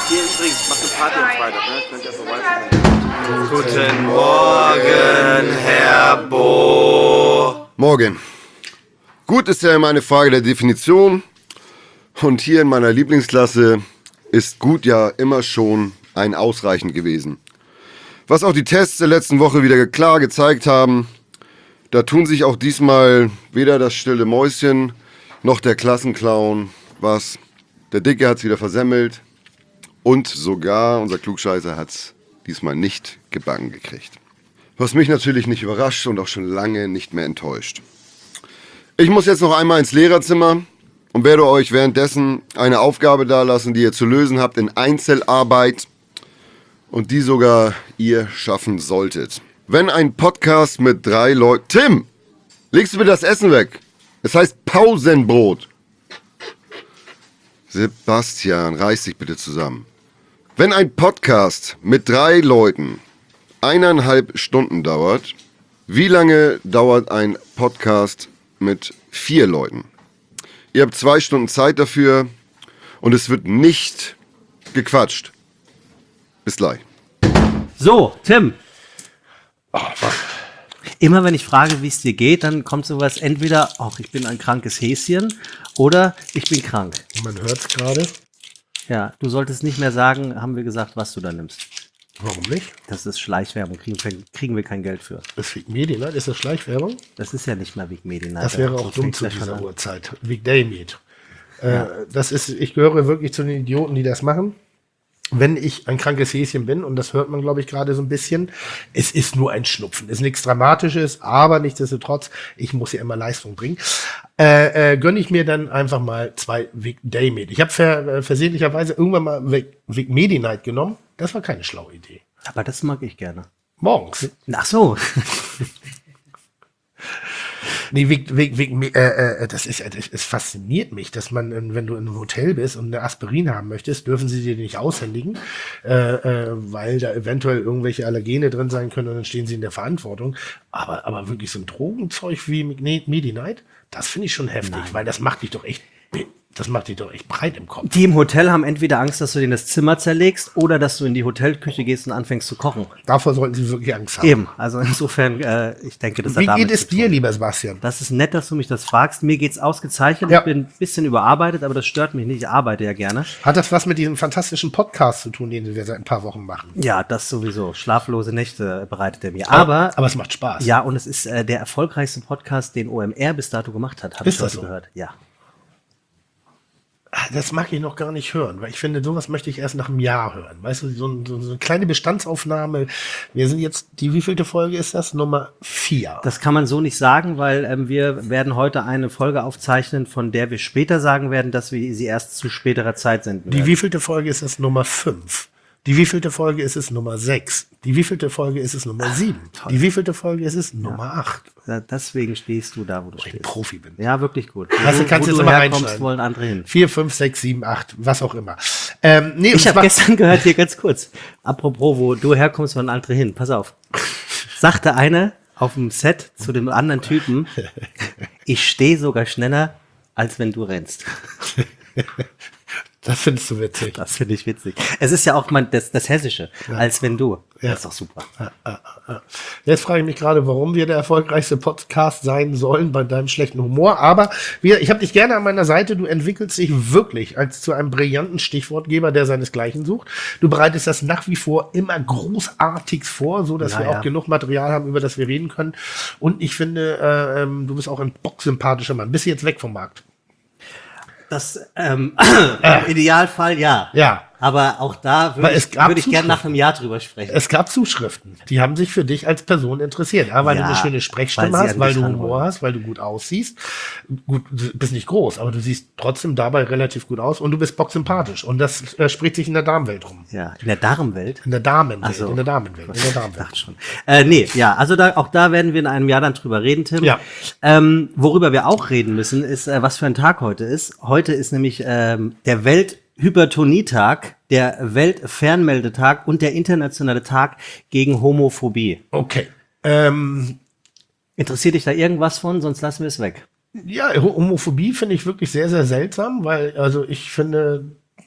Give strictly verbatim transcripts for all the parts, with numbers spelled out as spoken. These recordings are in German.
Hier übrigens, macht eine Party am Freitag, ne? Könnt ihr vorbeikommen. Guten Morgen, Herr Bo. Morgen. Gut ist ja immer eine Frage der Definition. Und hier in meiner Lieblingsklasse ist gut ja immer schon ein Ausreichend gewesen. Was auch die Tests der letzten Woche wieder klar gezeigt haben, da tun sich auch diesmal weder das stille Mäuschen noch der Klassenclown was. Der Dicke hat's wieder versemmelt und sogar unser Klugscheißer hat's diesmal nicht gebacken gekriegt. Was mich natürlich nicht überrascht und auch schon lange nicht mehr enttäuscht. Ich muss jetzt noch einmal ins Lehrerzimmer und werde euch währenddessen eine Aufgabe dalassen, die ihr zu lösen habt in Einzelarbeit und die sogar ihr schaffen solltet. Wenn ein Podcast mit drei Leuten... Tim, legst du mir das Essen weg? Es heißt Pausenbrot. Sebastian, reiß dich bitte zusammen. Wenn ein Podcast mit drei Leuten eineinhalb Stunden dauert, wie lange dauert ein Podcast mit vier Leuten? Ihr habt zwei Stunden Zeit dafür und es wird nicht gequatscht. Bis gleich. So, Tim. Oh, immer wenn ich frage, wie es dir geht, dann kommt sowas entweder, ach, ich bin ein krankes Häschen oder ich bin krank. Man hört es gerade. Ja, du solltest nicht mehr sagen, haben wir gesagt, was du da nimmst. Warum nicht? Das ist Schleichwerbung, kriegen wir, kriegen wir kein Geld für. Das ist Vic Medi-Night, ist das Schleichwerbung? Das ist ja nicht mal Vic Medi-Night. Das wäre auch so dumm zu ja dieser an. Uhrzeit. Vic Day-Meet. Äh, Ja. Das ist, ich gehöre wirklich zu den Idioten, die das machen. Wenn ich ein krankes Häschen bin, und das hört man, glaube ich, gerade so ein bisschen, es ist nur ein Schnupfen. Ist nichts Dramatisches, aber nichtsdestotrotz, ich muss ja immer Leistung bringen. Äh, äh, gönne ich mir dann einfach mal zwei Vic Day-Meet. Ich habe ver, äh, versehentlicherweise irgendwann mal Vic, Vic Medi-Night genommen. Das war keine schlaue Idee. Aber das mag ich gerne. Morgens. Ach so. Nee, Vic, Vic, Vic, äh, äh, das ist, das, es fasziniert mich, dass man, äh, wenn du in einem Hotel bist und eine Aspirin haben möchtest, dürfen sie dir nicht aushändigen, äh, äh, weil da eventuell irgendwelche Allergene drin sein können und dann stehen sie in der Verantwortung. Aber, aber wirklich so ein Drogenzeug wie Medi-Night, das finde ich schon heftig, Nein. weil das macht dich doch echt, das macht dich doch echt breit im Kopf. Die im Hotel haben entweder Angst, dass du denen das Zimmer zerlegst oder dass du in die Hotelküche gehst und anfängst zu kochen. Davor sollten sie wirklich Angst haben. Eben, also insofern, äh, ich denke, das hat Wie damit geht es zu dir, tun. lieber Sebastian? Das ist nett, dass du mich das fragst. Mir geht's ausgezeichnet. Ja. Ich bin ein bisschen überarbeitet, aber das stört mich nicht. Ich arbeite ja gerne. Hat das was mit diesem fantastischen Podcast zu tun, den wir seit ein paar Wochen machen? Ja, das sowieso. Schlaflose Nächte bereitet er mir. Aber, aber es macht Spaß. ja, und es ist äh, der erfolgreichste Podcast, den O M R bis dato gemacht hat. Habe Ist ich das heute so? gehört. Ja. Das mag ich noch gar nicht hören, weil ich finde, sowas möchte ich erst nach einem Jahr hören. Weißt du, so, ein, so eine kleine Bestandsaufnahme. Wir sind jetzt, die wievielte Folge ist das? Nummer vier. Das kann man so nicht sagen, weil ähm, wir werden heute eine Folge aufzeichnen, von der wir später sagen werden, dass wir sie erst zu späterer Zeit senden Die werden. wievielte Folge ist es? Nummer fünf. Die wievielte Folge ist es? Nummer sechs. Die wievielte Folge ist es? Nummer sieben. toll. Die wievielte Folge ist es? Nummer acht. Da- Deswegen stehst du da, wo du Weil ich stehst. Profi bin. Ja, wirklich gut. Also Wo- kannst wo du jetzt du immer herkommst, reinschneiden. wollen andere hin. Vier, fünf, sechs, sieben, acht, was auch immer. Ähm, nee, Ich und habe zwar- gestern gehört, hier ganz kurz, apropos, wo du herkommst, wollen andere hin. Pass auf. Sagte einer auf dem Set zu dem anderen Typen, ich stehe sogar schneller, als wenn du rennst. Das findest du witzig. Das finde ich witzig. Es ist ja auch mal das, das Hessische, als wenn du. Ja. Das ist doch super. Jetzt frage ich mich gerade, warum wir der erfolgreichste Podcast sein sollen bei deinem schlechten Humor. Aber wir, ich habe dich gerne an meiner Seite. Du entwickelst dich wirklich als zu einem brillanten Stichwortgeber, der seinesgleichen sucht. Du bereitest das nach wie vor immer großartig vor, so dass Ja, wir ja. auch genug Material haben, über das wir reden können. Und ich finde, äh, ähm, du bist auch ein bocksympathischer Mann. Bist du jetzt weg vom Markt? Das, ähm, im Idealfall ja. Ja. Aber auch da Weil würde es ich, gab würde ich gerne Zuschriften. nach einem Jahr drüber sprechen. Es gab Zuschriften, die haben sich für dich als Person interessiert. Ja, weil Ja, du eine schöne weil Sprechstimme sie hast, an weil dich du ranholen. Humor hast, weil du gut aussiehst. Gut, du bist nicht groß, aber du siehst trotzdem dabei relativ gut aus und du bist bocksympathisch. Und das äh, spricht sich in der Damenwelt rum. Ja, in der Darmwelt. In der Damenwelt, Ach so. in der Damenwelt, in der Ich Damenwelt. dachte schon. Äh, nee, ja, also da, auch da werden wir in einem Jahr dann drüber reden, Tim. Ja. Ähm, worüber wir auch reden müssen, ist, äh, was für ein Tag heute ist. Heute ist nämlich ähm, der Welthypertonietag, der Weltfernmeldetag und der internationale Tag gegen Homophobie. Okay. Ähm, Interessiert dich da irgendwas von? Sonst lassen wir es weg. ja, Ho- Homophobie finde ich wirklich sehr, sehr seltsam, weil, also ich finde,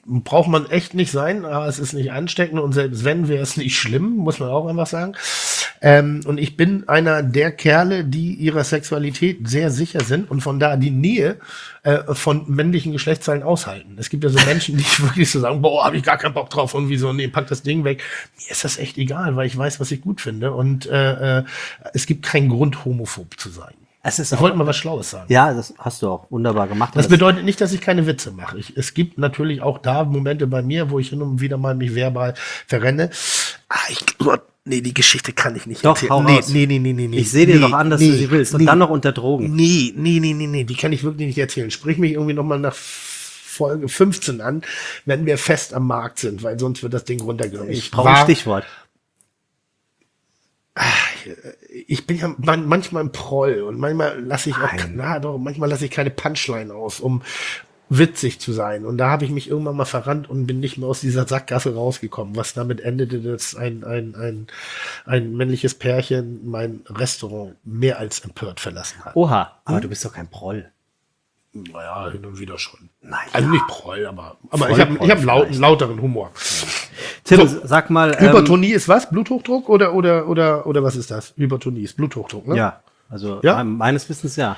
braucht man echt nicht sein, aber es ist nicht ansteckend und selbst wenn, wäre es nicht schlimm, muss man auch einfach sagen. Ähm, und ich bin einer der Kerle, die ihrer Sexualität sehr sicher sind und von da die Nähe äh, von männlichen Geschlechtsteilen aushalten. Es gibt ja so Menschen, die wirklich so sagen, boah, habe ich gar keinen Bock drauf, irgendwie so, nee, pack das Ding weg. Mir ist das echt egal, weil ich weiß, was ich gut finde und äh, äh, es gibt keinen Grund, homophob zu sein. Es ist Ich auch, wollte mal was Schlaues sagen. ja, das hast du auch wunderbar gemacht. Das bedeutet nicht, dass ich keine Witze mache. Ich, es gibt natürlich auch da Momente bei mir, wo ich hin und wieder mal mich verbal verrenne. Ah, ich, nee, die Geschichte kann ich nicht Doch, erzählen. hau nee, raus. nee, nee, nee, nee, nee. Ich sehe dir nee, doch an, dass nee, du sie willst. Und nee, dann noch unter Drogen. Nee, nee, nee, nee, nee, die kann ich wirklich nicht erzählen. Sprich mich irgendwie nochmal nach Folge fünfzehn an, wenn wir fest am Markt sind, weil sonst wird das Ding runtergenommen. Ich brauche ein war- Stichwort. Ich bin ja man, manchmal im Proll und manchmal lasse ich auch, na doch, manchmal lasse ich keine Punchline aus, um witzig zu sein. Und da habe ich mich irgendwann mal verrannt und bin nicht mehr aus dieser Sackgasse rausgekommen, was damit endete, dass ein, ein, ein, ein männliches Pärchen mein Restaurant mehr als empört verlassen hat. Oha, aber du bist doch kein Proll. Naja, hin und wieder schon. Naja. Also nicht Proll, aber, aber Voll ich habe Proll ich hab laut, vielleicht. lauteren Humor. Tim, So. sag mal. Ähm, Hypertonie ist was? Bluthochdruck oder, oder, oder, oder was ist das? Hypertonie ist Bluthochdruck, ne? ja, also Ja? me- meines Wissens ja.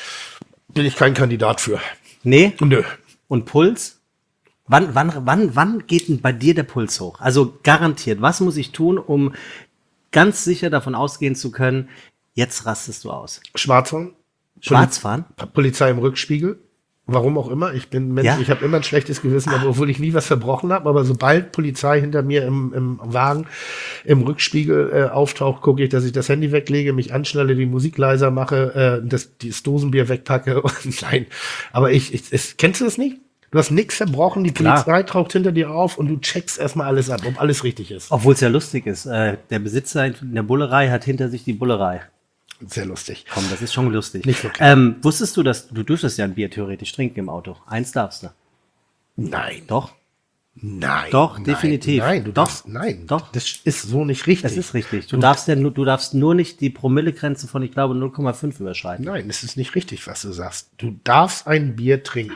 Bin ich kein Kandidat für. Nee? Nö. Und Puls? Wann, wann, wann, wann geht denn bei dir der Puls hoch? Also garantiert, was muss ich tun, um ganz sicher davon ausgehen zu können, jetzt rastest du aus? Schwarzfahren. Schwarzfahren? Polizei im Rückspiegel. Warum auch immer. Ich bin Mensch, Ja. ich habe immer ein schlechtes Gewissen, aber obwohl ich nie was verbrochen habe. Aber sobald Polizei hinter mir im, im Wagen im Rückspiegel äh, auftaucht, gucke ich, dass ich das Handy weglege, mich anschnelle, die Musik leiser mache, äh, das, das Dosenbier wegpacke. Und nein. Aber ich, ich, ich, kennst du das nicht? Du hast nichts verbrochen, die Klar. Polizei taucht hinter dir auf und du checkst erstmal alles ab, ob alles richtig ist. Obwohl es ja lustig ist. Äh, der Besitzer in der Bullerei hat hinter sich die Bullerei. Sehr lustig. Komm, das ist schon lustig. Nicht wirklich. Ähm, wusstest du, dass du dürftest ja ein Bier theoretisch trinken im Auto? Eins darfst du. Nein. Doch, Nein. Doch, nein, definitiv. Nein, du Doch, darfst, nein. doch. Das ist so nicht richtig. das ist richtig. Du darfst ja nur, du darfst nur nicht die Promillegrenze von, ich glaube, null Komma fünf überschreiten. Nein, es ist nicht richtig, was du sagst. Du darfst ein Bier trinken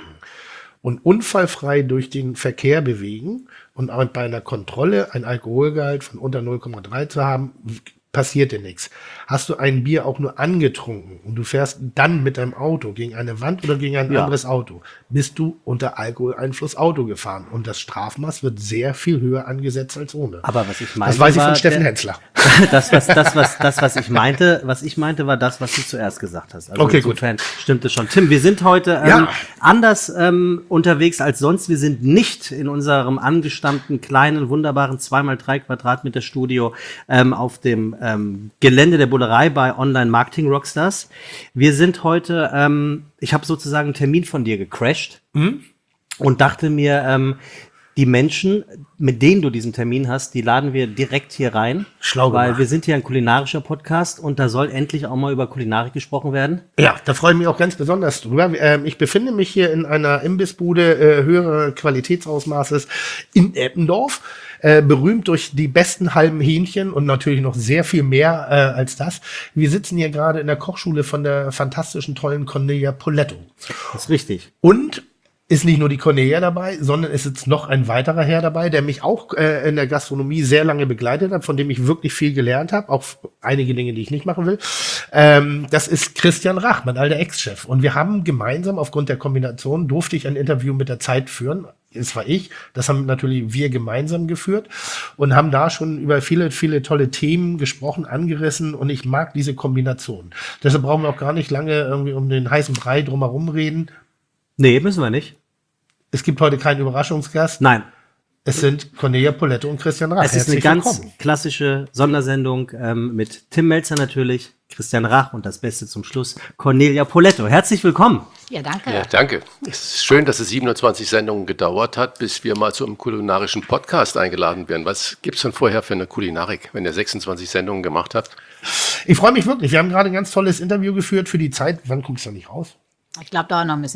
und unfallfrei durch den Verkehr bewegen und auch bei einer Kontrolle ein Alkoholgehalt von unter null Komma drei zu haben, passiert dir nichts. Hast du ein Bier auch nur angetrunken und du fährst dann mit deinem Auto gegen eine Wand oder gegen ein Ja. anderes Auto, bist du unter Alkoholeinfluss Auto gefahren. Und das Strafmaß wird sehr viel höher angesetzt als ohne. Aber was ich meine, das weiß ich war von Steffen der- Hensler. Das, was, das, was, das, was ich meinte, was ich meinte, war das, was du zuerst gesagt hast. Also Okay, gut. insofern stimmt es schon. Tim, wir sind heute ähm, Ja. anders ähm, unterwegs als sonst. Wir sind nicht in unserem angestammten, kleinen, wunderbaren zwei mal drei Quadratmeter Studio ähm, auf dem ähm, Gelände der Bullerei bei Online Marketing Rockstars. Wir sind heute, ähm, ich habe sozusagen einen Termin von dir gecrashed Mhm. und dachte mir, ähm, die Menschen, mit denen du diesen Termin hast, die laden wir direkt hier rein. Schlau Weil gemacht. wir sind hier ein kulinarischer Podcast und da soll endlich auch mal über Kulinarik gesprochen werden. Ja, da freue ich mich auch ganz besonders drüber. Ähm, ich befinde mich hier in einer Imbissbude äh, höherer Qualitätsausmaßes in Eppendorf. Äh, berühmt durch die besten halben Hähnchen und natürlich noch sehr viel mehr äh, als das. Wir sitzen hier gerade in der Kochschule von der fantastischen, tollen Cornelia Poletto. Das ist richtig. Und ist nicht nur die Cornelia dabei, sondern es ist noch ein weiterer Herr dabei, der mich auch äh, in der Gastronomie sehr lange begleitet hat, von dem ich wirklich viel gelernt habe, auch einige Dinge, die ich nicht machen will. Ähm, das ist Christian Rach, mein alter Ex-Chef. Und wir haben gemeinsam, aufgrund der Kombination, durfte ich ein Interview mit der Zeit führen. Das war ich. Das haben natürlich wir gemeinsam geführt und haben da schon über viele, viele tolle Themen gesprochen, angerissen. Und ich mag diese Kombination. Deshalb brauchen wir auch gar nicht lange irgendwie um den heißen Brei drumherum reden. Nee, müssen wir nicht. Es gibt heute keinen Überraschungsgast. Nein, Es sind Cornelia Poletto und Christian Rach. es ist eine Herzlich ganz willkommen. klassische Sondersendung ähm, mit Tim Melzer natürlich, Christian Rach und das Beste zum Schluss, Cornelia Poletto. Herzlich willkommen. Ja, danke. Ja, danke. Es ist schön, dass es siebenundzwanzig Sendungen gedauert hat, bis wir mal zu einem kulinarischen Podcast eingeladen werden. Was gibt es denn vorher für eine Kulinarik, wenn ihr sechsundzwanzig Sendungen gemacht habt? Ich freue mich wirklich. Wir haben gerade ein ganz tolles Interview geführt für die Zeit. Wann kommt es da nicht raus? Ich glaube, dauert noch ein bisschen.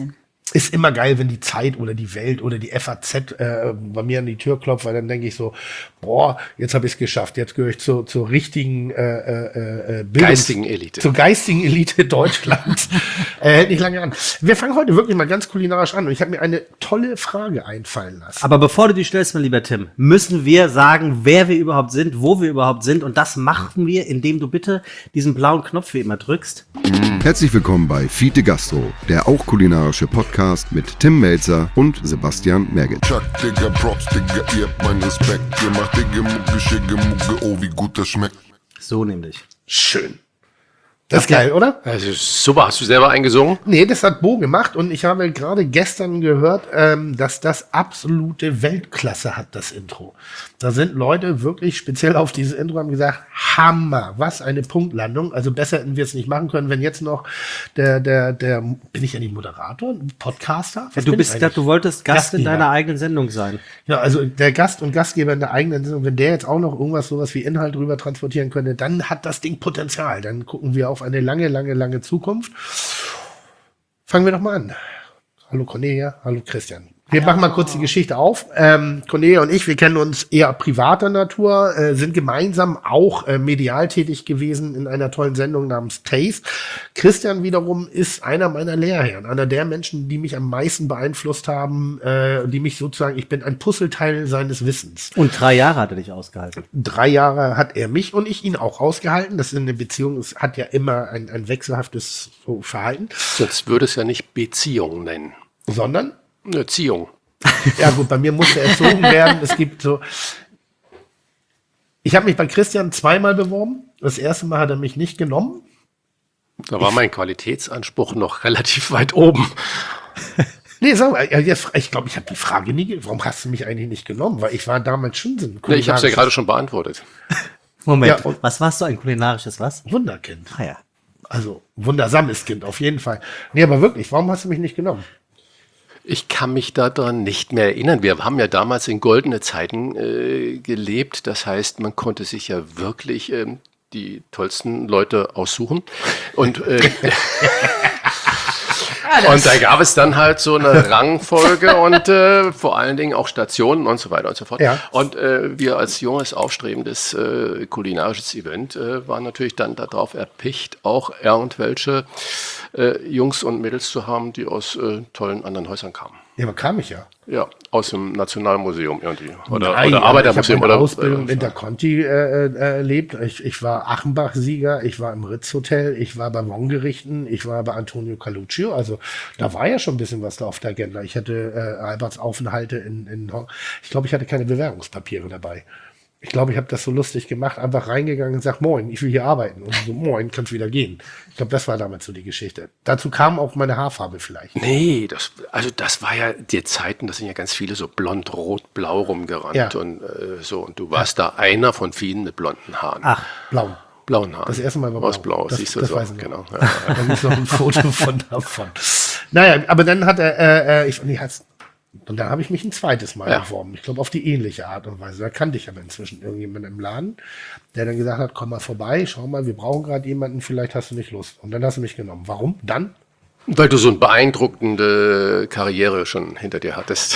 ist immer geil, wenn die Zeit oder die Welt oder die F A Z äh, bei mir an die Tür klopft, weil dann denke ich so, boah, jetzt habe ich es geschafft, jetzt gehöre ich zur, zur richtigen äh, äh, äh, Bildungs- Geistigen Elite. Zur geistigen Elite Deutschlands. äh, hält nicht lange an. Wir fangen heute wirklich mal ganz kulinarisch an und ich habe mir eine tolle Frage einfallen lassen. Aber bevor du die stellst, mein lieber Tim, müssen wir sagen, wer wir überhaupt sind, wo wir überhaupt sind. Und das machen wir, indem du bitte diesen blauen Knopf wie immer drückst. Herzlich willkommen bei Fiete Gastro, der auch kulinarische Podcast mit Tim Melzer und Sebastian Merget. Chuck, Digga, Props, Digga, ihr habt meinen Respekt. Ihr macht Digga, Mucke, Schicke, Mucke, oh, wie gut das schmeckt. So nämlich. Schön. Das ist geil, oder? Also super, hast du selber eingesungen? Nee, das hat Bo gemacht und ich habe gerade gestern gehört, ähm, dass das absolute Weltklasse hat, das Intro. Da sind Leute wirklich speziell auf dieses Intro haben gesagt, Hammer, was eine Punktlandung. Also besser hätten wir es nicht machen können, wenn jetzt noch der, der, der, bin ich ja nicht Moderator, Podcaster? Was Du bin bist, ich da, eigentlich? du wolltest Gast in Gastgeber. deiner eigenen Sendung sein. Ja, also der Gast und Gastgeber in der eigenen Sendung, wenn der jetzt auch noch irgendwas sowas wie Inhalt rüber transportieren könnte, dann hat das Ding Potenzial. Dann gucken wir auf eine lange, lange, lange Zukunft. Fangen wir doch mal an. Hallo Cornelia, hallo Christian. Wir machen mal kurz die Geschichte auf. Ähm, Cornelia und ich, wir kennen uns eher privater Natur, äh, sind gemeinsam auch äh, medial tätig gewesen in einer tollen Sendung namens Taste. Christian wiederum ist einer meiner Lehrherren, einer der Menschen, die mich am meisten beeinflusst haben, äh, die mich sozusagen, ich bin ein Puzzleteil seines Wissens. Und drei Jahre hat er dich ausgehalten. Drei Jahre hat er mich und ich ihn auch ausgehalten. Das ist eine Beziehung, es hat ja immer ein, ein wechselhaftes so Verhalten, Sonst würde es ja nicht Beziehung nennen. sondern Eine Ziehung. ja gut, bei mir musste erzogen werden. Es gibt so. Ich habe mich bei Christian zweimal beworben. Das erste Mal hat er mich nicht genommen. Da war mein Qualitätsanspruch noch relativ weit oben. Nee, sag mal, ja, jetzt, ich glaube, ich habe die Frage nie. ge- Warum hast du mich eigentlich nicht genommen? Weil ich war damals schon so ein Nee, ich habe es ja kulinarisches gerade schon beantwortet. Moment, Ja, und- was warst du, ein kulinarisches was? Wunderkind. Ah ja. Also wundersames Kind, auf jeden Fall. Nee, aber wirklich, warum hast du mich nicht genommen? Ich kann mich daran nicht mehr erinnern. Wir haben ja damals in goldene Zeiten äh, gelebt. Das heißt, man konnte sich ja wirklich ähm, die tollsten Leute aussuchen. Und, äh, und da gab es dann halt so eine Rangfolge und äh, vor allen Dingen auch Stationen und so weiter und so fort. Ja. Und äh, wir als junges, aufstrebendes äh, kulinarisches Event äh, waren natürlich dann darauf erpicht, auch irgendwelche äh, Jungs und Mädels zu haben, die aus äh, tollen anderen Häusern kamen. Ja, aber kam ich ja. Ja, aus dem Nationalmuseum irgendwie. Oder, Nein, oder aber Arbeitermuseum. Ich habe meine oder, Ausbildung äh, in der Conti äh, äh, erlebt. Ich, ich war Achenbach-Sieger, ich war im Ritz-Hotel, ich war bei Wong-Gerichten, ich war bei Antonio Caluccio. Also da war ja schon ein bisschen was da auf der Agenda. Ich hatte äh, Alberts Aufenthalte in, in Hong. Ich glaube, ich hatte keine Bewerbungspapiere dabei. Ich glaube, ich habe das so lustig gemacht, einfach reingegangen und gesagt, moin, ich will hier arbeiten. Und so, moin, kannst wieder gehen. Ich glaube, das war damals so die Geschichte. Dazu kam auch meine Haarfarbe vielleicht. Nee, das, also das war ja die Zeiten, da sind ja ganz viele so blond, rot, blau rumgerannt Ja. und äh, so. Und du warst da einer von vielen mit blonden Haaren. Ach, Blau. Blauen Haaren. Das erste Mal war Aus blau. blau, Das- siehst du das so. weiß ich noch. Genau. Ja. Da gibt es noch ein Foto von davon. Naja, aber dann hat er, äh, äh, ich, nee, hat's, und dann habe ich mich ein zweites Mal Ja. beworben. Ich glaube, auf die ähnliche Art und Weise. Da kannte ich aber inzwischen irgendjemanden im Laden, der dann gesagt hat, komm mal vorbei, schau mal, wir brauchen gerade jemanden, vielleicht hast du nicht Lust. Und dann hast du mich genommen. Warum? Dann? Weil du so eine beeindruckende Karriere schon hinter dir hattest.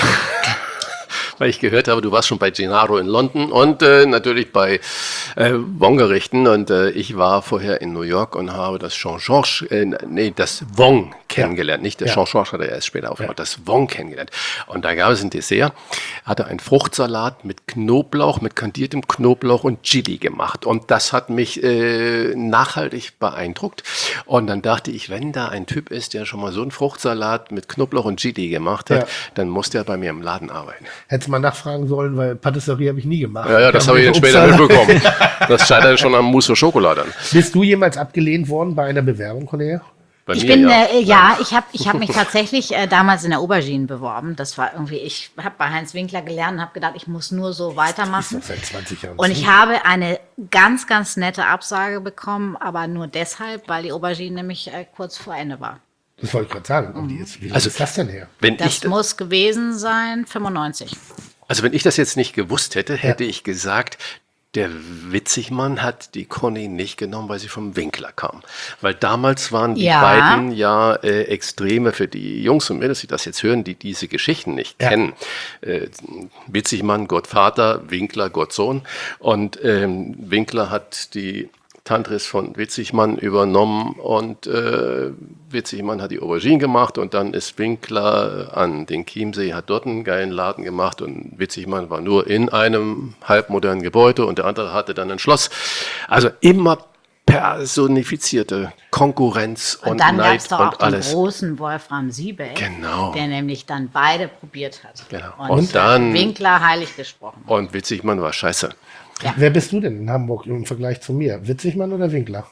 Weil ich gehört habe, du warst schon bei Gennaro in London und äh, natürlich bei äh, Wong-Gerichten. Und äh, ich war vorher in New York und habe das Jean-Georges, äh, nee, das Wong kennengelernt. Nicht das Ja. Jean-Georges hat er erst später aufgebaut, das Wong kennengelernt. Und da gab es ein Dessert, hatte einen Fruchtsalat mit Knoblauch, mit kandiertem Knoblauch und Chili gemacht. Und das hat mich äh, nachhaltig beeindruckt. Und dann dachte ich, wenn da ein Typ ist, der schon mal so einen Fruchtsalat mit Knoblauch und Chili gemacht hat, Ja. dann muss der bei mir im Laden arbeiten. Hättest mal nachfragen sollen, weil Patisserie habe ich nie gemacht. Ja, ja, das Ja, habe ich dann mit später Obstsalat. mitbekommen. Das scheitert schon am Mousse au Chocolat dann. Bist du jemals abgelehnt worden bei einer Bewerbung, Cornelia? Bei Ich mir, bin, ja. äh, ja, ich habe ich hab mich tatsächlich äh, damals in der Aubergine beworben. Das war irgendwie, ich habe bei Heinz Winkler gelernt und habe gedacht, ich muss nur so Ist weitermachen. doch seit zwanzig Jahren. Und ich habe eine ganz, ganz nette Absage bekommen, aber nur deshalb, weil die Aubergine nämlich äh, kurz vor Ende war. Das wollte ich gerade sagen. Und die ist, wie lange Also- ist das denn her? Wenn Das ich, muss gewesen sein, fünfundneunzig. also wenn ich das jetzt nicht gewusst hätte, hätte ich gesagt, Der Witzigmann hat die Conny nicht genommen, weil sie vom Winkler kam. Weil damals waren die Ja. beiden ja äh, Extreme für die Jungs und Mädels, die das jetzt hören, die diese Geschichten nicht Ja. kennen. Äh, Witzigmann, Gott Vater, Winkler, Gott Sohn. Und ähm, Winkler hat die Tantris von Witzigmann übernommen und äh, Witzigmann hat die Aubergine gemacht und dann ist Winkler an den Chiemsee, hat dort einen geilen Laden gemacht und Witzigmann war nur in einem halbmodernen Gebäude und der andere hatte dann ein Schloss. Also immer personifizierte Konkurrenz und, Und dann gab Neid es doch auch und den alles. großen Wolfram Siebeck, Genau. der nämlich dann beide probiert hat. Genau. Und, Und dann- Winkler heilig gesprochen. Und Witzigmann war scheiße. Wer bist du denn in Hamburg im Vergleich zu mir? Witzigmann oder Winkler?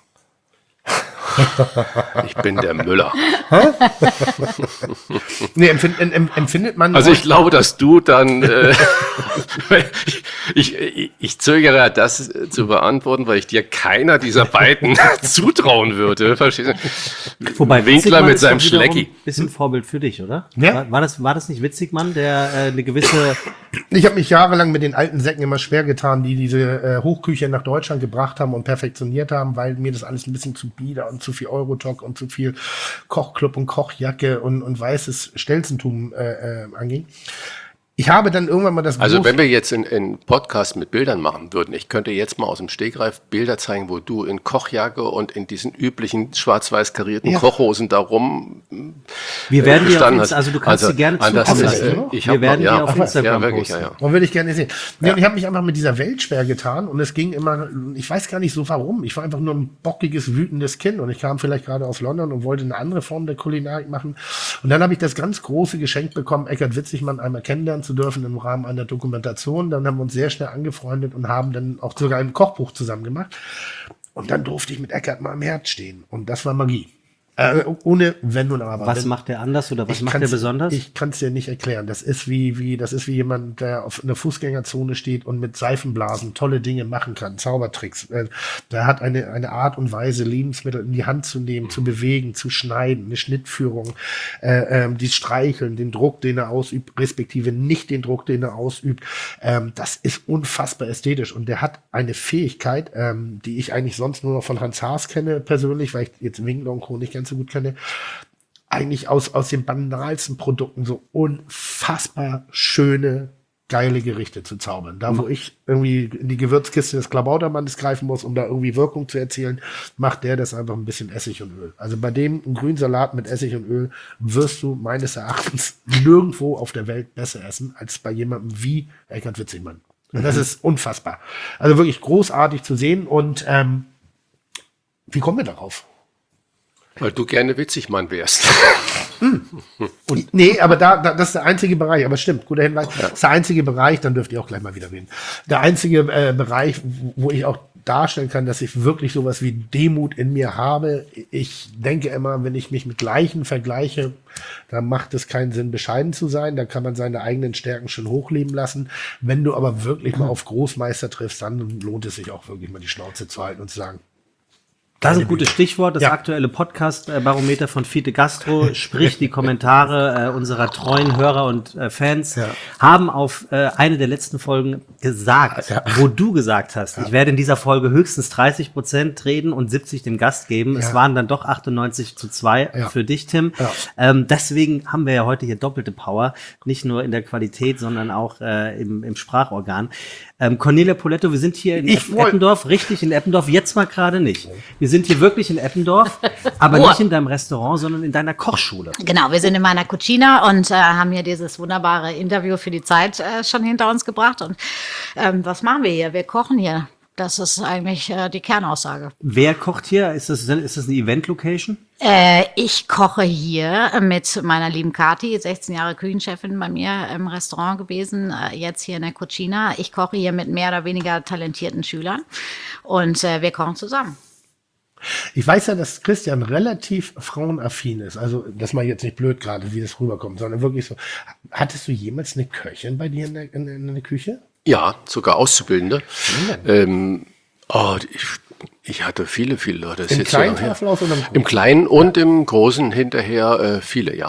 Ich bin der Müller. Nee, empfind, em, empfindet man. Also ich glaube, dass du dann, äh, ich, ich, ich zögere das zu beantworten, weil ich dir keiner dieser beiden zutrauen würde. Verstehst du? Wobei Winkler Witzigmann mit ist seinem doch wiederum Schlecki. ein bisschen Vorbild für dich, oder? Ja. War, war, das, war das nicht Witzigmann, der äh, eine gewisse... Ich habe mich jahrelang mit den alten Säcken immer schwer getan, die diese äh, Hochküche nach Deutschland gebracht haben und perfektioniert haben, weil mir das alles ein bisschen zu bieder und zu viel Eurotalk und zu viel Kochclub und Kochjacke und, und weißes Stelzentum äh, äh, anging. Ich habe dann irgendwann mal das Also groß- wenn wir jetzt in, in Podcast mit Bildern machen würden, ich könnte jetzt mal aus dem Stegreif Bilder zeigen, wo du in Kochjacke und in diesen üblichen schwarz-weiß karierten Ja. Kochhosen darum Wir werden die auf gestanden Insta, hast. also du kannst Also, sie gerne an das zukommen ist, lassen. äh, ich Wir hab werden noch- die ja, auf ach, Instagram ja, wirklich, posten. ja, ja. Und würde ich gerne sehen. Nee, und ich habe mich einfach mit dieser Welt schwer getan und es ging immer, ich weiß gar nicht so warum. Ich war einfach nur ein bockiges, wütendes Kind und ich kam vielleicht gerade aus London und wollte eine andere Form der Kulinarik machen. Und dann habe ich das ganz große Geschenk bekommen, Eckhard Witzigmann einmal kennenlernen zu dürfen im Rahmen einer Dokumentation. Dann haben wir uns sehr schnell angefreundet und haben dann auch sogar ein Kochbuch zusammen gemacht. Und dann durfte ich mit Eckhard mal am Herd stehen. Und das war Magie. Äh, ohne Wenn und Aber. Was Wenn- macht der anders oder was ich macht der kann's- besonders? Ich kann es dir nicht erklären. Das ist wie, wie, das ist wie jemand, der auf einer Fußgängerzone steht und mit Seifenblasen tolle Dinge machen kann, Zaubertricks. Äh, Der hat eine, eine Art und Weise, Lebensmittel in die Hand zu nehmen, zu bewegen, zu schneiden, eine Schnittführung, äh, ähm, die Streicheln, den Druck, den er ausübt, respektive nicht den Druck, den er ausübt. Ähm, das ist unfassbar ästhetisch und der hat eine Fähigkeit, ähm, die ich eigentlich sonst nur noch von Hans Haas kenne persönlich, weil ich jetzt Winkler und Co. nicht ganz so gut kenne, eigentlich aus, aus den banalsten Produkten so unfassbar schöne, geile Gerichte zu zaubern. Da, wo ich irgendwie in die Gewürzkiste des Klabautermannes greifen muss, um da irgendwie Wirkung zu erzielen, macht der das einfach ein bisschen Essig und Öl. Also bei dem einen grünen Salat mit Essig und Öl wirst du meines Erachtens nirgendwo auf der Welt besser essen, als bei jemandem wie Eckhard Witzigmann. Und das ist unfassbar. Also wirklich großartig zu sehen und ähm, wie kommen wir darauf? Weil du gerne Witzigmann wärst. Und, nee, aber da, da, das ist der einzige Bereich, aber stimmt, guter Hinweis, das ist der einzige Bereich, dann dürft ihr auch gleich mal wieder reden. Der einzige äh, Bereich, wo- wo ich auch darstellen kann, dass ich wirklich sowas wie Demut in mir habe. Ich denke immer, wenn ich mich mit Gleichen vergleiche, dann macht es keinen Sinn, bescheiden zu sein. Da kann man seine eigenen Stärken schon hochleben lassen. Wenn du aber wirklich mal auf Großmeister triffst, dann lohnt es sich auch wirklich mal die Schnauze zu halten und zu sagen, Das ist ein gutes Stichwort. Das Ja. aktuelle Podcast-Barometer von Fiete Gastro, sprich die Kommentare äh, unserer treuen Hörer und äh, Fans, Ja. haben auf äh, eine der letzten Folgen gesagt, Ja. wo du gesagt hast, ich werde in dieser Folge höchstens dreißig Prozent reden und siebzig dem Gast geben. Es Ja. waren dann doch achtundneunzig zu zwei Ja. für dich, Tim. Ja. Ähm, deswegen haben wir ja heute hier doppelte Power, nicht nur in der Qualität, sondern auch äh, im, im Sprachorgan. Ähm, Cornelia Poletto, wir sind hier in Ich Epp- wollt- Eppendorf, richtig in Eppendorf, jetzt mal gerade nicht. Wir sind hier wirklich in Eppendorf, aber Ruhe. nicht in deinem Restaurant, sondern in deiner Kochschule. Genau, wir sind in meiner Cucina und äh, haben hier dieses wunderbare Interview für die Zeit äh, schon hinter uns gebracht. Und ähm, was machen wir hier? Wir kochen hier. Das ist eigentlich äh, die Kernaussage. Wer kocht hier? Ist das, ist das eine Event-Location? Äh, ich koche hier mit meiner lieben Kati, sechzehn Jahre Küchenchefin bei mir im Restaurant gewesen, äh, jetzt hier in der Cucina. Ich koche hier mit mehr oder weniger talentierten Schülern und äh, wir kochen zusammen. ich weiß ja, dass Christian relativ frauenaffin ist. Also, das mal jetzt nicht blöd gerade, wie das rüberkommt, sondern wirklich so. Hattest du jemals eine Köchin bei dir in der, in, in der Küche? Ja, sogar Auszubildende. Ähm, oh, ich, ich hatte viele, viele Leute. Das ist Im jetzt so lange kleinen her. Tafelhaus oder im großen? Im Kleinen und im Großen hinterher äh, viele, ja.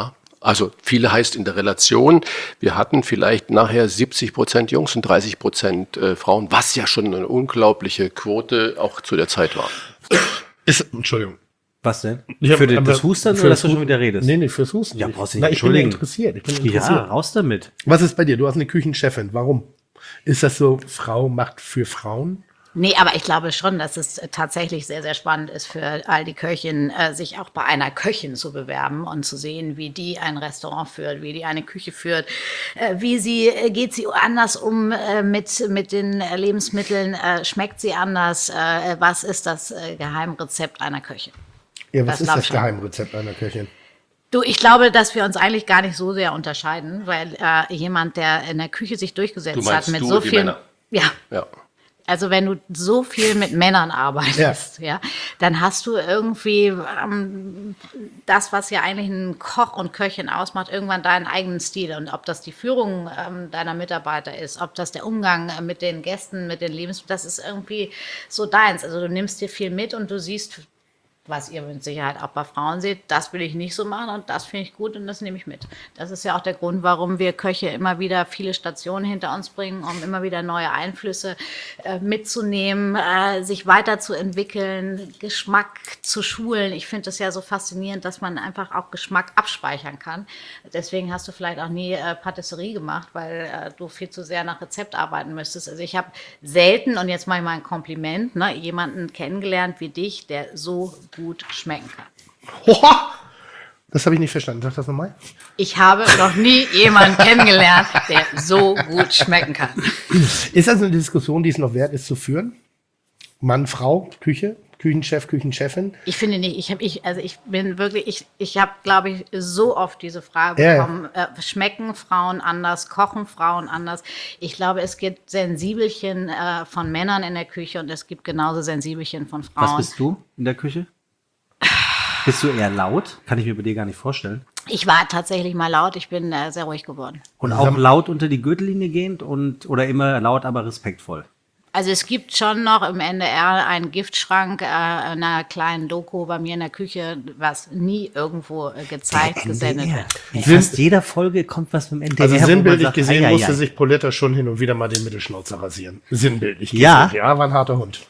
Also viele heißt in der Relation, wir hatten vielleicht nachher siebzig Prozent Jungs und dreißig Prozent äh, Frauen, was ja schon eine unglaubliche Quote auch zu der Zeit war. Ist, Entschuldigung. Was denn? Ich hab- Für den, aber das Hustern für oder das dass du schon Husten- wieder redest? Nee, nee, fürs Husten. Ja, nicht. brauchst du nicht Na, ich bin entschuldigen. interessiert. Ich bin Ja, interessiert. raus damit. Was ist bei dir? Du hast eine Küchenchefin. Warum? Ist das so, Frau macht für Frauen? Nee, aber ich glaube schon, dass es tatsächlich sehr, sehr spannend ist für all die Köchinnen, äh, sich auch bei einer Köchin zu bewerben und zu sehen, wie die ein Restaurant führt, wie die eine Küche führt, äh, wie sie, äh, geht sie anders um äh, mit, mit den äh, Lebensmitteln, äh, schmeckt sie anders, äh, was ist das äh, Geheimrezept einer Köchin? Ja, was Das ist glaub das ich schon. Geheimrezept einer Köchin? Du, ich glaube, dass wir uns eigentlich gar nicht so sehr unterscheiden, weil äh, jemand, der in der Küche sich durchgesetzt Du meinst hat mit du, so die vielen, Männer? ja, Ja. also wenn du so viel mit Männern arbeitest, ja, dann hast du irgendwie ähm, das, was ja eigentlich ein Koch und Köchin ausmacht, irgendwann deinen eigenen Stil. Und ob das die Führung ähm, deiner Mitarbeiter ist, ob das der Umgang äh, mit den Gästen, mit den Lebensmitteln, das ist irgendwie so deins. Also du nimmst dir viel mit und du siehst, was ihr mit Sicherheit auch bei Frauen seht, das will ich nicht so machen und das finde ich gut und das nehme ich mit. Das ist ja auch der Grund, warum wir Köche immer wieder viele Stationen hinter uns bringen, um immer wieder neue Einflüsse äh, mitzunehmen, äh, sich weiterzuentwickeln, Geschmack zu schulen. Ich finde es ja so faszinierend, dass man einfach auch Geschmack abspeichern kann. Deswegen hast du vielleicht auch nie äh, Patisserie gemacht, weil äh, du viel zu sehr nach Rezept arbeiten müsstest. Also ich habe selten, und jetzt mache ich mal ein Kompliment, ne, jemanden kennengelernt wie dich, der so gut schmecken kann. Hoha! Das habe ich nicht verstanden. Sag das nochmal. Ich habe noch nie jemanden kennengelernt, der so gut schmecken kann. Ist das eine Diskussion, die es noch wert ist zu führen? Mann, Frau, Küche, Küchenchef, Küchenchefin? Ich finde nicht, ich habe ich, also ich bin wirklich, ich, ich habe, glaube ich, so oft diese Frage Ja, ja. bekommen, äh, schmecken Frauen anders, kochen Frauen anders? Ich glaube, es gibt Sensibelchen äh, von Männern in der Küche und es gibt genauso Sensibelchen von Frauen. Was bist du in der Küche? Bist du eher laut? Kann ich mir bei dir gar nicht vorstellen. Ich war tatsächlich mal laut, ich bin äh, sehr ruhig geworden. Und auch laut unter die Gürtellinie gehend und oder immer laut, aber respektvoll. Also es gibt schon noch im N D R einen Giftschrank, äh, einer kleinen Doku bei mir in der Küche, was nie irgendwo äh, gezeigt, gesendet wird. In fast jeder Folge kommt was mit dem N D R. Also wo man sinnbildlich sagt, gesehen ei, ei, musste ei. sich Poletta schon hin und wieder mal den Mittelschnauzer rasieren. Sinnbildlich Ja? gesehen. Ja, war ein harter Hund.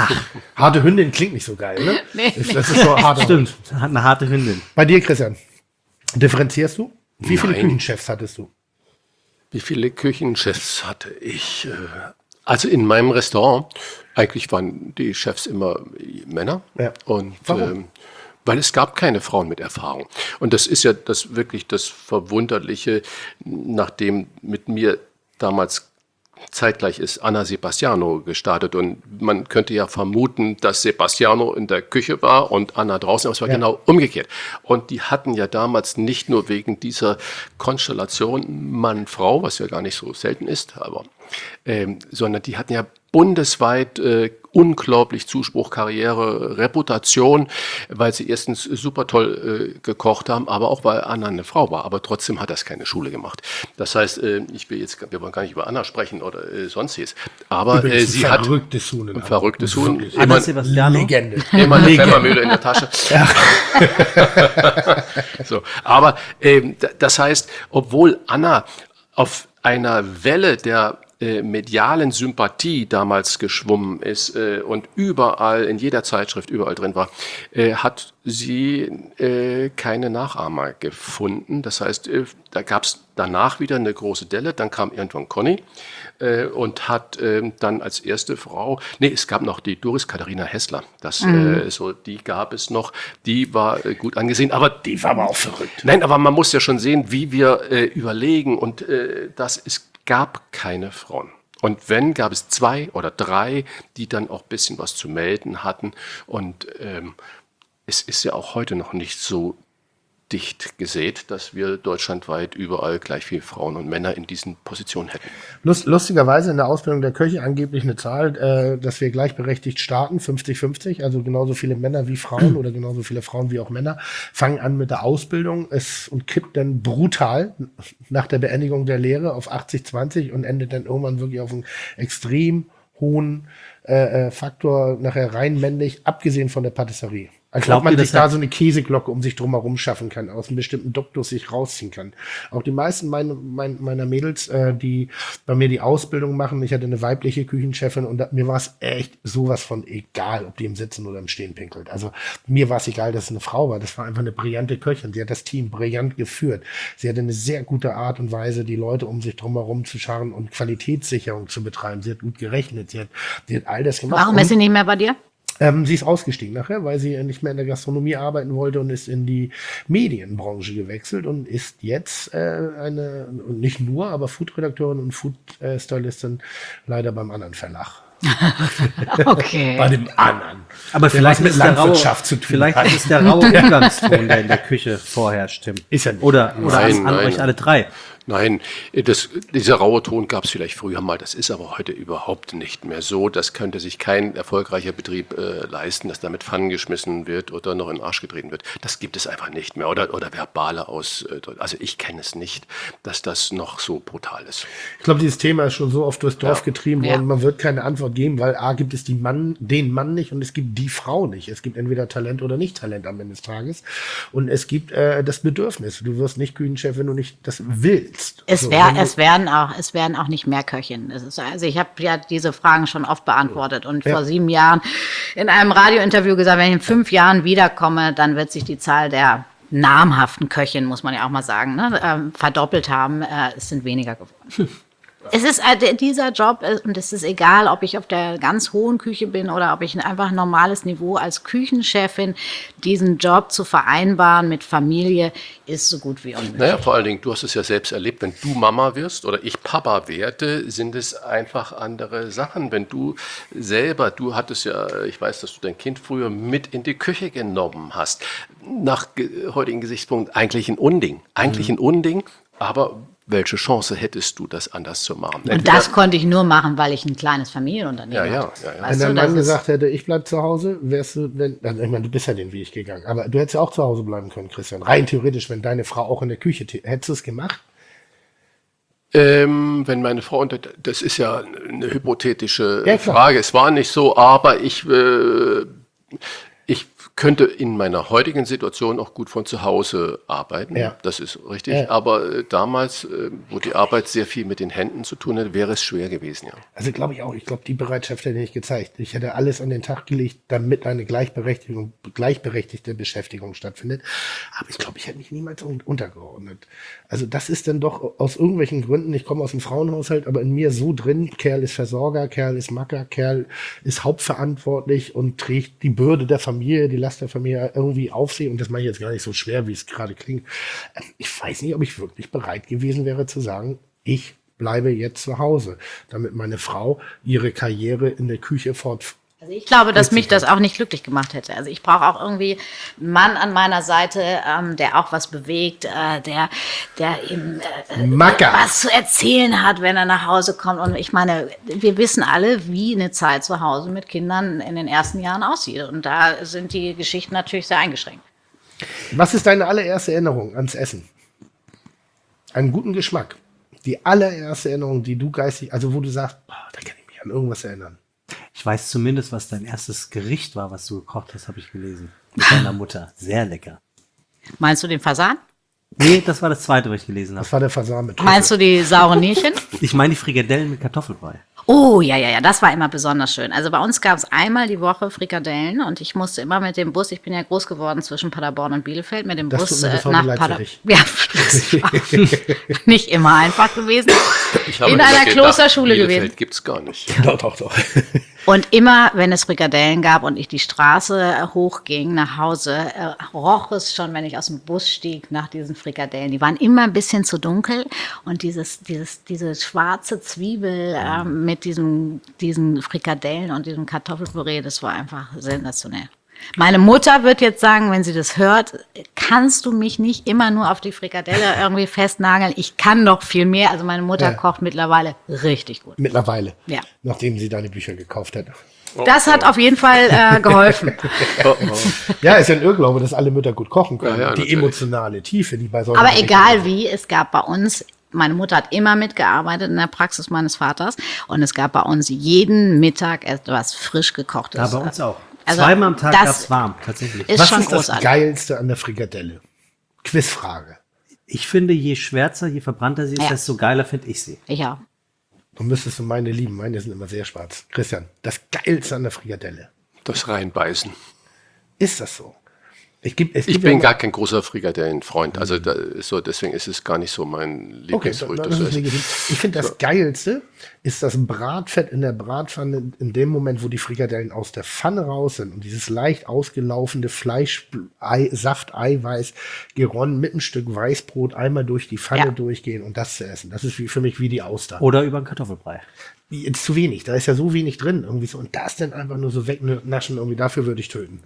Harte Hündin klingt nicht so geil, ne? Nee, Ist- Das ist so harter Hund. Stimmt, hat eine harte Hündin. Bei dir, Christian, differenzierst du? Wie viele Nein. Küchenchefs hattest du? Wie viele Küchenchefs hatte ich? äh, Also in meinem Restaurant, eigentlich waren die Chefs immer Männer. Ja. Und Warum? ähm, weil es gab keine Frauen mit Erfahrung. Und das ist ja das wirklich das Verwunderliche, nachdem mit mir damals zeitgleich ist Anna Sebastiano gestartet. Und man könnte ja vermuten, dass Sebastiano in der Küche war und Anna draußen, aber es war Ja. genau umgekehrt. Und die hatten ja damals nicht nur wegen dieser Konstellation Mann-Frau, was ja gar nicht so selten ist, aber ähm, sondern die hatten ja bundesweit äh, unglaublich Zuspruch, Karriere, Reputation, weil sie erstens super toll äh, gekocht haben, aber auch weil Anna eine Frau war. Aber trotzdem hat das keine Schule gemacht. Das heißt, äh, ich will jetzt, wir wollen gar nicht über Anna sprechen oder äh, sonstiges. Aber äh, Übrigens, sie ein hat verrücktes Huhn. in ein verrücktes Huhn. Wirklich. Anna Immer, Sebastiano. Legende. immer eine Pfeffermühle in der Tasche. So, aber ähm, d- das heißt, obwohl Anna auf einer Welle der äh, medialen Sympathie damals geschwommen ist äh, und überall, in jeder Zeitschrift, überall drin war, äh, hat sie äh, keine Nachahmer gefunden. Das heißt, äh, da gab es danach wieder eine große Delle, dann kam irgendwann Conny äh, und hat äh, dann als erste Frau, nee, es gab noch die Doris Katharina Hessler, das, äh, so, die gab es noch, die war äh, gut angesehen, aber Die war aber auch verrückt. Nein, aber man muss ja schon sehen, wie wir äh, überlegen und äh, dass es gab keine Frauen. Und wenn, gab es zwei oder drei, die dann auch ein bisschen was zu melden hatten. Und ähm, es ist ja auch heute noch nicht so dicht gesät, dass wir deutschlandweit überall gleich viele Frauen und Männer in diesen Positionen hätten. Lust, lustigerweise in der Ausbildung der Köche angeblich eine Zahl, äh, dass wir gleichberechtigt starten, fünfzig fünfzig, also genauso viele Männer wie Frauen oder genauso viele Frauen wie auch Männer, fangen an mit der Ausbildung es, und kippt dann brutal nach der Beendigung der Lehre auf achtzig zwanzig und endet dann irgendwann wirklich auf einen extrem hohen äh, äh, Faktor, nachher rein männlich, abgesehen von der Patisserie. Als Glaubt ob man ihr, sich dass da er- so eine Käseglocke um sich drumherum schaffen kann, aus einem bestimmten Duktus sich rausziehen kann. Auch die meisten mein, mein, meiner Mädels, äh, die bei mir die Ausbildung machen, ich hatte eine weibliche Küchenchefin und da, mir war es echt sowas von egal, ob die im Sitzen oder im Stehen pinkelt. Also mir war es egal, dass es eine Frau war. Das war einfach eine brillante Köchin. Sie hat das Team brillant geführt. Sie hatte eine sehr gute Art und Weise, die Leute um sich drumherum zu scharen und Qualitätssicherung zu betreiben. Sie hat gut gerechnet. Sie hat, sie hat all das gemacht. Warum Und- ist sie nicht mehr bei dir? ähm, sie ist ausgestiegen nachher, weil sie nicht mehr in der Gastronomie arbeiten wollte und ist in die Medienbranche gewechselt und ist jetzt äh, eine, und nicht nur, aber Food-Redakteurin und Food-Stylistin leider beim anderen Verlag. Okay. Bei dem anderen. Aber Der vielleicht was mit ist der raue, Landwirtschaft zu tun vielleicht hat. ist es der raue Umgangston, der in der Küche vorherrscht, Tim. Ist ja nicht. Oder, oder Nein, an, an nein. euch alle drei. Nein, das, dieser raue Ton gab es vielleicht früher mal, das ist aber heute überhaupt nicht mehr so. Das könnte sich kein erfolgreicher Betrieb äh, leisten, dass da mit Pfannen geschmissen wird oder noch in den Arsch getreten wird. Das gibt es einfach nicht mehr. Oder, oder verbale aus, äh, also ich kenne es nicht, dass das noch so brutal ist. Ich glaube, dieses Thema ist schon so oft durchs Dorf Ja. getrieben worden. Ja. Man wird keine Antwort geben, weil A, gibt es die Mann, den Mann nicht und es gibt die Frau nicht. Es gibt entweder Talent oder nicht Talent am Ende des Tages. Und es gibt äh, das Bedürfnis. Du wirst nicht Küchenchef, wenn du nicht das willst. Es, So, wär, wenn du- es, werden auch, es werden auch nicht mehr Köchinnen. Es ist, also ich habe ja diese Fragen schon oft beantwortet und Ja. vor sieben Jahren in einem Radiointerview gesagt, wenn ich in fünf Jahren wiederkomme, dann wird sich die Zahl der namhaften Köchinnen, muss man ja auch mal sagen, ne, ähm, verdoppelt haben. Äh, es sind weniger geworden. Es ist äh, dieser Job, äh, und es ist egal, ob ich auf der ganz hohen Küche bin oder ob ich ein einfach normales Niveau als Küchenchefin, diesen Job zu vereinbaren mit Familie, ist so gut wie unmöglich. Naja, vor allen Dingen, du hast es ja selbst erlebt, wenn du Mama wirst oder ich Papa werde, sind es einfach andere Sachen. Wenn du selber, du hattest ja, ich weiß, dass du dein Kind früher mit in die Küche genommen hast. Nach ge- heutigen Gesichtspunkt eigentlich ein Unding. Eigentlich ein Unding, aber welche Chance hättest du, das anders zu machen? Und das konnte ich nur machen, weil ich ein kleines Familienunternehmen Ja, ja, hatte. ja, ja. Weißt Wenn du, dein das Mann ist- gesagt hätte, ich bleib zu Hause, wärst du denn, also ich meine, du bist ja den Weg gegangen, aber du hättest ja auch zu Hause bleiben können, Christian. Rein theoretisch, wenn deine Frau auch in der Küche, tä- hättest du es gemacht? Ähm, wenn meine Frau, unter- das ist ja eine hypothetische Ja, klar. Frage, es war nicht so, aber ich, äh, ich könnte in meiner heutigen Situation auch gut von zu Hause arbeiten, Ja. das ist richtig, Ja. aber äh, damals, äh, wo die Arbeit sehr viel mit den Händen zu tun hat, wäre es schwer gewesen, ja. Also glaube ich auch, ich glaube, die Bereitschaft hätte ich gezeigt. Ich hätte alles an den Tag gelegt, damit eine Gleichberechtigung, gleichberechtigte Beschäftigung stattfindet. Aber ich glaube, ich hätte mich niemals un untergeordnet. Also das ist dann doch aus irgendwelchen Gründen, ich komme aus einem Frauenhaushalt, aber in mir so drin, Kerl ist Versorger, Kerl ist Macker, Kerl ist hauptverantwortlich und trägt die Bürde der Familie, die Last der Familie irgendwie auf sich. Und das mache ich jetzt gar nicht so schwer, wie es gerade klingt. Ich weiß nicht, ob ich wirklich bereit gewesen wäre zu sagen, ich bleibe jetzt zu Hause, damit meine Frau ihre Karriere in der Küche fortführt. Also ich glaube, dass mich das auch nicht glücklich gemacht hätte. Also ich brauche auch irgendwie einen Mann an meiner Seite, ähm, der auch was bewegt, äh, der, der eben äh, Macker. was zu erzählen hat, wenn er nach Hause kommt. Und ich meine, wir wissen alle, wie eine Zeit zu Hause mit Kindern in den ersten Jahren aussieht. Und da sind die Geschichten natürlich sehr eingeschränkt. Was ist deine allererste Erinnerung ans Essen? Einen guten Geschmack. Die allererste Erinnerung, die du geistig, also wo du sagst, boah, da kann ich mich an irgendwas erinnern. Ich weiß zumindest, was dein erstes Gericht war, was du gekocht hast, habe ich gelesen. Mit deiner Mutter. Sehr lecker. Meinst du den Fasan? Nee, das war das zweite, was ich gelesen habe. Das war der Fasan mit Trüffel. Meinst du die sauren Nierchen? Ich meine die Frikadellen mit Kartoffelbrei. Oh, ja, ja, ja, das war immer besonders schön. Also bei uns gab es einmal die Woche Frikadellen und ich musste immer mit dem Bus, ich bin ja groß geworden zwischen Paderborn und Bielefeld, mit dem Das Bus tut mir bis äh, heute nach leid für Paderborn. dich. Ja, das war nicht immer einfach gewesen. Ich habe In immer einer gedacht, Klosterschule Bielefeld gewesen. gibt's gar nicht. Doch, doch, doch. Und immer, wenn es Frikadellen gab und ich die Straße hochging nach Hause, äh, roch es schon, wenn ich aus dem Bus stieg, nach diesen Frikadellen. Die waren immer ein bisschen zu dunkel und dieses, dieses, diese schwarze Zwiebel äh, mit diesem, diesen Frikadellen und diesem Kartoffelpüree, das war einfach sensationell. Meine Mutter wird jetzt sagen, wenn sie das hört, kannst du mich nicht immer nur auf die Frikadelle irgendwie festnageln. Ich kann noch viel mehr. Also meine Mutter Ja. kocht mittlerweile richtig gut. Mittlerweile. Ja. Nachdem sie deine Bücher gekauft hat. Das hat auf jeden Fall äh, geholfen. Oh, oh. Ja, ist ja ein Irrglaube, dass alle Mütter gut kochen können. Ja, ja, die natürlich. emotionale Tiefe, die bei solchen Aber Gerichten egal ist. wie, es gab bei uns, meine Mutter hat immer mitgearbeitet in der Praxis meines Vaters und es gab bei uns jeden Mittag etwas frisch gekochtes. Ja, bei uns auch. Also, Zweimal am Tag das gab's warm, tatsächlich. Ist Was schon ist das großartig. Geilste an der Frikadelle? Quizfrage. Ich finde, je schwärzer, je verbrannter sie ist, Ja. desto geiler finde ich sie. Ja. Du müsstest du meine lieben. Meine sind immer sehr schwarz. Christian, das Geilste an der Frikadelle. Das reinbeißen. Ist das so? Ich, geb, es Ich gibt bin ja gar kein großer Frikadellenfreund. Also da ist so, deswegen ist es gar nicht so mein Okay, Lieblingsfrücht. das das ist ist, legitim. Ich finde, das Geilste ist das Bratfett in der Bratpfanne in dem Moment, wo die Frikadellen aus der Pfanne raus sind und dieses leicht ausgelaufene Fleisch, Ei, Saft, Eiweiß geronnen mit ein Stück Weißbrot einmal durch die Pfanne Ja. durchgehen und das zu essen. Das ist wie, für mich wie die Auster. Oder über einen Kartoffelbrei. Jetzt zu wenig, da ist ja so wenig drin irgendwie so und das dann einfach nur so wegnaschen, irgendwie dafür würde ich töten.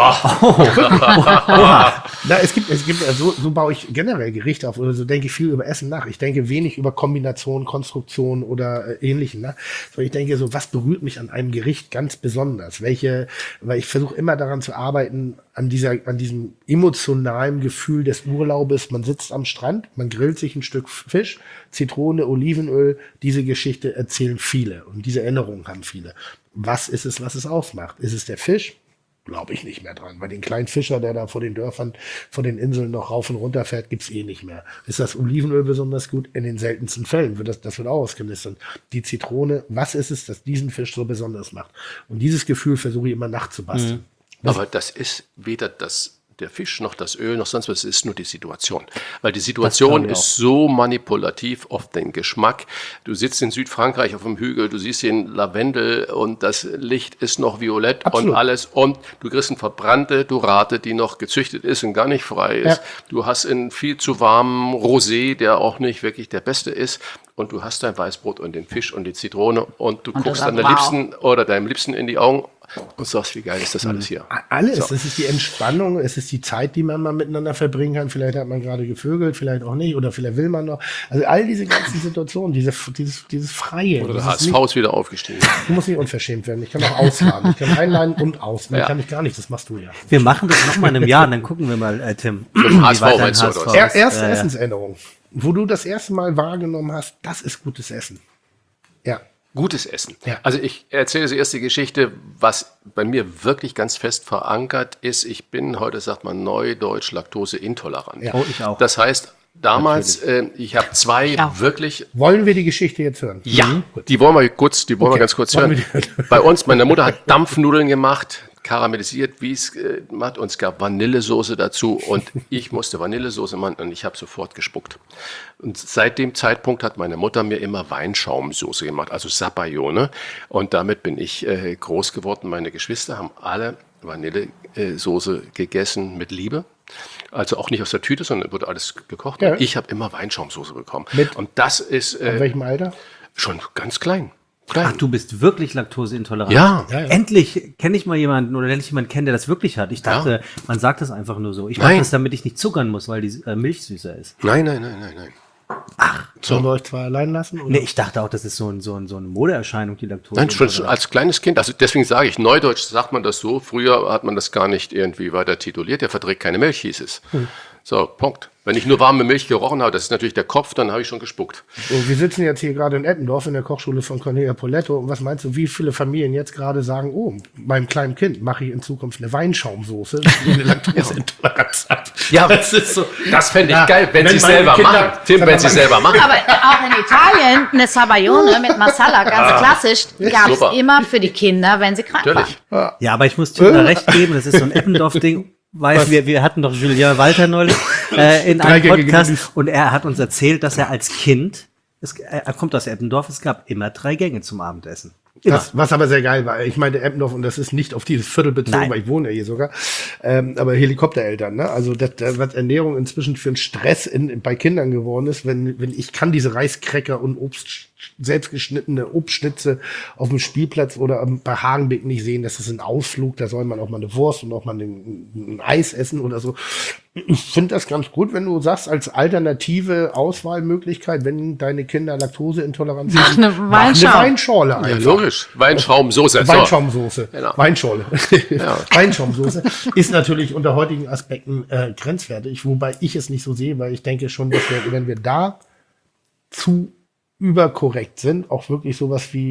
Na, es gibt, es gibt, so, so baue ich generell Gerichte auf oder so denke ich viel über Essen nach. Ich denke wenig über Kombination, Konstruktion oder äh, ähnlichen. Ne? So, ich denke so, was berührt mich an einem Gericht ganz besonders? Welche, weil ich versuche immer daran zu arbeiten, an dieser, an diesem emotionalen Gefühl des Urlaubes. Man sitzt am Strand, man grillt sich ein Stück Fisch, Zitrone, Olivenöl. Diese Geschichte erzählen viele und diese Erinnerungen haben viele. Was ist es, was es ausmacht? Ist es der Fisch? Glaube ich nicht mehr dran. Bei den kleinen Fischer, der da vor den Dörfern, vor den Inseln noch rauf und runter fährt, gibt's eh nicht mehr. Ist das Olivenöl besonders gut? In den seltensten Fällen wird das, das wird auch ausgelistet. Die Zitrone, was ist es, das diesen Fisch so besonders macht? Und dieses Gefühl versuche ich immer nachzubasteln. aber das ist weder das, der Fisch noch das Öl noch sonst was, es ist nur die Situation. Weil die Situation glaube ich ist so manipulativ auf den Geschmack. Du sitzt in Südfrankreich auf dem Hügel, du siehst den Lavendel und das Licht ist noch violett Absolut. und alles und du kriegst eine verbrannte Dorade, die noch gezüchtet ist und gar nicht frei ist. Ja. Du hast einen viel zu warmen Rosé, der auch nicht wirklich der beste ist. Und du hast dein Weißbrot und den Fisch und die Zitrone und du Und guckst du deiner sagst, wow. Liebsten oder deinem Liebsten in die Augen und sagst, wie geil ist das alles hier. Alles. Es ist die Entspannung, es ist die Zeit, die man mal miteinander verbringen kann. Vielleicht hat man gerade gevögelt, vielleicht auch nicht, oder vielleicht will man noch. Also all diese ganzen Situationen, diese, dieses, dieses Freie. Oder der dieses H S nicht- V ist wieder aufgestiegen. Du musst nicht unverschämt werden. Ich kann auch ausladen. Ich kann einladen und ausladen. Ja. Kann ich gar nicht. Das machst du ja. Wir machen das noch mal in einem Jahr, dann gucken wir mal, äh, Tim. H S V wie weit dein meinst du, H S V oder was? ist. Er, erste Äh, Essensänderung. Wo du das erste Mal wahrgenommen hast, das ist gutes Essen. Ja. Gutes Essen. Ja. Also ich erzähle zuerst die Geschichte, was bei mir wirklich ganz fest verankert ist. Ich bin, heute sagt man neudeutsch, laktoseintolerant. Ja. Oh, ich auch. Das heißt, damals, äh, ich habe zwei Ja. wirklich Wollen wir die Geschichte jetzt hören? Ja, die wollen wir kurz, die wollen Okay, wir ganz kurz machen hören. wir die. Bei uns, meine Mutter hat Dampfnudeln gemacht, karamellisiert, wie es äh, macht, und es gab Vanillesoße dazu und ich musste Vanillesoße machen und ich habe sofort gespuckt. Und seit dem Zeitpunkt hat meine Mutter mir immer Weinschaumsoße gemacht, also Sapayone, und damit bin ich äh, groß geworden. Meine Geschwister haben alle Vanillesoße gegessen mit Liebe. Also auch nicht aus der Tüte, sondern wurde alles gekocht. Ja. Ich habe immer Weinschaumsoße bekommen. Mit- und das ist In äh, welchem Alter? schon ganz klein. klein. Ach, du bist wirklich laktoseintolerant. Ja. Ja, ja. Endlich kenne ich mal jemanden oder lerne ich jemanden kennen, der das wirklich hat. Ich dachte, man sagt das einfach nur so. Ich mache Nein. das, damit ich nicht zuckern muss, weil die äh, Milch süßer ist. Nein, nein, nein, nein, nein. Sollen wir euch zwei allein lassen? Oder? Nee, ich dachte auch, das ist so, ein, so, ein, so eine Modeerscheinung, die Laktose. Nein, schon, schon als kleines Kind, also deswegen sage ich, neudeutsch sagt man das so, früher hat man das gar nicht irgendwie weiter tituliert, der verträgt keine Milch, hieß es. So, Punkt. Wenn ich nur warme Milch gerochen habe, das ist natürlich der Kopf, dann habe ich schon gespuckt. So, wir sitzen jetzt hier gerade in Eppendorf in der Kochschule von Cornelia Poletto. Und was meinst du, wie viele Familien jetzt gerade sagen, oh, meinem kleinen Kind mache ich in Zukunft eine Weinschaumsoße, die eine Laktoseintoleranz hat. Ja, das ist so. Das fände ich Ja, geil, wenn, wenn sie es meine selber Kinder- machen. Tim, Sag wenn mal, sie es mein- selber machen. Aber auch in Italien, eine Sabaione mit Masala, ganz klassisch, gab es super. immer für die Kinder, wenn sie krank Natürlich. waren. Ja, aber ich muss Tim da recht geben, das ist so ein Eppendorf-Ding. Weil wir, wir hatten doch Julien Walter neulich äh, in einem Dreigängige Podcast Menüs. und er hat uns erzählt, dass er als Kind, es, er kommt aus Eppendorf, es gab immer drei Gänge zum Abendessen. Immer. Was, was aber sehr geil war. Ich meinte Eppendorf, und das ist nicht auf dieses Viertel bezogen, Nein. weil ich wohne ja hier sogar. Ähm, aber Helikoptereltern, ne? Also das, das, was Ernährung inzwischen für einen Stress in, bei Kindern geworden ist, wenn, wenn ich kann diese Reiskräcker und Obst, selbstgeschnittene Obstschnitze auf dem Spielplatz oder am- bei Hagenbeck nicht sehen, das ist ein Ausflug, da soll man auch mal eine Wurst und auch mal ein, ein Eis essen oder so. Ich finde das ganz gut, wenn du sagst, als alternative Auswahlmöglichkeit, wenn deine Kinder Laktoseintoleranz haben, eine mach Weinschaum. eine Weinschorle Ja, einfach. logisch. Weinschaumsoße. So. Weinschaumsoße. Genau. Weinschorle. Ja. Weinschaumsoße ist natürlich unter heutigen Aspekten äh, grenzwertig, wobei ich es nicht so sehe, weil ich denke schon, dass wir, wenn wir da zu überkorrekt sind, auch wirklich sowas wie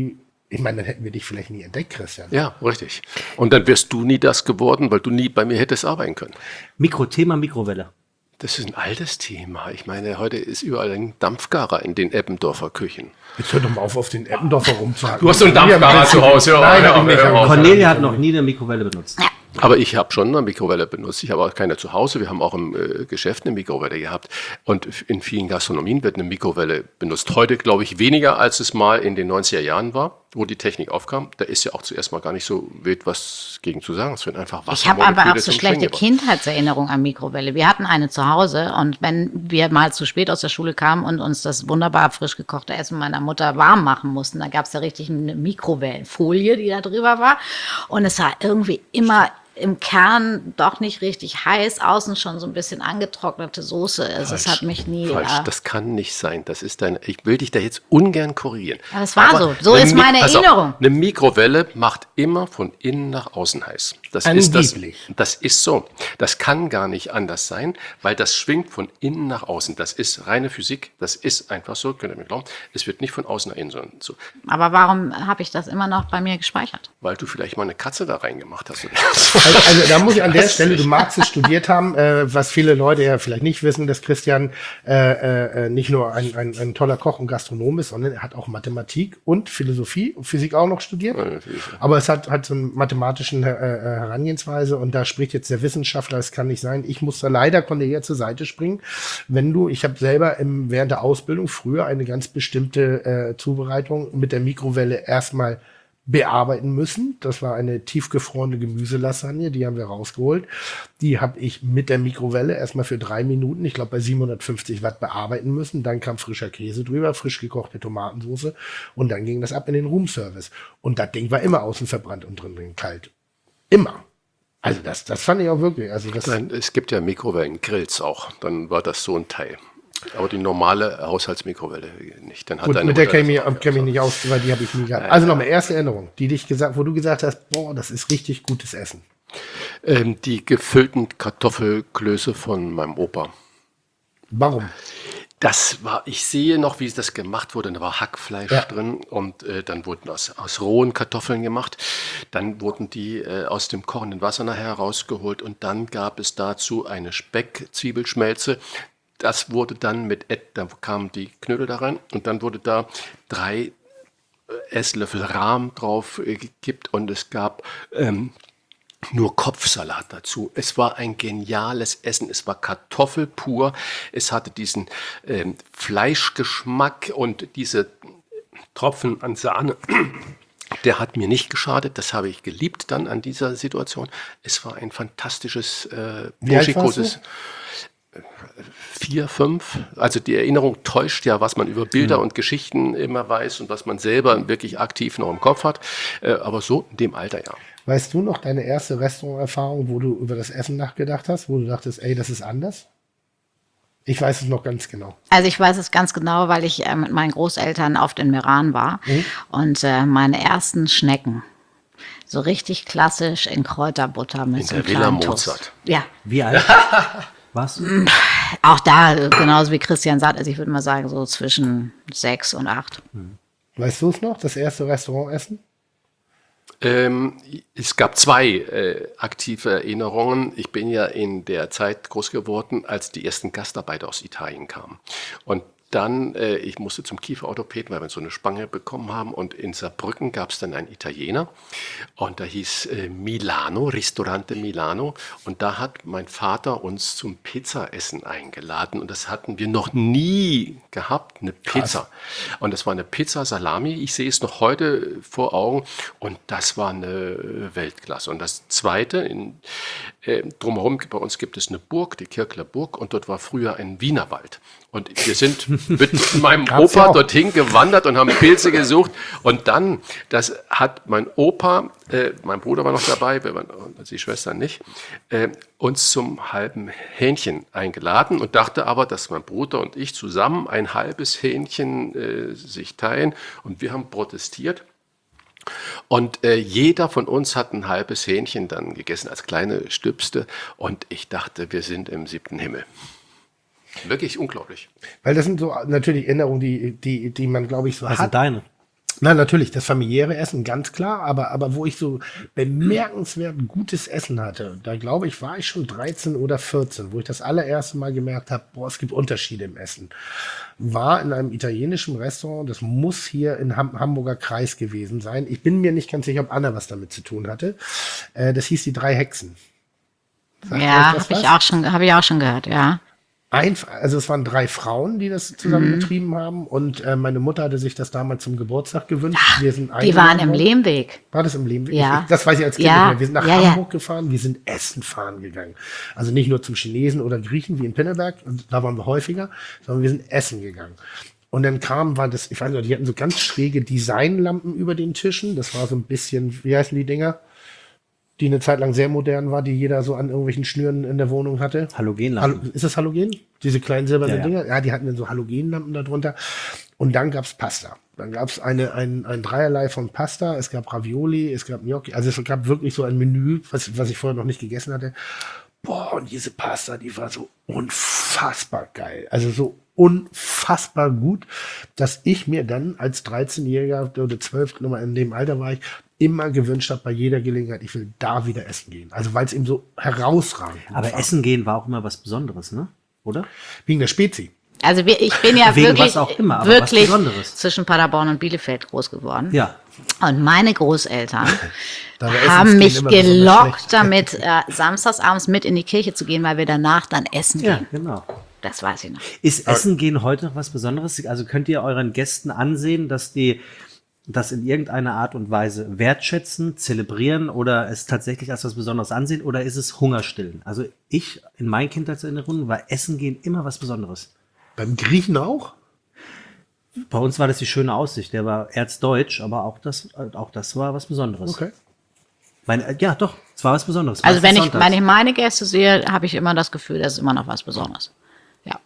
Ich meine, dann hätten wir dich vielleicht nie entdeckt, Christian. Ja, richtig. Und dann wärst du nie das geworden, weil du nie bei mir hättest arbeiten können. Mikro, Thema Mikrowelle. Das ist ein altes Thema. Ich meine, heute ist überall ein Dampfgarer in den Eppendorfer Küchen. Jetzt hör doch mal auf, auf den Eppendorfer rumzuhaken. Du hast so einen Dampfgarer zu Hause. Ja, Nein, ja, hab ich nicht. ja, ja. Cornelia hat noch nie eine Mikrowelle benutzt. Aber ich habe schon eine Mikrowelle benutzt. Ich habe auch keine zu Hause. Wir haben auch im äh, Geschäft eine Mikrowelle gehabt. Und in vielen Gastronomien wird eine Mikrowelle benutzt. Heute glaube ich weniger, als es mal in den neunziger Jahren war, wo die Technik aufkam. Da ist ja auch zuerst mal gar nicht so wild was gegen zu sagen. Es wird einfach Wasser. Ich habe aber auch so schlechte Kindheitserinnerungen an Mikrowelle. Wir hatten eine zu Hause und wenn wir mal zu spät aus der Schule kamen und uns das wunderbar frisch gekochte Essen meiner Mutter warm machen mussten, da gab es ja richtig eine Mikrowellenfolie, die da drüber war. Und es war irgendwie immer im Kern doch nicht richtig heiß, außen schon so ein bisschen angetrocknete Soße. Also es hat mich nie... Falsch, Äh, das kann nicht sein. Das ist dein, ich will dich da jetzt ungern korrigieren. Aber es war so. So eine ist Mi- meine pass auf, Erinnerung. Eine Mikrowelle macht immer von innen nach außen heiß. Das ist, das, Angeblich. das ist so. Das kann gar nicht anders sein, weil das schwingt von innen nach außen. Das ist reine Physik. Das ist einfach so, könnt ihr mir glauben. Es wird nicht von außen nach innen, sondern so. Aber warum habe ich das immer noch bei mir gespeichert? Weil du vielleicht mal eine Katze da reingemacht hast. Also, also da muss ich an der Stelle, du magst es studiert haben, äh, was viele Leute ja vielleicht nicht wissen, dass Christian äh, äh, nicht nur ein, ein, ein toller Koch und Gastronom ist, sondern er hat auch Mathematik und Philosophie und Physik auch noch studiert. Aber es hat, hat so eine mathematische äh, Herangehensweise und da spricht jetzt der Wissenschaftler, es kann nicht sein. Ich muss da leider Cornelia zur Seite springen. Wenn du, ich habe selber im, während der Ausbildung früher eine ganz bestimmte äh, Zubereitung mit der Mikrowelle erstmal bearbeiten müssen. Das war eine tiefgefrorene Gemüselasagne, die haben wir rausgeholt. Die habe ich mit der Mikrowelle erstmal für drei Minuten, ich glaube bei siebenhundertfünfzig Watt bearbeiten müssen. Dann kam frischer Käse drüber, frisch gekochte Tomatensauce und dann ging das ab in den Roomservice. Und das Ding war immer außen verbrannt und drin drin kalt. Immer. Also das, das fand ich auch wirklich. Also das Nein, es gibt ja Mikrowellengrills auch. Dann war das so ein Teil. Aber die normale Haushaltsmikrowelle nicht. Dann hat Gut, deine mit der Mutter kenne ich, das mich- kenn ich mich nicht aus, weil die habe ich nie gehabt. Also nochmal, erste Erinnerung, die dich gesagt, wo du gesagt hast, boah, das ist richtig gutes Essen. Ähm, die gefüllten Kartoffelklöße von meinem Opa. Warum? Das war, ich sehe noch, wie das gemacht wurde. Da war Hackfleisch Ja. drin und äh, dann wurden aus, aus rohen Kartoffeln gemacht. Dann wurden die äh, aus dem kochenden Wasser nachher herausgeholt und dann gab es dazu eine Speck-Zwiebelschmelze. Das wurde dann mit, Ed- da kamen die Knödel da rein und dann wurde da drei Esslöffel Rahm drauf äh, gekippt und es gab ähm, nur Kopfsalat dazu. Es war ein geniales Essen. Es war Kartoffel pur. Es hatte diesen ähm, Fleischgeschmack und diese Tropfen an Sahne. Der hat mir nicht geschadet. Das habe ich geliebt dann an dieser Situation. Es war ein fantastisches äh, Wie alt warst burschikoses Vier, fünf. Also die Erinnerung täuscht ja, was man über Bilder und Geschichten immer weiß und was man selber wirklich aktiv noch im Kopf hat. Äh, aber so in dem Alter, ja. Weißt du noch deine erste Restauranterfahrung, wo du über das Essen nachgedacht hast, wo du dachtest, ey, das ist anders? Ich weiß es noch ganz genau. Also ich weiß es ganz genau, weil ich äh, mit meinen Großeltern oft in Meran war und äh, meine ersten Schnecken so richtig klassisch in Kräuterbutter mit In so der einem Villa kleinen Toast. Mozart. Ja, Wie alt warst du? auch da äh, genauso wie Christian sagt, also ich würde mal sagen so zwischen sechs und acht. Weißt du es noch, das erste Restaurantessen? Ähm, es gab zwei äh, aktive Erinnerungen. Ich bin ja in der Zeit groß geworden, als die ersten Gastarbeiter aus Italien kamen. Und dann, äh, ich musste zum Kieferorthopäden, weil wir so eine Spange bekommen haben. Und in Saarbrücken gab es dann einen Italiener. Und da hieß äh, Milano, Ristorante Milano. Und da hat mein Vater uns zum Pizzaessen eingeladen. Und das hatten wir noch nie gehabt, eine Pizza. Und das war eine Pizza Salami. Ich sehe es noch heute vor Augen. Und das war eine Weltklasse. Und das Zweite, in, äh, drumherum bei uns gibt es eine Burg, die Kirkler Burg. Und dort war früher ein Wienerwald. Und wir sind mit meinem Gab's ja Opa auch. dorthin gewandert und haben Pilze gesucht. Und dann, das hat mein Opa, äh, mein Bruder war noch dabei, wir waren, die Schwester nicht, äh, uns zum halben Hähnchen eingeladen und dachte aber, dass mein Bruder und ich zusammen ein halbes Hähnchen äh, sich teilen. Und wir haben protestiert. Und äh, jeder von uns hat ein halbes Hähnchen dann gegessen als kleine Stüpste. Und ich dachte, wir sind im siebten Himmel. Wirklich unglaublich. Weil das sind so natürlich Erinnerungen, die, die, die man, glaube ich, so Also hat. deine. Na, natürlich, das familiäre Essen, ganz klar, aber, aber wo ich so bemerkenswert gutes Essen hatte, da glaube ich, war ich schon dreizehn oder vierzehn, wo ich das allererste Mal gemerkt habe, boah, es gibt Unterschiede im Essen. War in einem italienischen Restaurant, das muss hier in Ham Hamburger Kreis gewesen sein. Ich bin mir nicht ganz sicher, ob Anna was damit zu tun hatte. Äh, das hieß die drei Hexen. Sagt Ja, euch das habe ich was? auch schon, habe ich auch schon gehört, ja. Ein, also es waren drei Frauen, die das zusammen betrieben haben und äh, meine Mutter hatte sich das damals zum Geburtstag gewünscht. Wir sind Die waren eingeladen im worden. Lehmweg. War das im Lehmweg? Ja. Ich, das weiß ich als Kind Ja. nicht mehr. Wir sind nach Ja, ja. Hamburg gefahren, wir sind Essen fahren gegangen. Also nicht nur zum Chinesen oder Griechen wie in Pinneberg, und da waren wir häufiger, sondern wir sind Essen gegangen. Und dann kam, war das, ich weiß nicht, die hatten so ganz schräge Designlampen über den Tischen. Das war so ein bisschen, wie heißen die Dinger? Die eine Zeit lang sehr modern war, die jeder so an irgendwelchen Schnüren in der Wohnung hatte. Halogenlampen. Hallo, ist das Halogen? Diese kleinen silbernen Ja, ja. Dinger? Ja, die hatten dann so Halogenlampen darunter. Und dann gab's Pasta. Dann gab's eine, ein, ein Dreierlei von Pasta. Es gab Ravioli, es gab Gnocchi. Also es gab wirklich so ein Menü, was, was ich vorher noch nicht gegessen hatte. Boah, und diese Pasta, die war so unfassbar geil. Also so unfassbar gut, dass ich mir dann als dreizehnjähriger oder zwölf, nochmal in dem Alter war ich, immer gewünscht habe, bei jeder Gelegenheit, ich will da wieder essen gehen. Also weil es eben so herausragend Aber war. Essen gehen war auch immer was Besonderes, ne? Oder? Wegen der Spezi. Also wir, ich bin ja Wegen wirklich, was auch immer, aber was wirklich Besonderes. zwischen Paderborn und Bielefeld groß geworden. Ja. Und meine Großeltern Da war haben Essensgehen mich immer besonders gelockt, schlecht. damit äh, samstagsabends mit in die Kirche zu gehen, weil wir danach dann essen Ja, gehen. genau. Das weiß ich noch. Ist Essen gehen heute noch was Besonderes? Also könnt ihr euren Gästen ansehen, dass die das in irgendeiner Art und Weise wertschätzen, zelebrieren oder es tatsächlich als was Besonderes ansehen oder ist es Hungerstillen? Also ich, in meinen Kindheitserinnerungen, war Essen gehen immer was Besonderes. Beim Griechen auch? Bei uns war das die schöne Aussicht. Der war erzdeutsch, aber auch das, auch das war was Besonderes. Okay. Mein, äh, ja, doch, es war was Besonderes. Also wenn ich, Sonntags. wenn ich meine Gäste sehe, habe ich immer das Gefühl, das ist immer noch was Besonderes. Ja.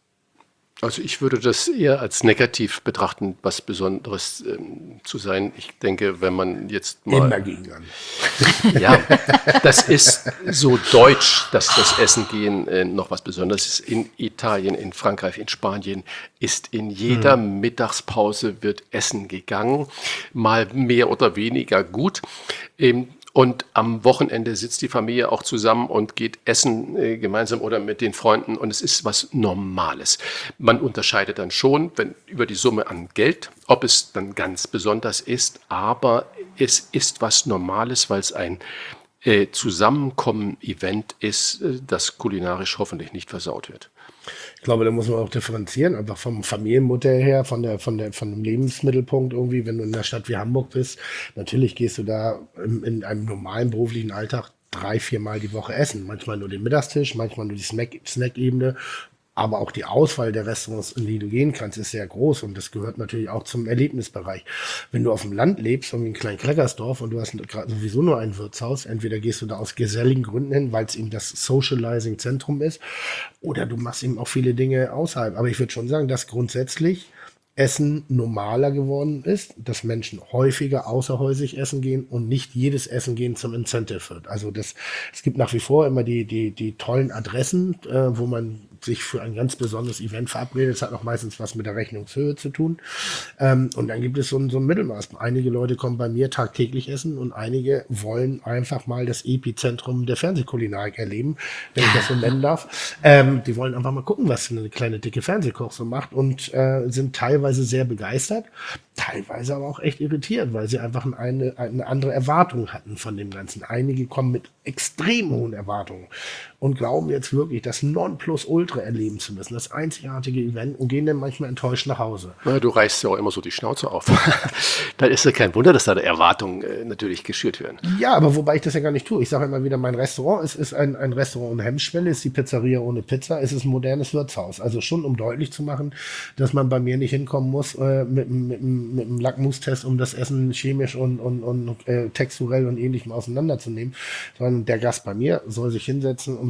Also ich würde das eher als negativ betrachten, was Besonderes ähm, zu sein. Ich denke, wenn man jetzt mal... Immer gegen an. Ja, das ist so deutsch, dass das Essen gehen äh, noch was Besonderes ist. In Italien, in Frankreich, in Spanien ist in jeder Hm. Mittagspause wird Essen gegangen, mal mehr oder weniger gut. Ähm, Und am Wochenende sitzt die Familie auch zusammen und geht essen äh, gemeinsam oder mit den Freunden. Und es ist was Normales. Man unterscheidet dann schon, wenn über die Summe an Geld, ob es dann ganz besonders ist. Aber es ist was Normales, weil es ein äh, Zusammenkommen-Event ist, äh, das kulinarisch hoffentlich nicht versaut wird. Ich glaube, da muss man auch differenzieren, einfach vom Familienmodell her, von der, von der, von dem Lebensmittelpunkt irgendwie, wenn du in einer Stadt wie Hamburg bist, natürlich gehst du da in, in einem normalen beruflichen Alltag drei, viermal die Woche essen. Manchmal nur den Mittagstisch, manchmal nur die Snack, Snack-Ebene. Aber auch die Auswahl der Restaurants, in die du gehen kannst, ist sehr groß und das gehört natürlich auch zum Erlebnisbereich. Wenn du auf dem Land lebst, irgendwie in einem kleinen Kleckersdorf und du hast gerade sowieso nur ein Wirtshaus, entweder gehst du da aus geselligen Gründen hin, weil es eben das Socializing-Zentrum ist, oder du machst eben auch viele Dinge außerhalb. Aber ich würde schon sagen, dass grundsätzlich Essen normaler geworden ist, dass Menschen häufiger außerhäusig essen gehen und nicht jedes Essen gehen zum Incentive wird. Also das, es gibt nach wie vor immer die, die, die tollen Adressen, äh, wo man sich für ein ganz besonderes Event verabredet. Das hat auch meistens was mit der Rechnungshöhe zu tun. Ähm, und dann gibt es so ein, so ein Mittelmaß. Einige Leute kommen bei mir tagtäglich essen und einige wollen einfach mal das Epizentrum der Fernsehkulinarik erleben, wenn ich das so nennen darf. Ähm, die wollen einfach mal gucken, was eine kleine dicke Fernsehkoch so macht und äh, sind teilweise sehr begeistert, teilweise aber auch echt irritiert, weil sie einfach eine, eine andere Erwartung hatten von dem Ganzen. Einige kommen mit extrem hohen Erwartungen und glauben jetzt wirklich, das Nonplusultra erleben zu müssen, das einzigartige Event und gehen dann manchmal enttäuscht nach Hause. Na, du reißt ja auch immer so die Schnauze auf. Dann ist ja kein Wunder, dass da Erwartungen äh, natürlich geschürt werden. Ja, aber wobei ich das ja gar nicht tue. Ich sage immer wieder, mein Restaurant ist, ist ein, ein Restaurant ohne Hemmschwelle, ist die Pizzeria ohne Pizza, es ist ein modernes Wirtshaus. Also schon, um deutlich zu machen, dass man bei mir nicht hinkommen muss äh, mit, mit, mit einem Lackmustest, um das Essen chemisch und, und, und äh, texturell und ähnlichem auseinanderzunehmen, sondern der Gast bei mir soll sich hinsetzen und soll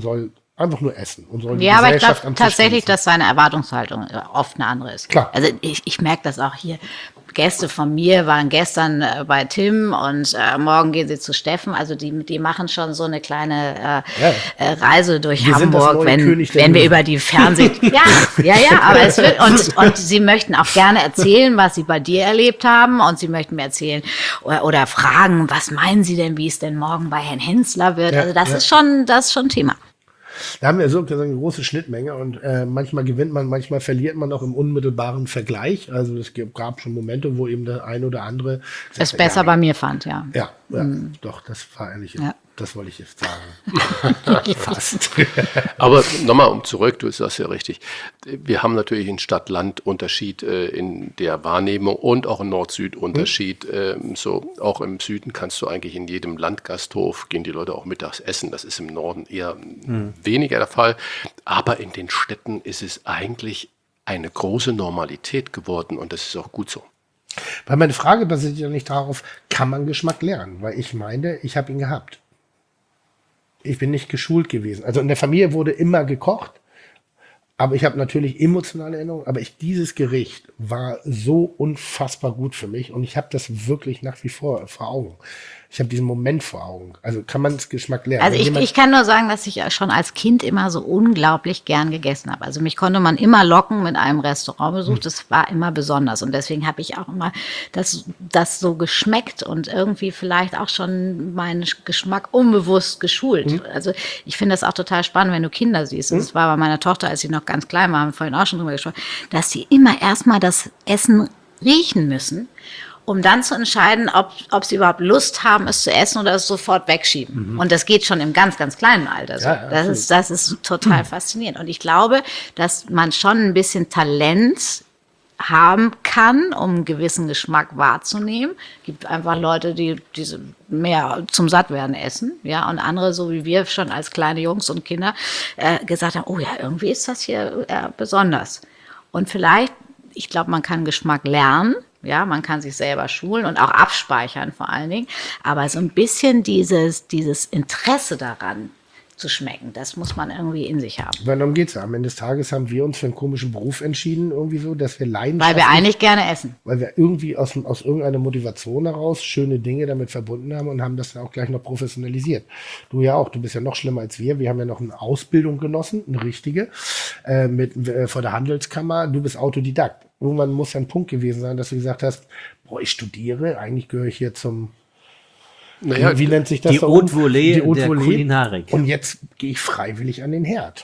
Einfach nur essen. Und soll die Ja, aber ich Gesellschaft glaube am Tisch tatsächlich, genießen. dass seine Erwartungshaltung äh, oft eine andere ist. Klar. Also ich, ich merke das auch hier. Gäste von mir waren gestern äh, bei Tim und äh, morgen gehen sie zu Steffen. Also die, die machen schon so eine kleine äh, Ja. äh, Reise durch Wir sind das Hamburg, neue wenn, König der wenn wir Löwen. über die Fernseh... ja, ja, ja, aber es wird... Und, und sie möchten auch gerne erzählen, was sie bei dir erlebt haben und sie möchten mir erzählen oder, oder fragen, was meinen sie denn, wie es denn morgen bei Herrn Hensler wird. Ja, Also das ja. ist schon, das ist schon Thema. Da haben wir so eine große Schnittmenge und äh, manchmal gewinnt man, manchmal verliert man auch im unmittelbaren Vergleich. Also es gab schon Momente, wo eben der ein oder andere Es besser ja, bei mir fand, ja. Ja, ja doch, das war eigentlich, Ja. das wollte ich jetzt sagen. Fast. Aber nochmal um zurück, du sagst ja richtig. Wir haben natürlich einen Stadt-Land-Unterschied äh, in der Wahrnehmung und auch einen Nord-Süd-Unterschied. Ähm, so, auch im Süden kannst du eigentlich in jedem Landgasthof gehen die Leute auch mittags essen. Das ist im Norden eher Mhm. weniger der Fall. Aber in den Städten ist es eigentlich eine große Normalität geworden und das ist auch gut so. Weil meine Frage basiert ja nicht darauf, kann man Geschmack lernen? Weil ich meine, ich habe ihn gehabt. Ich bin nicht geschult gewesen. Also in der Familie wurde immer gekocht, aber ich habe natürlich emotionale Erinnerungen. Aber ich, dieses Gericht war so unfassbar gut für mich und ich habe das wirklich nach wie vor vor Augen. Ich habe diesen Moment vor Augen. Also kann man es Geschmack lernen? Also Wenn ich, jemand- ich kann nur sagen, dass ich schon als Kind immer so unglaublich gern gegessen habe. Also mich konnte man immer locken mit einem Restaurantbesuch. Das war immer besonders. Und deswegen habe ich auch immer das, das so geschmeckt und irgendwie vielleicht auch schon meinen Geschmack unbewusst geschult. Also ich finde das auch total spannend, wenn du Kinder siehst. Das war bei meiner Tochter, als sie noch ganz klein war, haben wir vorhin auch schon drüber gesprochen, dass sie immer erstmal das Essen riechen müssen, um dann zu entscheiden, ob, ob sie überhaupt Lust haben, es zu essen oder es sofort wegschieben. Und das geht schon im ganz, ganz kleinen Alter so. Ja, ja, das, ist, das ist total faszinierend. Und ich glaube, dass man schon ein bisschen Talent haben kann, um einen gewissen Geschmack wahrzunehmen. Es gibt einfach Leute, die diese mehr zum Sattwerden essen, ja, und andere, so wie wir schon als kleine Jungs und Kinder, äh, gesagt haben, oh ja, irgendwie ist das hier äh, besonders. Und vielleicht, ich glaube, man kann Geschmack lernen. Ja, man kann sich selber schulen und auch abspeichern vor allen Dingen. Aber so ein bisschen dieses, dieses Interesse daran zu schmecken, das muss man irgendwie in sich haben. Weil darum geht's ja. Am Ende des Tages haben wir uns für einen komischen Beruf entschieden, irgendwie so, dass wir Weil leidenschaftlich, wir eigentlich gerne essen. weil wir irgendwie aus, aus irgendeiner Motivation heraus schöne Dinge damit verbunden haben und haben das dann auch gleich noch professionalisiert. Du ja auch, du bist ja noch schlimmer als wir. Wir haben ja noch eine Ausbildung genossen, eine richtige, äh, mit, äh, vor der Handelskammer. Du bist Autodidakt. Irgendwann muss ja ein Punkt gewesen sein, dass du gesagt hast, boah, ich studiere, eigentlich gehöre ich hier zum, Naja, wie, wie nennt sich das die da Haute oben? Volée Die Haute der Volée. Kulinarik. Und jetzt gehe ich freiwillig an den Herd.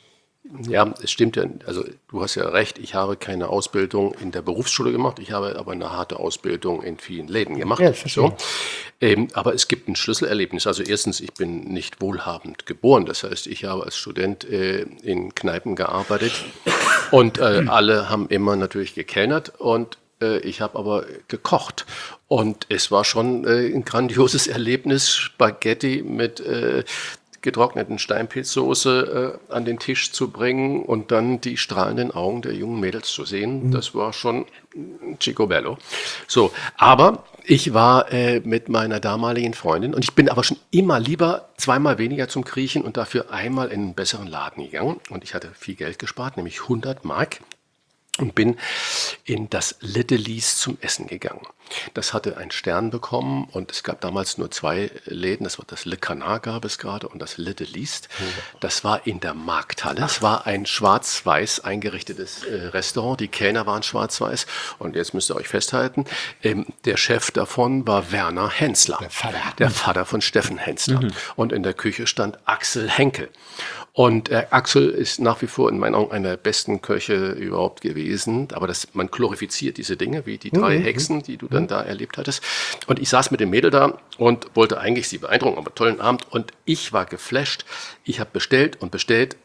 Ja, es stimmt ja. Also du hast ja recht, ich habe keine Ausbildung in der Berufsschule gemacht, ich habe aber eine harte Ausbildung in vielen Läden gemacht. Ja, verstehe. so. ähm, aber es gibt ein Schlüsselerlebnis. Also erstens, ich bin nicht wohlhabend geboren. Das heißt, ich habe als Student äh, in Kneipen gearbeitet und äh, alle haben immer natürlich gekellnert und äh, ich habe aber gekocht. Und es war schon äh, ein grandioses Erlebnis, Spaghetti mit äh, getrockneten Steinpilzsoße äh, an den Tisch zu bringen und dann die strahlenden Augen der jungen Mädels zu sehen. Das war schon Chicobello. So, aber ich war äh, mit meiner damaligen Freundin und ich bin aber schon immer lieber zweimal weniger zum Griechen und dafür einmal in einen besseren Laden gegangen. Und ich hatte viel Geld gespart, nämlich hundert Mark. Und bin in das Little Lies zum Essen gegangen. Das hatte einen Stern bekommen und es gab damals nur zwei Läden. Das war das Le Canard gab es gerade und das Little Lies. Das war in der Markthalle. Es war ein schwarz-weiß eingerichtetes äh, Restaurant. Die Kellner waren schwarz-weiß. Und jetzt müsst ihr euch festhalten, ähm, der Chef davon war Werner Hensler. Der Vater. Der Vater von Steffen Hensler. Und in der Küche stand Axel Henkel. Und äh, Axel ist nach wie vor in meinen Augen einer der besten Köche überhaupt gewesen. Aber das, man glorifiziert diese Dinge, wie die drei Hexen, die du dann da erlebt hattest. Und ich saß mit dem Mädel da und wollte eigentlich sie beeindrucken, aber tollen Abend. Und ich war geflasht. Ich habe bestellt und bestellt,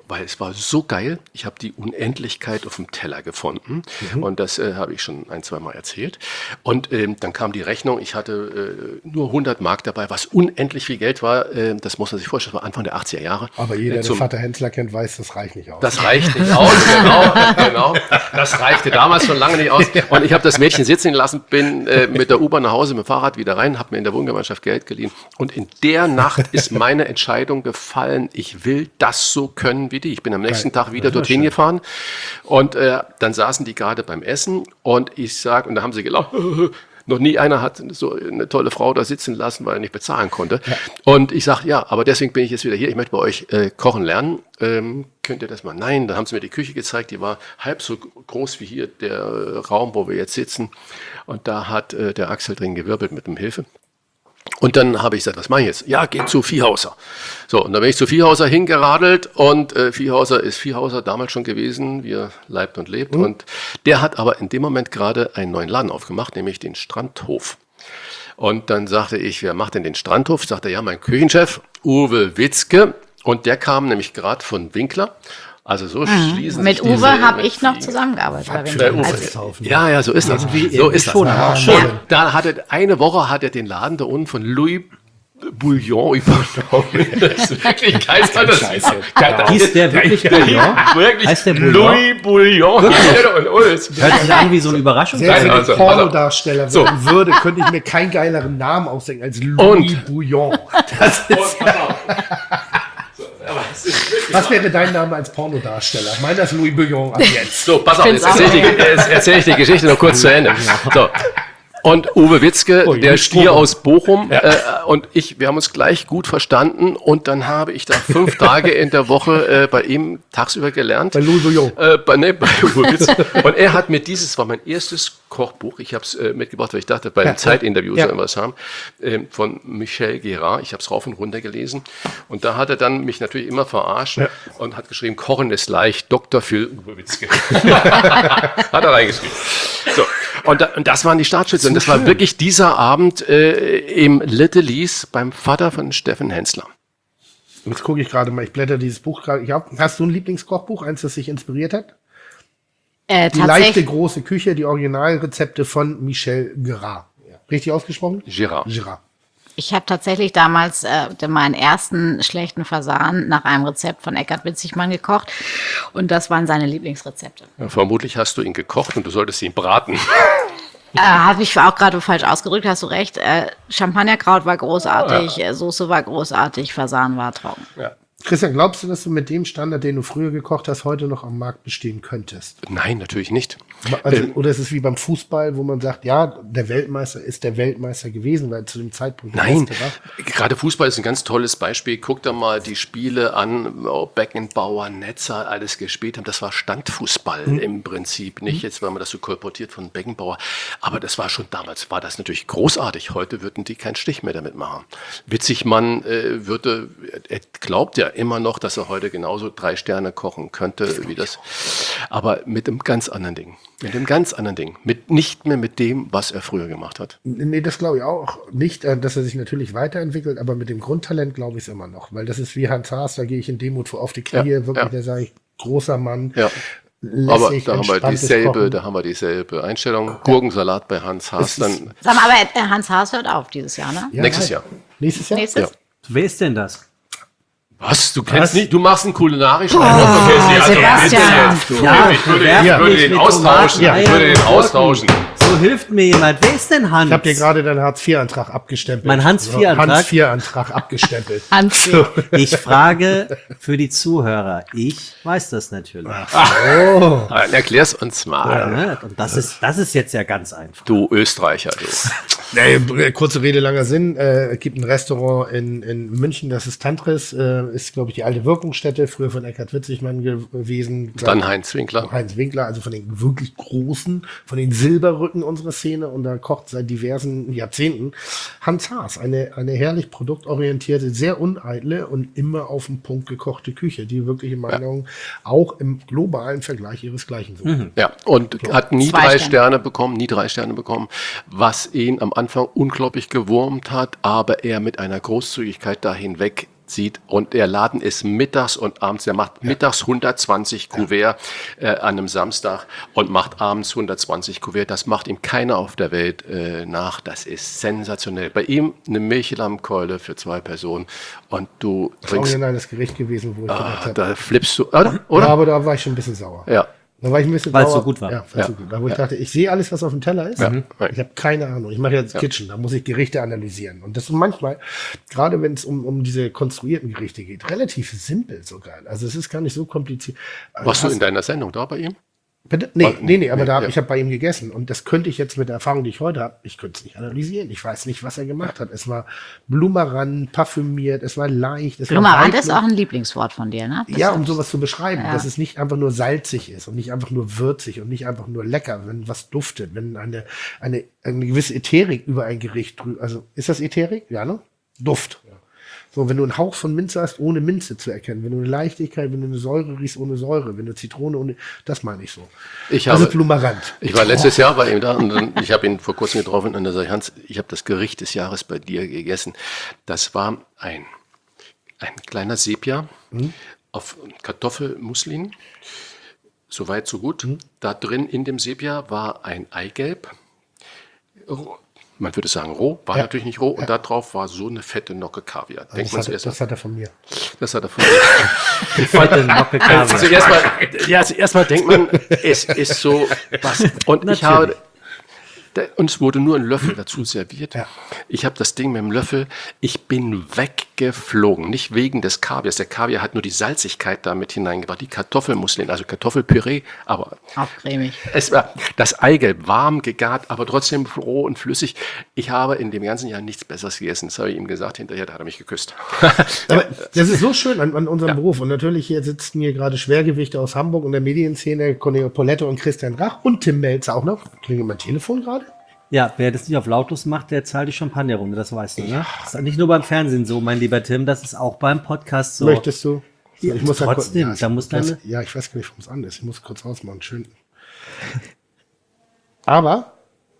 weil es war so geil. Ich habe die Unendlichkeit auf dem Teller gefunden mhm. und das äh, habe ich schon ein, zwei Mal erzählt. Und ähm, dann kam die Rechnung, ich hatte äh, nur hundert Mark dabei, was unendlich viel Geld war. Äh, das muss man sich vorstellen, das war Anfang der achtziger Jahre. Aber jeder, äh, der Vater Hensler kennt, weiß, das reicht nicht aus. Das reicht nicht aus, genau, genau. Das reichte damals schon lange nicht aus. Und ich habe das Mädchen sitzen lassen, bin äh, mit der U-Bahn nach Hause, mit dem Fahrrad wieder rein, habe mir in der Wohngemeinschaft Geld geliehen. Und in der Nacht ist meine Entscheidung gefallen, ich will das so können wie die. Ich bin am nächsten Geil. Tag wieder dorthin schön. gefahren. Und äh, dann saßen die gerade beim Essen und ich sage, und da haben sie gelacht, noch nie einer hat so eine tolle Frau da sitzen lassen, weil er nicht bezahlen konnte. Ja. Und ich sage, ja, aber deswegen bin ich jetzt wieder hier. Ich möchte bei euch äh, kochen lernen. Ähm, könnt ihr das mal? Nein, dann haben sie mir die Küche gezeigt. Die war halb so groß wie hier der äh, Raum, wo wir jetzt sitzen. Und da hat äh, der Axel drin gewirbelt mit dem Hilfe. Und dann habe ich gesagt, was mache ich jetzt? Ja, geh zu Viehhauser. So, und dann bin ich zu Viehhauser hingeradelt und äh, Viehhauser ist Viehhauser damals schon gewesen, wie er leibt und lebt. Mhm. Und der hat aber in dem Moment gerade einen neuen Laden aufgemacht, nämlich den Strandhof. Und dann sagte ich, wer macht denn den Strandhof? Sagte er, ja, mein Küchenchef, Uwe Witzke. Und der kam nämlich gerade von Winkler. Also so mhm. schließen Mit sich Uwe habe ich noch zusammengearbeitet. Bei der Uwe. Ja, ja, so ist das. So ist das. Schon, Ja. schon. Und da hatte eine Woche hat er den Laden da unten von Louis Bouillon übernommen. Das ist wirklich geistert. Scheiße. Hieß der wirklich Bouillon? Wirklich Heißt der Bouillon? Louis Bouillon. Und Ulz. Hört sich an wie so ein Überraschung. Selbst wenn Also, ich Pornodarsteller so. werden würde, könnte ich mir keinen geileren Namen ausdenken als Louis Und- Bouillon. Das ist, was wäre dein Name als Pornodarsteller? Meiner ist Louis Bouillon ab jetzt. So, pass auf, jetzt erzähle ich, die- jetzt erzähl ich die Geschichte noch kurz zu Ende. So. Und Uwe Witzke, Oh, der Luis Stier Bochum. aus Bochum, äh, und ich, wir haben uns gleich gut verstanden und dann habe ich da fünf Tage in der Woche äh, bei ihm tagsüber gelernt. Bei Louis Bouillon. Äh, bei, nee, bei Uwe Witzke. Und er hat mir dieses, war mein erstes Kochbuch, ich habe es äh, mitgebracht, weil ich dachte, bei dem Zeitinterview ja. sollen wir es haben, äh, von Michel Gerard. Ich habe es rauf und runter gelesen. Und da hat er dann mich natürlich immer verarscht Ja. und hat geschrieben, Kochen ist leicht, Doktor für Uwe Witzke. Hat er reingeschrieben. So. Und, da, und das waren die Startschütze. Und das war wirklich dieser Abend äh, im Little Lees beim Vater von Steffen Hensler. Jetzt gucke ich gerade mal, ich blätter dieses Buch gerade. Ich hab, hast du ein Lieblingskochbuch, eins, das dich inspiriert hat? Äh, Die leichte tatsächlich. große Küche, die Originalrezepte von Michel Gerard. Richtig ausgesprochen? Gerard. Gerard. Ich habe tatsächlich damals äh, meinen ersten schlechten Fasan nach einem Rezept von Eckhard Witzigmann gekocht. Und das waren seine Lieblingsrezepte. Ja, vermutlich hast du ihn gekocht und du solltest ihn braten. Äh, Habe ich auch gerade falsch ausgedrückt, hast du recht. Äh, Champagnerkraut war großartig, äh, Soße war großartig, Fasan war trocken. Ja. Christian, glaubst du, dass du mit dem Standard, den du früher gekocht hast, heute noch am Markt bestehen könntest? Nein, natürlich nicht. Also, Ähm, oder ist es wie beim Fußball, wo man sagt, ja, der Weltmeister ist der Weltmeister gewesen, weil zu dem Zeitpunkt der Nein, Beste war? gerade Fußball ist ein ganz tolles Beispiel. Guck da mal die Spiele an, wo Beckenbauer, Netzer alles gespielt haben. Das war Standfußball Mhm. im Prinzip. Nicht jetzt, weil man das so kolportiert von Beckenbauer. Aber das war schon damals, war das natürlich großartig. Heute würden die keinen Stich mehr damit machen. Witzigmann äh, würde, er glaubt ja immer noch, dass er heute genauso drei Sterne kochen könnte wie das. Aber mit einem ganz anderen Ding. Mit einem ganz anderen Ding. Mit, nicht mehr mit dem, was er früher gemacht hat. Nee, das glaube ich auch nicht, äh, dass er sich natürlich weiterentwickelt, aber mit dem Grundtalent glaube ich es immer noch, weil das ist wie Hans Haas, da gehe ich in Demut vor auf die Knie, Ja, wirklich, ja. der sage ich, großer Mann, Ja. lässig, Aber da haben wir entspanntes dieselbe, Kochen. da haben wir dieselbe Einstellung. Gurkensalat bei Hans Haas, Es ist- dann Sag mal, aber äh, Hans Haas hört auf dieses Jahr, ne? Ja, nächstes nein. Jahr. Nächstes Jahr? Nächstes? Ja. Wer ist denn das? Was? Du kennst Was? nicht? Du machst einen kulinarischen Oh, Eindruck, du kennst nicht. Also, Sebastian. bitte jetzt. Ja, ich würde, bewerf ich würde mich den mit austauschen. Tomaten, Ich würde Eiern den und austauschen. So hilft mir jemand. Wer ist denn Hans? Ich habe dir gerade deinen Hartz vier Antrag abgestempelt. Mein Hartz vier Antrag? Hartz vier Antrag abgestempelt. Hans. So. Ich frage für die Zuhörer. Ich weiß das natürlich. Oh. Dann erklär's uns mal. Ne? Und das ist, das ist jetzt ja ganz einfach. Du Österreicher, du. Nee, kurze Rede, langer Sinn. Äh, es gibt ein Restaurant in, in München, das ist Tantris, äh, ist, glaube ich, die alte Wirkungsstätte, früher von Eckhard Witzigmann gewesen. Dann Heinz Winkler. Heinz Winkler, also von den wirklich großen, von den Silberrücken unserer Szene, und da kocht seit diversen Jahrzehnten Hans Haas, eine, eine herrlich produktorientierte, sehr uneitle und immer auf den Punkt gekochte Küche, die wirklich in meiner Meinung auch im globalen Vergleich ihresgleichen sucht. Ja, und hat nie Zwei drei Sterne. Sterne bekommen, nie drei Sterne bekommen, was ihn am Anfang unglaublich gewurmt hat, aber er mit einer Großzügigkeit da hinweg sieht. Und der Laden ist mittags und abends, der macht mittags hundertzwanzig Kuvert äh, an einem Samstag und macht abends hundertzwanzig Kuvert. Das macht ihm keiner auf der Welt äh, nach. Das ist sensationell. Bei ihm eine Milchlammkeule für zwei Personen und du trinkst... Original das Gericht gewesen, wo ich gedacht Ah, habe. da flippst du, oder? oder? Ja, aber da war ich schon ein bisschen sauer. Ja. Da war ich ein bisschen Weil es sauer. so gut war. Ja, weil es Ja. so gut war. Wo ich dachte, ich sehe alles, was auf dem Teller ist. Ja. Ich habe keine Ahnung. Ich mache jetzt Kitchen, da muss ich Gerichte analysieren. Und das ist manchmal, gerade wenn es um, um diese konstruierten Gerichte geht, relativ simpel sogar. Also es ist gar nicht so kompliziert. Warst du Hast- in deiner Sendung da bei ihm? Bitte? Nee, Oh, nee, nee, aber nee, da hab, ja. ich habe bei ihm gegessen und das könnte ich jetzt mit der Erfahrung, die ich heute habe, ich könnte es nicht analysieren. Ich weiß nicht, was er gemacht hat. Es war Blumeran, parfümiert, es war leicht. Es Blumerand war ist auch ein Lieblingswort von dir, ne? Das ja, ist- um sowas zu beschreiben, Ja. dass es nicht einfach nur salzig ist und nicht einfach nur würzig und nicht einfach nur lecker, wenn was duftet, wenn eine, eine, eine gewisse Ätherik über ein Gericht drüber, also ist das Ätherik? Ja, ne? Duft. So, wenn du einen Hauch von Minze hast, ohne Minze zu erkennen, wenn du eine Leichtigkeit, wenn du eine Säure riechst, ohne Säure, wenn du Zitrone ohne, das meine ich so. Ich das habe- ist Blumerand. Ich war letztes Jahr bei ihm da und dann, ich habe ihn vor kurzem getroffen und er sagt, Hans, ich habe das Gericht des Jahres bei dir gegessen. Das war ein, ein kleiner Sepia auf Kartoffelmuslin. Soweit, so gut. Da drin in dem Sepia war ein Eigelb. Roh- Man würde sagen roh, war Ja. natürlich nicht roh. Und da drauf war so eine fette Nocke Kaviar. Denkt Das man hat, zuerst, das hat er von mir. das hat er von Heute noch Kaviar. Zuerst mal, ja, zuerst mal denkt man, es ist so was. Und ich habe, da- uns wurde nur ein Löffel dazu serviert. Ja. Ich habe das Ding mit dem Löffel, ich bin weggeflogen. Nicht wegen des Kaviars. Der Kaviar hat nur die Salzigkeit da mit hineingebracht. Die Kartoffelmuslin, also Kartoffelpüree, aber Auch cremig. es war das Eigelb warm gegart, aber trotzdem roh und flüssig. Ich habe in dem ganzen Jahr nichts Besseres gegessen. Das habe ich ihm gesagt. Hinterher da hat er mich geküsst. Aber das ist so schön an, an unserem Beruf. Und natürlich hier sitzen hier gerade Schwergewichte aus Hamburg und der Medienszene, Cornelio Poletto und Christian Rach und Tim Melzer auch noch. Klingelt mein Telefon gerade? Ja, wer das nicht auf lautlos macht, der zahlt die Champagnerrunde, das weißt du, ne? Das ist nicht nur beim Fernsehen so, mein lieber Tim, das ist auch beim Podcast so. Möchtest du? Ja, ich muss da kurz- trotzdem, ja, da muss das, deine- ja, ich weiß gar nicht, warum es an ist. Ich muss kurz rausmachen. Schön. Aber,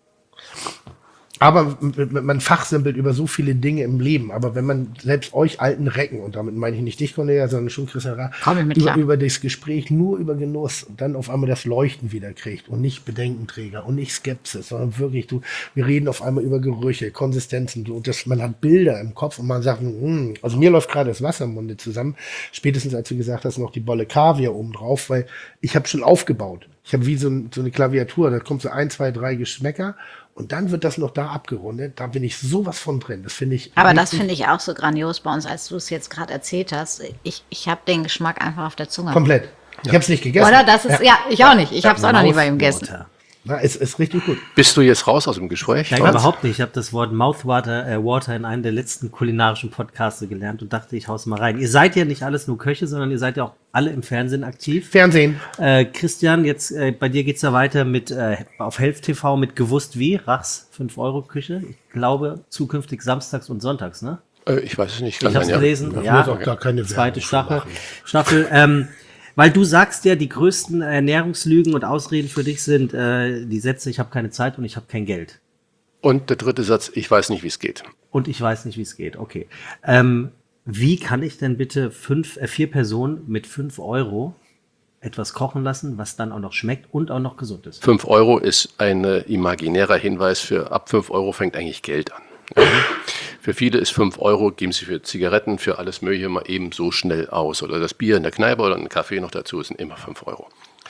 aber m- m- man fachsimpelt über so viele Dinge im Leben. Aber wenn man selbst euch alten Recken, und damit meine ich nicht dich, Cornelia, sondern schon Christian Rach, Komm ich mit über, klar. über das Gespräch nur über Genuss und dann auf einmal das Leuchten wieder kriegt und nicht Bedenkenträger und nicht Skepsis, sondern wirklich, du, wir reden auf einmal über Gerüche, Konsistenzen, du, das, man hat Bilder im Kopf und man sagt, hm, also mir läuft gerade das Wasser im Munde zusammen, spätestens als du gesagt hast, noch die Bolle Kaviar oben drauf, weil ich habe schon aufgebaut. Ich habe wie so, ein, so eine Klaviatur, da kommt so ein, zwei, drei Geschmäcker und dann wird das noch da abgerundet. Da bin ich sowas von drin. Das finde ich. Aber das richtig finde ich auch so grandios bei uns, als du es jetzt gerade erzählt hast. Ich, ich habe den Geschmack einfach auf der Zunge. komplett. Ich habe es nicht gegessen. Oder? Das ist, ja, ich auch nicht. Ich habe es auch noch nie bei ihm gegessen. Mouthwater. Na, es ist richtig gut. Bist du jetzt raus aus dem Gespräch? Nein, Franz? überhaupt nicht. Ich habe das Wort Mouthwater äh, Water in einem der letzten kulinarischen Podcasts gelernt und dachte, ich hau's mal rein. Ihr seid ja nicht alles nur Köche, sondern ihr seid ja auch alle im Fernsehen aktiv. Fernsehen. Äh, Christian, jetzt äh, bei dir geht's ja weiter mit äh, auf Helf T V mit Gewusst wie, Rachs fünf Euro Küche. Ich glaube zukünftig samstags und sonntags, ne? Äh, ich weiß es nicht. Kann Ich habe sein, ja. gelesen. Da Ja, muss auch gar keine zweite Werbung Staffel. machen. Staffel. Ähm, weil du sagst ja, die größten Ernährungslügen und Ausreden für dich sind äh, die Sätze, ich habe keine Zeit und ich habe kein Geld. Und der dritte Satz, ich weiß nicht, wie es geht. Und ich weiß nicht, wie es geht. Okay. Ähm, wie kann ich denn bitte fünf, äh, vier Personen mit fünf Euro etwas kochen lassen, was dann auch noch schmeckt und auch noch gesund ist? fünf Euro ist ein äh, imaginärer Hinweis für ab fünf Euro fängt eigentlich Geld an. Ja. Für viele ist fünf Euro, geben sie für Zigaretten, für alles Mögliche mal eben so schnell aus. Oder das Bier in der Kneipe oder ein Kaffee noch dazu sind immer fünf Euro.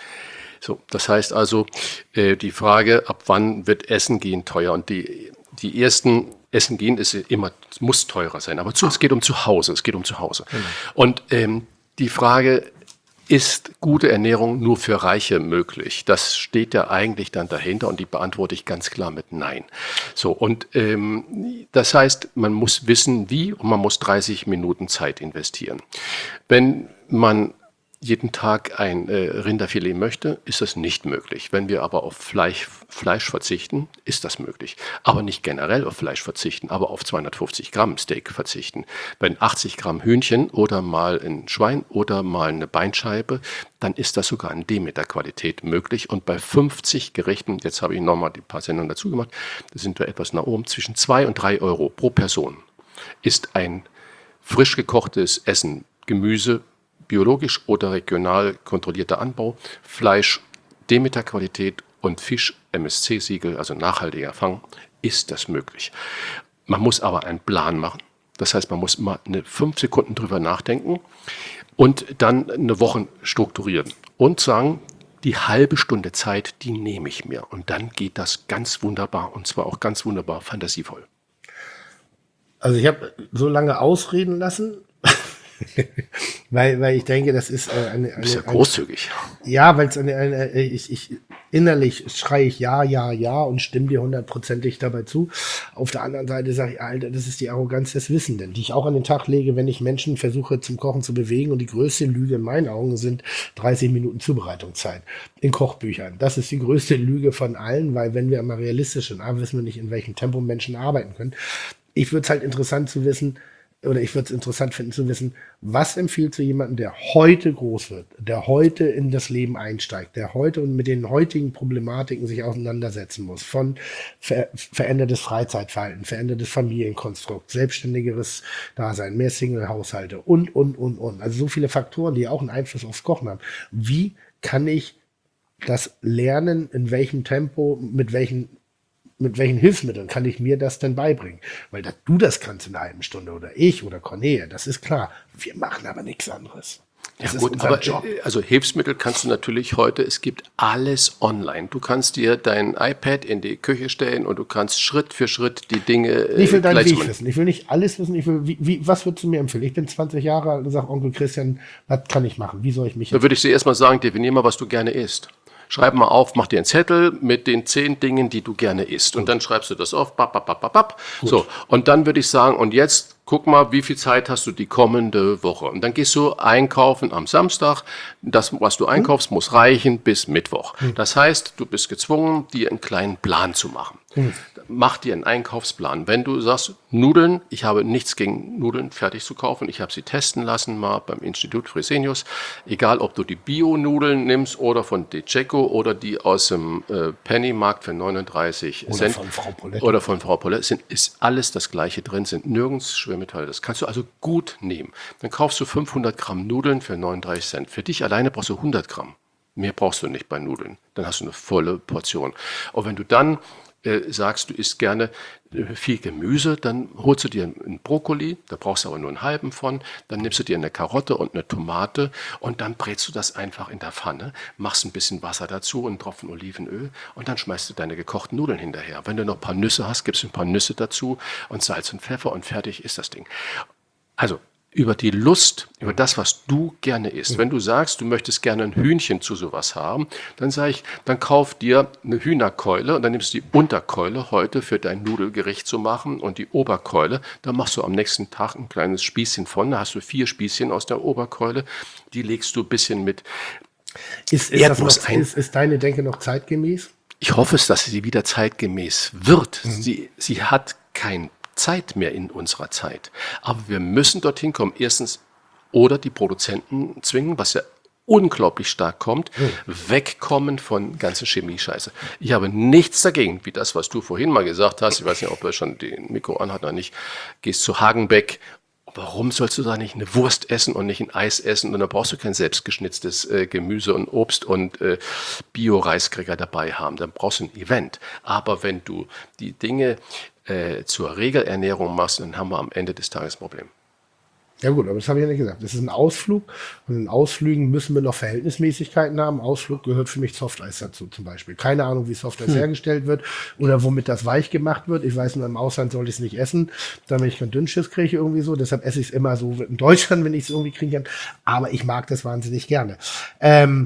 So, das heißt also, äh, die Frage, ab wann wird Essen gehen teuer? Und die, die ersten Essen gehen ist immer, muss teurer sein. Aber zu, es geht um zu Hause, es geht um zu Hause. Und ähm, die Frage, ist gute Ernährung nur für Reiche möglich? Das steht ja eigentlich dann dahinter und die beantworte ich ganz klar mit Nein. So, und ähm, das heißt, man muss wissen, wie und man muss dreißig Minuten Zeit investieren. Wenn man jeden Tag ein äh, Rinderfilet möchte, ist das nicht möglich. Wenn wir aber auf Fleisch, Fleisch verzichten, ist das möglich. Aber nicht generell auf Fleisch verzichten, aber auf zweihundertfünfzig Gramm Steak verzichten. Wenn achtzig Gramm Hühnchen oder mal ein Schwein oder mal eine Beinscheibe, dann ist das sogar in Demeter-Qualität möglich. Und bei fünfzig Gerichten, jetzt habe ich nochmal die paar Sendungen dazu gemacht, da sind wir etwas nach oben, zwischen zwei und drei Euro pro Person ist ein frisch gekochtes Essen, Gemüse, biologisch oder regional kontrollierter Anbau, Fleisch, Demeter-Qualität und Fisch, M S C-Siegel, also nachhaltiger Fang, ist das möglich. Man muss aber einen Plan machen. Das heißt, man muss mal eine fünf Sekunden drüber nachdenken und dann eine Woche strukturieren und sagen, die halbe Stunde Zeit, die nehme ich mir. Und dann geht das ganz wunderbar und zwar auch ganz wunderbar fantasievoll. Also ich habe so lange ausreden lassen, weil, weil ich denke, das ist äh, eine, eine, Ist ja eine großzügig. Ja, weil es eine, eine ich, ich innerlich schreie ich ja, ja, ja und stimme dir hundertprozentig dabei zu. Auf der anderen Seite sage ich, Alter, das ist die Arroganz des Wissenden, die ich auch an den Tag lege, wenn ich Menschen versuche zum Kochen zu bewegen. Und die größte Lüge in meinen Augen sind dreißig Minuten Zubereitungszeit in Kochbüchern. Das ist die größte Lüge von allen, weil wenn wir mal realistisch sind, wissen wir nicht, in welchem Tempo Menschen arbeiten können. Ich würde es halt interessant zu wissen, oder ich würde es interessant finden zu wissen, was empfiehlt zu jemandem, der heute groß wird, der heute in das Leben einsteigt, der heute und mit den heutigen Problematiken sich auseinandersetzen muss, von ver verändertes Freizeitverhalten, verändertes Familienkonstrukt, selbstständigeres Dasein, mehr Single-Haushalte und, und, und, und. Also so viele Faktoren, die auch einen Einfluss aufs Kochen haben. Wie kann ich das lernen, in welchem Tempo, mit welchen mit welchen Hilfsmitteln kann ich mir das denn beibringen? Weil dass du das kannst in einer halben Stunde oder ich oder Cornelia, das ist klar. Wir machen aber nichts anderes. Das Ja ist gut, unser aber Job. äh, also Hilfsmittel kannst du natürlich heute, es gibt alles online. Du kannst dir dein iPad in die Küche stellen und du kannst Schritt für Schritt die Dinge äh, Ich will deinen gleich Weg machen. wissen. Ich will nicht alles wissen. Ich will, wie, wie, was würdest du mir empfehlen? Ich bin zwanzig Jahre alt und sage, Onkel Christian, was kann ich machen? Wie soll ich mich Da jetzt... würde ich dir erstmal sagen, definier mal, was du gerne isst. Schreib mal auf, mach dir einen Zettel mit den zehn Dingen, die du gerne isst. Und dann schreibst du das auf. Bap, bap, bap, bap, bap. So, und dann würde ich sagen, und jetzt guck mal, wie viel Zeit hast du die kommende Woche? Und dann gehst du einkaufen am Samstag. Das, was du einkaufst, muss reichen bis Mittwoch. Das heißt, du bist gezwungen, dir einen kleinen Plan zu machen. Mach dir einen Einkaufsplan. Wenn du sagst, Nudeln, ich habe nichts gegen Nudeln fertig zu kaufen, ich habe sie testen lassen mal beim Institut Fresenius, egal ob du die Bio-Nudeln nimmst oder von DeCecco oder die aus dem äh, Pennymarkt für neununddreißig Oder Cent von Frau Pollette. oder von Frau Pollette, sind, ist alles das gleiche drin, sind nirgends Schwermetalle. Das kannst du also gut nehmen. Dann kaufst du fünfhundert Gramm Nudeln für neununddreißig Cent. Für dich alleine brauchst du hundert Gramm. Mehr brauchst du nicht bei Nudeln. Dann hast du eine volle Portion. Und wenn du dann äh, sagst, du isst gerne äh, viel Gemüse, dann holst du dir einen Brokkoli, da brauchst du aber nur einen halben von, dann nimmst du dir eine Karotte und eine Tomate und dann brätst du das einfach in der Pfanne, machst ein bisschen Wasser dazu und einen Tropfen Olivenöl und dann schmeißt du deine gekochten Nudeln hinterher. Wenn du noch ein paar Nüsse hast, gibst du ein paar Nüsse dazu und Salz und Pfeffer und fertig ist das Ding. Also über die Lust, über das, was du gerne isst. Wenn du sagst, du möchtest gerne ein Hühnchen zu sowas haben, dann sage ich, dann kauf dir eine Hühnerkeule und dann nimmst du die Unterkeule heute für dein Nudelgericht zu machen und die Oberkeule, da machst du am nächsten Tag ein kleines Spießchen von, da hast du vier Spießchen aus der Oberkeule, die legst du ein bisschen mit Ist, ist, das Erdnuss noch, ein. ist, ist deine Denke noch zeitgemäß? Ich hoffe es, dass sie wieder zeitgemäß wird. Sie, sie hat kein Zeit mehr in unserer Zeit. Aber wir müssen dorthin kommen. Erstens, oder die Produzenten zwingen, was ja unglaublich stark kommt, wegkommen von ganzer Chemie-Scheiße. Ich habe nichts dagegen, wie das, was du vorhin mal gesagt hast. Ich weiß nicht, ob er schon den Mikro anhat oder nicht. Gehst zu Hagenbeck. Warum sollst du da nicht eine Wurst essen und nicht ein Eis essen? Und da brauchst du kein selbstgeschnitztes äh, Gemüse und Obst und äh, Bio-Reiskräger dabei haben. Dann brauchst du ein Event. Aber wenn du die Dinge äh, zur Regelernährung machst, dann haben wir am Ende des Tages ein Problem. Ja gut, aber das habe ich ja nicht gesagt. Das ist ein Ausflug und in Ausflügen müssen wir noch Verhältnismäßigkeiten haben. Ausflug gehört für mich Softeis dazu zum Beispiel. Keine Ahnung, wie Softeis hm. hergestellt wird oder womit das weich gemacht wird. Ich weiß nur, im Ausland soll ich es nicht essen, damit ich keinen Dünnschiss kriege irgendwie so. Deshalb esse ich es immer so in Deutschland, wenn ich es irgendwie kriegen kann. Aber ich mag das wahnsinnig gerne. Ähm,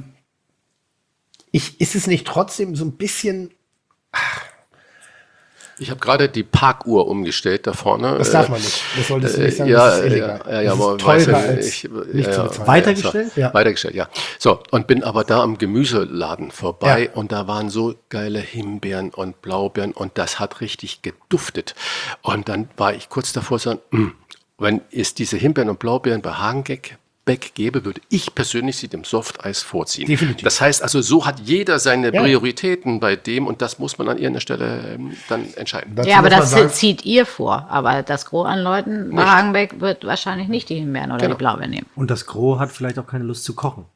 ich, ist es nicht trotzdem so ein bisschen... Ach, Ich habe gerade die Parkuhr umgestellt da vorne. das darf man nicht. Das solltest du nicht sagen, ja, das ist illegal. ja, ja, ja, das aber ist teurer weiß ja, als ich, nicht zu ja, bezahlen. Weitergestellt? Ja, Ja. Weitergestellt, ja. So, und bin aber da am Gemüseladen vorbei Ja. und da waren so geile Himbeeren und Blaubeeren und das hat richtig geduftet. Und dann war ich kurz davor zu sagen, mh, wenn es diese Himbeeren und Blaubeeren bei Hagenbeck Back gäbe, würde ich persönlich sie dem Softeis vorziehen. Definitiv. Das heißt also, so hat jeder seine Ja. Prioritäten bei dem und das muss man an irgendeiner Stelle ähm, dann entscheiden. Dazu Ja, aber muss man das sagen, zieht ihr vor. Aber das Gros an Leuten bei Hagenbeck wird wahrscheinlich nicht die Himbeeren oder Genau. die Blaubeeren nehmen. Und das Gros hat vielleicht auch keine Lust zu kochen.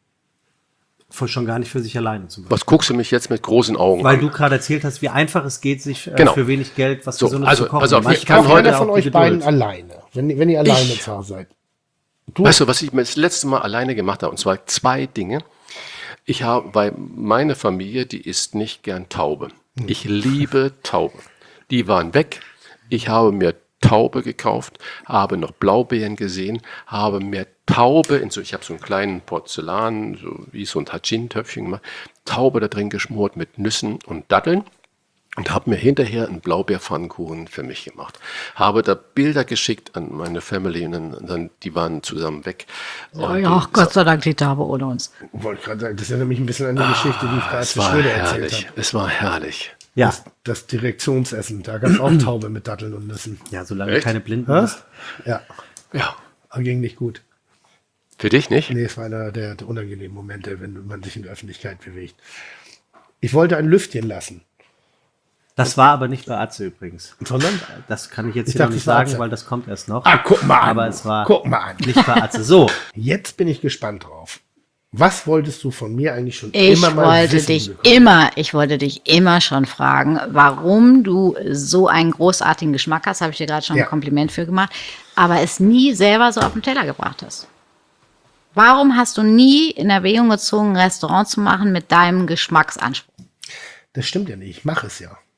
Voll schon gar nicht für sich alleine zum Beispiel. Was guckst du mich jetzt mit großen Augen Weil an? du gerade erzählt hast, wie einfach es geht, sich äh, Genau. für wenig Geld was So, Gesundes also- zu kochen. also auf- Manche ich kann haben heute einer auch von die euch Geduld. beiden alleine, wenn, wenn ihr alleine Ich- zu Hause seid. Du, Weißt du, was ich mir das letzte Mal alleine gemacht habe? Und zwar zwei Dinge. Ich habe, weil meine Familie, die isst nicht gern Taube. Ich liebe Taube. Die waren weg. Ich habe mir Taube gekauft, habe noch Blaubeeren gesehen, habe mir Taube, in so, ich habe so einen kleinen Porzellan, so wie so ein Tagine-Töpfchen gemacht, Taube da drin geschmort mit Nüssen und Datteln. Und habe mir hinterher einen Blaubeerpfannkuchen für mich gemacht. Habe da Bilder geschickt an meine Family und dann, dann die waren zusammen weg. Oh Und ja, die- Gott sei Dank die Taube ohne uns. wollte gerade sagen, das erinnert mich ein bisschen an die Geschichte, die ich gerade Es zu war Schröder erzählt herrlich. habe. Es war herrlich. Ja. Das, das Direktionsessen, da gab es auch Taube mit Datteln und Nüssen. ja, solange Echt? keine Blinden Hä? ist. Ja, Ja. aber ging nicht gut. Für dich nicht? Nee, es war einer der, der unangenehmen Momente, wenn man sich in der Öffentlichkeit bewegt. Ich wollte ein Lüftchen lassen, Das war aber nicht bei Atze übrigens. sondern... Das kann ich jetzt Ich hier noch dachte, nicht es war sagen, Atze. weil das kommt erst noch. Ah, guck mal an. Aber es war Guck mal an. nicht bei Atze. So, Jetzt bin ich gespannt drauf. Was wolltest du von mir eigentlich schon Ich immer mal wollte wissen dich bekommen? immer, ich wollte dich immer schon fragen, warum du so einen großartigen Geschmack hast, habe ich dir gerade schon Ja. ein Kompliment für gemacht, aber es nie selber so auf den Teller gebracht hast. Warum hast du nie in Erwägung gezogen, ein Restaurant zu machen mit deinem Geschmacksanspruch? Das stimmt ja nicht. Ich mache es ja.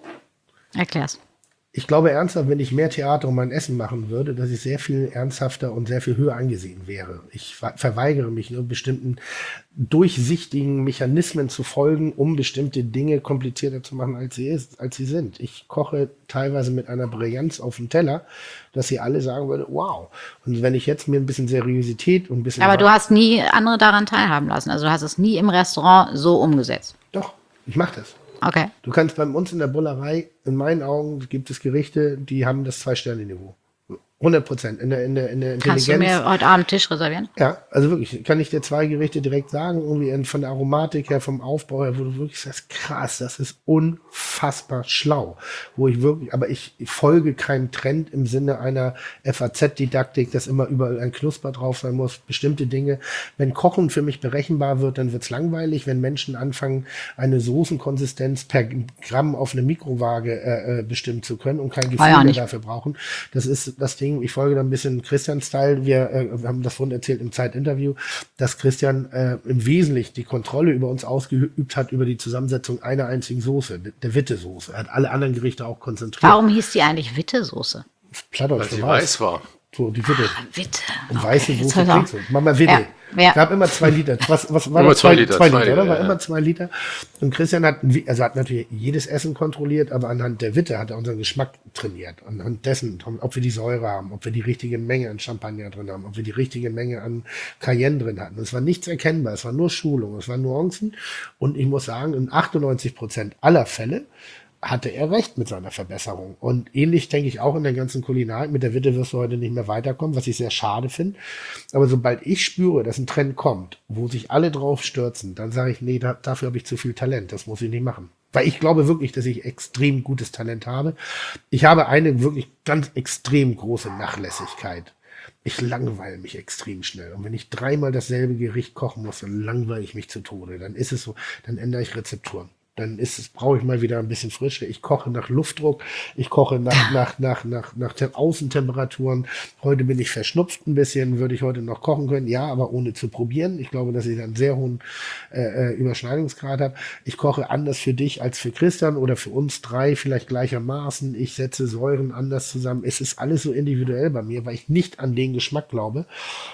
Erklär's. Ich glaube ernsthaft, wenn ich mehr Theater um mein Essen machen würde, dass ich sehr viel ernsthafter und sehr viel höher angesehen wäre. Ich ver- verweigere mich nur bestimmten durchsichtigen Mechanismen zu folgen, um bestimmte Dinge komplizierter zu machen, als sie ist, als sie sind. Ich koche teilweise mit einer Brillanz auf dem Teller, dass sie alle sagen würde, wow. Und wenn ich jetzt mir ein bisschen Seriosität und ein bisschen... Aber du hast nie andere daran teilhaben lassen. Also du hast es nie im Restaurant so umgesetzt. Doch, ich mache das. Okay. Du kannst bei uns in der Bullerei, in meinen Augen gibt es Gerichte, die haben das Zwei-Sterne-Niveau. hundert Prozent in der, in der, in der Kannst du Intelligenz. mir heute Abend Tisch reservieren? Ja, also wirklich, kann ich dir zwei Gerichte direkt sagen, irgendwie in- von der Aromatik her, vom Aufbau her, wo du wirklich sagst, krass, das ist unfassbar schlau. Wo ich wirklich, aber ich folge keinem Trend im Sinne einer F A Z-Didaktik, dass immer überall ein Knusper drauf sein muss, bestimmte Dinge. Wenn Kochen für mich berechenbar wird, dann wird's langweilig. Wenn Menschen anfangen, eine Soßenkonsistenz per Gramm auf eine Mikrowaage äh, äh, bestimmen zu können und kein Gefühl Ah ja, mehr nicht. dafür brauchen, das ist das Ding, ich folge da ein bisschen Christian-Style. Wir, äh, wir haben das vorhin erzählt im Zeitinterview, dass Christian äh, im Wesentlichen die Kontrolle über uns ausgeübt hat, über die Zusammensetzung einer einzigen Soße, der Witte-Soße. Er hat alle anderen Gerichte auch konzentriert. Warum hieß die eigentlich Witte-Soße? Plattdeutsch Weil für sie weiß. weiß war. So, die Witte. Witte. Und weiße jetzt Soße hört er kriegst du. Mama Witte. Ja, ja. Gab immer zwei Liter. Was, was war Immer das? zwei Liter, Zwei zwei Liter, Liter, oder? War ja, immer ja. zwei Liter. Und Christian hat, also hat natürlich jedes Essen kontrolliert, aber anhand der Witte hat er unseren Geschmack trainiert. Anhand dessen, ob wir die Säure haben, ob wir die richtige Menge an Champagner drin haben, ob wir die richtige Menge an Cayenne drin hatten. Es war nichts erkennbar. Es war nur Schulung. Es waren Nuancen. Und ich muss sagen, in achtundneunzig Prozent aller Fälle hatte er recht mit seiner Verbesserung. Und ähnlich denke ich auch in der ganzen Kulinarik. Mit der Witte wirst du heute nicht mehr weiterkommen, was ich sehr schade finde. Aber sobald ich spüre, dass ein Trend kommt, wo sich alle drauf stürzen, dann sage ich, nee, da, dafür habe ich zu viel Talent. Das muss ich nicht machen. Weil ich glaube wirklich, dass ich extrem gutes Talent habe. Ich habe eine wirklich ganz extrem große Nachlässigkeit. Ich langweile mich extrem schnell. Und wenn ich dreimal dasselbe Gericht kochen muss, dann langweile ich mich zu Tode. Dann ist es so, dann ändere ich Rezepturen. Dann ist es, brauche ich mal wieder ein bisschen Frische. Ich koche nach Luftdruck, ich koche nach, nach, nach, nach, nach Tem- Außentemperaturen. Heute bin ich verschnupft ein bisschen, würde ich heute noch kochen können, ja, aber ohne zu probieren. Ich glaube, dass ich einen sehr hohen äh, äh, Überschneidungsgrad habe. Ich koche anders für dich als für Christian oder für uns drei vielleicht gleichermaßen. Ich setze Säuren anders zusammen. Es ist alles so individuell bei mir, weil ich nicht an den Geschmack glaube,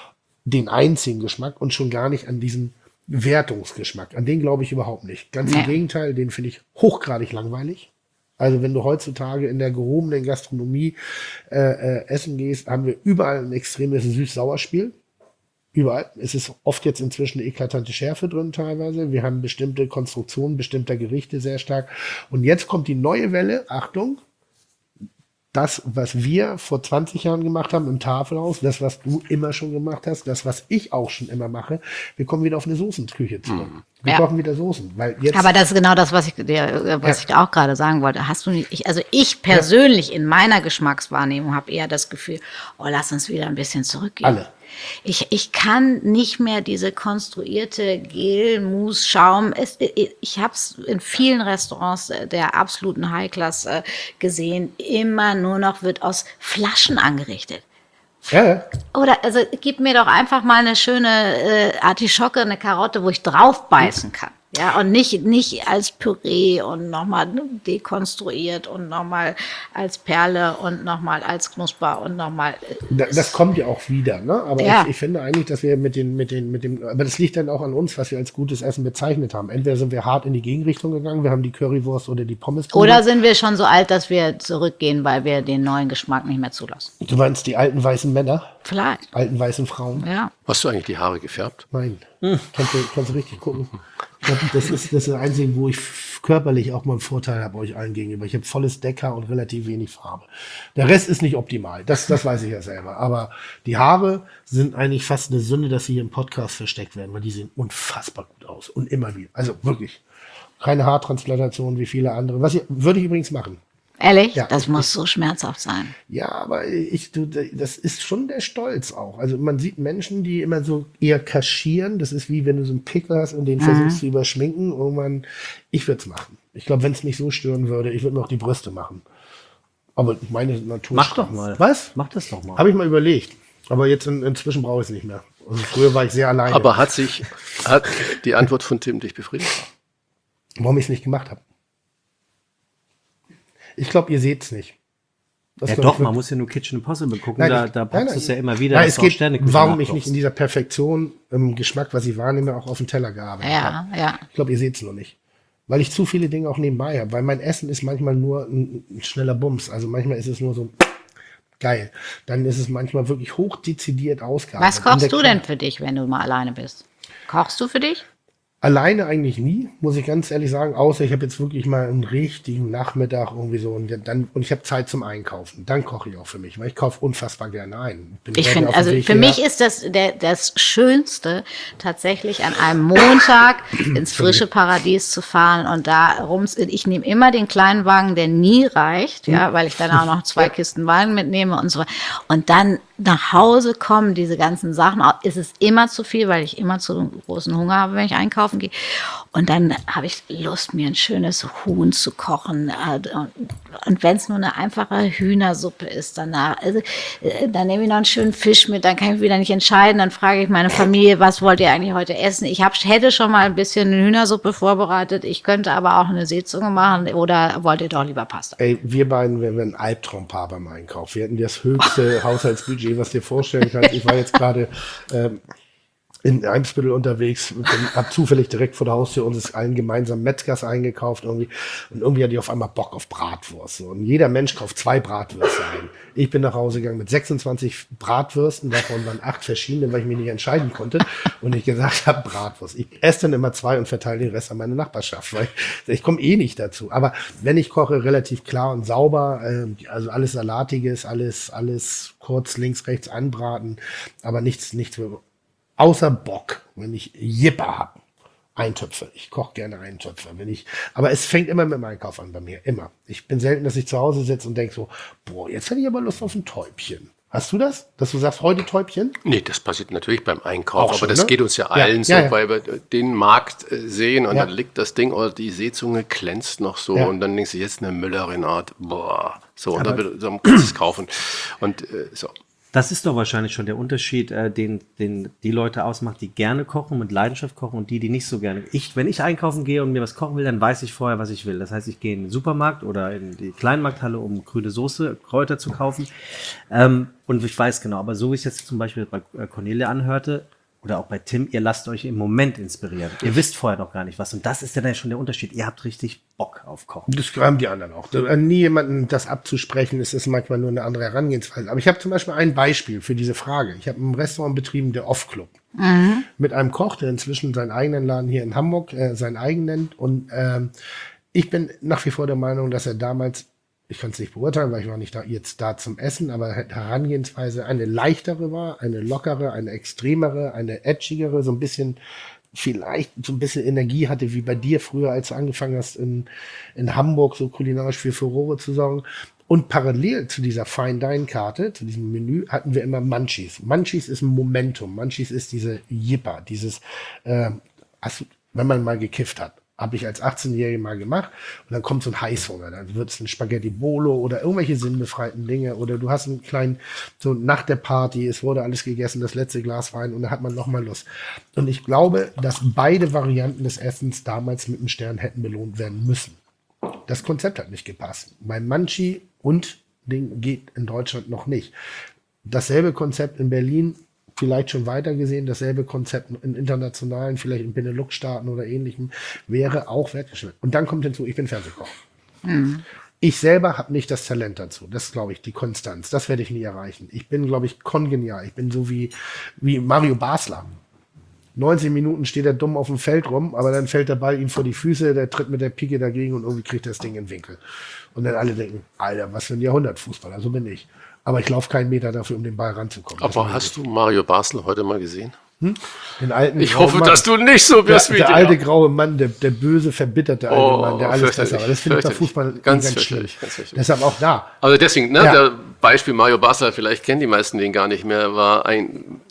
den einzigen Geschmack und schon gar nicht an diesen Wertungsgeschmack. An den glaube ich überhaupt nicht. Ganz im Nee. Gegenteil, den finde ich hochgradig langweilig. Also wenn du heutzutage in der gehobenen Gastronomie äh, äh, essen gehst, haben wir überall ein extremes Süß-Sauer-Spiel. Überall. Es ist oft jetzt inzwischen eine eklatante Schärfe drin teilweise. Wir haben bestimmte Konstruktionen bestimmter Gerichte sehr stark. Und jetzt kommt die neue Welle. Achtung. das, was wir vor zwanzig Jahren gemacht haben im Tafelhaus, das, was du immer schon gemacht hast, das, was ich auch schon immer mache, wir kommen wieder auf eine Soßenküche zurück. Wir Ja. kochen wieder Soßen, weil jetzt Aber das ist genau das, was ich dir, was Ja. ich da auch gerade sagen wollte. Hast du nicht, ich, also ich persönlich in meiner Geschmackswahrnehmung habe eher das Gefühl, oh, lass uns wieder ein bisschen zurückgehen. Alle. Ich, ich kann nicht mehr diese konstruierte Gel, Mousse, Schaum. Es, ich habe es in vielen Restaurants der absoluten High-Class äh, gesehen. Immer nur noch wird aus Flaschen angerichtet. ja, ja. Oder also gib mir doch einfach mal eine schöne äh, Artischocke, eine Karotte, wo ich drauf beißen kann. Ja, und nicht, nicht als Püree und nochmal dekonstruiert und nochmal als Perle und nochmal als Knusper und nochmal. Da- Das kommt ja auch wieder, ne? Aber Ja. ich, ich finde eigentlich, dass wir mit den, mit den, mit dem, aber das liegt dann auch an uns, was wir als gutes Essen bezeichnet haben. Entweder sind wir hart in die Gegenrichtung gegangen, wir haben die Currywurst oder die Pommes Oder gemacht. sind wir schon so alt, dass wir zurückgehen, weil wir den neuen Geschmack nicht mehr zulassen? Du meinst die alten weißen Männer, Vielleicht, alten weißen Frauen? ja. Hast du eigentlich die Haare gefärbt? Nein. Kannst, du, kannst du richtig gucken. Ich glaub, das ist das ist das Einzige, wo ich f- körperlich auch mal einen Vorteil habe euch allen gegenüber. Ich habe volles Deckhaar und relativ wenig Farbe. Der Rest ist nicht optimal. Das, das weiß ich ja selber. Aber die Haare sind eigentlich fast eine Sünde, dass sie hier im Podcast versteckt werden, weil die sehen unfassbar gut aus. Und immer wieder. Also wirklich. Keine Haartransplantation wie viele andere. Was ich, würde ich übrigens machen. Ehrlich? Ja. Das muss so schmerzhaft sein. Ja, aber ich, du, das ist schon der Stolz auch. Also man sieht Menschen, die immer so eher kaschieren. Das ist wie wenn du so einen Pickel hast und den versuchst zu überschminken. Irgendwann, ich würde es machen. Ich glaube, wenn es mich so stören würde, ich würde mir auch die Brüste machen. Aber meine Natur. Mach doch mal. Was? Mach das doch mal. Habe ich mal überlegt. Aber jetzt in, inzwischen brauche ich es nicht mehr. Also früher war ich sehr alleine. Aber hat sich, hat die Antwort von Tim dich befriedigt? Warum ich es nicht gemacht habe? Ich glaube, ihr seht es nicht. Das Ja glaub ich doch, man wirklich. muss ja nur Kitchen Impossible gucken, Nein, da, ich- da nein, poppst nein, du es ja immer wieder, Nein, dass es du auch geht, Sterneküche warum ich nachkochst. nicht in dieser Perfektion im Geschmack, was ich wahrnehme, auch auf den Teller gearbeitet Ja, habe. ja. Ich glaube, ihr seht es noch nicht. Weil ich zu viele Dinge auch nebenbei habe. Weil mein Essen ist manchmal nur ein, ein schneller Bums. Also manchmal ist es nur so geil. Dann ist es manchmal wirklich hochdezidiert ausgearbeitet. Was In kochst der du denn Küche. für dich, wenn du mal alleine bist? Kochst du für dich? Alleine eigentlich nie, muss ich ganz ehrlich sagen, außer ich habe jetzt wirklich mal einen richtigen Nachmittag irgendwie so und dann und ich habe Zeit zum Einkaufen. Dann koche ich auch für mich, weil ich kaufe unfassbar gerne ein. Bin Ich gerade finde, auf dem also Weg für hierher. mich ist das der, das Schönste, tatsächlich an einem Montag ins frische Paradies zu fahren und da rum. Ich nehme immer den kleinen Wagen, der nie reicht, ja, weil ich dann auch noch zwei Kisten Wein mitnehme und so weiter. Und dann nach Hause kommen, diese ganzen Sachen, ist es immer zu viel, weil ich immer zu großen Hunger habe, wenn ich einkaufen gehe. Und dann habe ich Lust, mir ein schönes Huhn zu kochen. äh, Und, und wenn es nur eine einfache Hühnersuppe ist, danach, also, äh, dann nehme ich noch einen schönen Fisch mit, dann kann ich wieder nicht entscheiden. Dann frage ich meine Familie, was wollt ihr eigentlich heute essen? Ich hab, hätte schon mal ein bisschen eine Hühnersuppe vorbereitet. Ich könnte aber auch eine Seezunge machen. Oder wollt ihr doch lieber Pasta? Ey, wir beiden wären ein Albtraumpaar beim Einkauf. Wir hätten das höchste Haushaltsbudget, was du dir vorstellen kannst. Ich war jetzt gerade ähm, in Eimsbüttel unterwegs und habe zufällig direkt vor der Haustür unseres allen gemeinsamen Metzgers eingekauft irgendwie. Und irgendwie hatte ich auf einmal Bock auf Bratwurst. So. Und jeder Mensch kauft zwei Bratwürste ein. Ich bin nach Hause gegangen mit sechsundzwanzig Bratwürsten, davon waren acht verschiedene, weil ich mich nicht entscheiden konnte. Und ich gesagt habe, Bratwurst. Ich esse dann immer zwei und verteile den Rest an meine Nachbarschaft, weil ich komme eh nicht dazu. Aber wenn ich koche, relativ klar und sauber, äh, also alles Salatiges, alles, alles kurz links, rechts anbraten, aber nichts, nichts außer Bock, wenn ich Jipper habe. Eintöpfe. Ich koche gerne Eintöpfe. Wenn ich, aber es fängt immer mit dem Einkauf an bei mir. Immer. Ich bin selten, dass ich zu Hause sitze und denke so, boah, jetzt hätte ich aber Lust auf ein Täubchen. Hast du das? Dass du sagst, heute Täubchen? Nee, das passiert natürlich beim Einkauf, Auch schon, aber das ne? geht uns ja Ja, allen so, ja, ja. weil wir den Markt äh, sehen und Ja. dann liegt das Ding oder die Seezunge glänzt noch so Ja. und dann denkst du, jetzt eine Müllerin-Art, boah, so, und dann wird so kannst du es kaufen. Und äh, so. Das ist doch wahrscheinlich schon der Unterschied, äh, den, den die Leute ausmacht, die gerne kochen, mit Leidenschaft kochen und die, die nicht so gerne. Ich, wenn ich einkaufen gehe und mir was kochen will, dann weiß ich vorher, was ich will. Das heißt, ich gehe in den Supermarkt oder in die Kleinmarkthalle, um grüne Soße, Kräuter zu kaufen. Ähm, und ich weiß genau, aber so wie ich es jetzt zum Beispiel bei äh, Cornelia anhörte, oder auch bei Tim, ihr lasst euch im Moment inspirieren. Ihr wisst vorher noch gar nicht was. Und das ist ja dann schon der Unterschied. Ihr habt richtig Bock auf Kochen. Das haben die anderen auch. Da- An nie jemanden das abzusprechen, ist es manchmal nur eine andere Herangehensweise. Aber ich habe zum Beispiel ein Beispiel für diese Frage. Ich habe ein Restaurant betrieben, der Off-Club. Mit einem Koch, der inzwischen seinen eigenen Laden hier in Hamburg äh, seinen eigen nennt. Und ähm, ich bin nach wie vor der Meinung, dass er damals ich kann es nicht beurteilen, weil ich war nicht da, jetzt da zum Essen, aber Herangehensweise eine leichtere war, eine lockere, eine extremere, eine edgigere, so ein bisschen, vielleicht so ein bisschen Energie hatte, wie bei dir früher, als du angefangen hast, in, in Hamburg so kulinarisch für Furore zu sorgen. Und parallel zu dieser Fine-Dine-Karte, zu diesem Menü, hatten wir immer Munchies. Munchies ist ein Momentum. Munchies ist diese Jipper, dieses, äh, hast du, wenn man mal gekifft hat. Habe ich als achtzehnjähriger mal gemacht. Und dann kommt so ein Heißhunger. Dann wird es ein Spaghetti Bolo oder irgendwelche sinnbefreiten Dinge. Oder du hast einen kleinen, so nach der Party, es wurde alles gegessen, das letzte Glas Wein und da hat man nochmal Lust. Und ich glaube, dass beide Varianten des Essens damals mit einem Stern hätten belohnt werden müssen. Das Konzept hat nicht gepasst. Beim Munchie und Ding geht in Deutschland noch nicht. Dasselbe Konzept in Berlin, vielleicht schon weiter gesehen, dasselbe Konzept in internationalen, vielleicht in Benelux-Staaten oder ähnlichem, wäre auch wertgeschätzt. Und dann kommt hinzu, ich bin Fernsehkoch. Mhm. Ich selber habe nicht das Talent dazu. Das ist, glaube ich, die Konstanz. Das werde ich nie erreichen. Ich bin, glaube ich, kongenial. Ich bin so wie, wie Mario Basler. neunzig Minuten steht er dumm auf dem Feld rum, aber dann fällt der Ball ihm vor die Füße, der tritt mit der Pike dagegen und irgendwie kriegt er das Ding in den Winkel. Und dann alle denken, Alter, was für ein Jahrhundertfußballer, so bin ich. Aber ich laufe keinen Meter dafür, um den Ball ranzukommen. Aber hast du Mario Basler heute mal gesehen? Hm? Den alten ich hoffe, Mann, dass du nicht so wirst der, wie der der alte graue Mann, der, der böse, verbitterte alte oh, Mann, der alles besser war. Das finde ich bei Fußball ganz, ganz schlimm. Ganz Deshalb auch da. Also deswegen, ne, ja. der Beispiel Mario Basler, vielleicht kennen die meisten den gar nicht mehr, war ein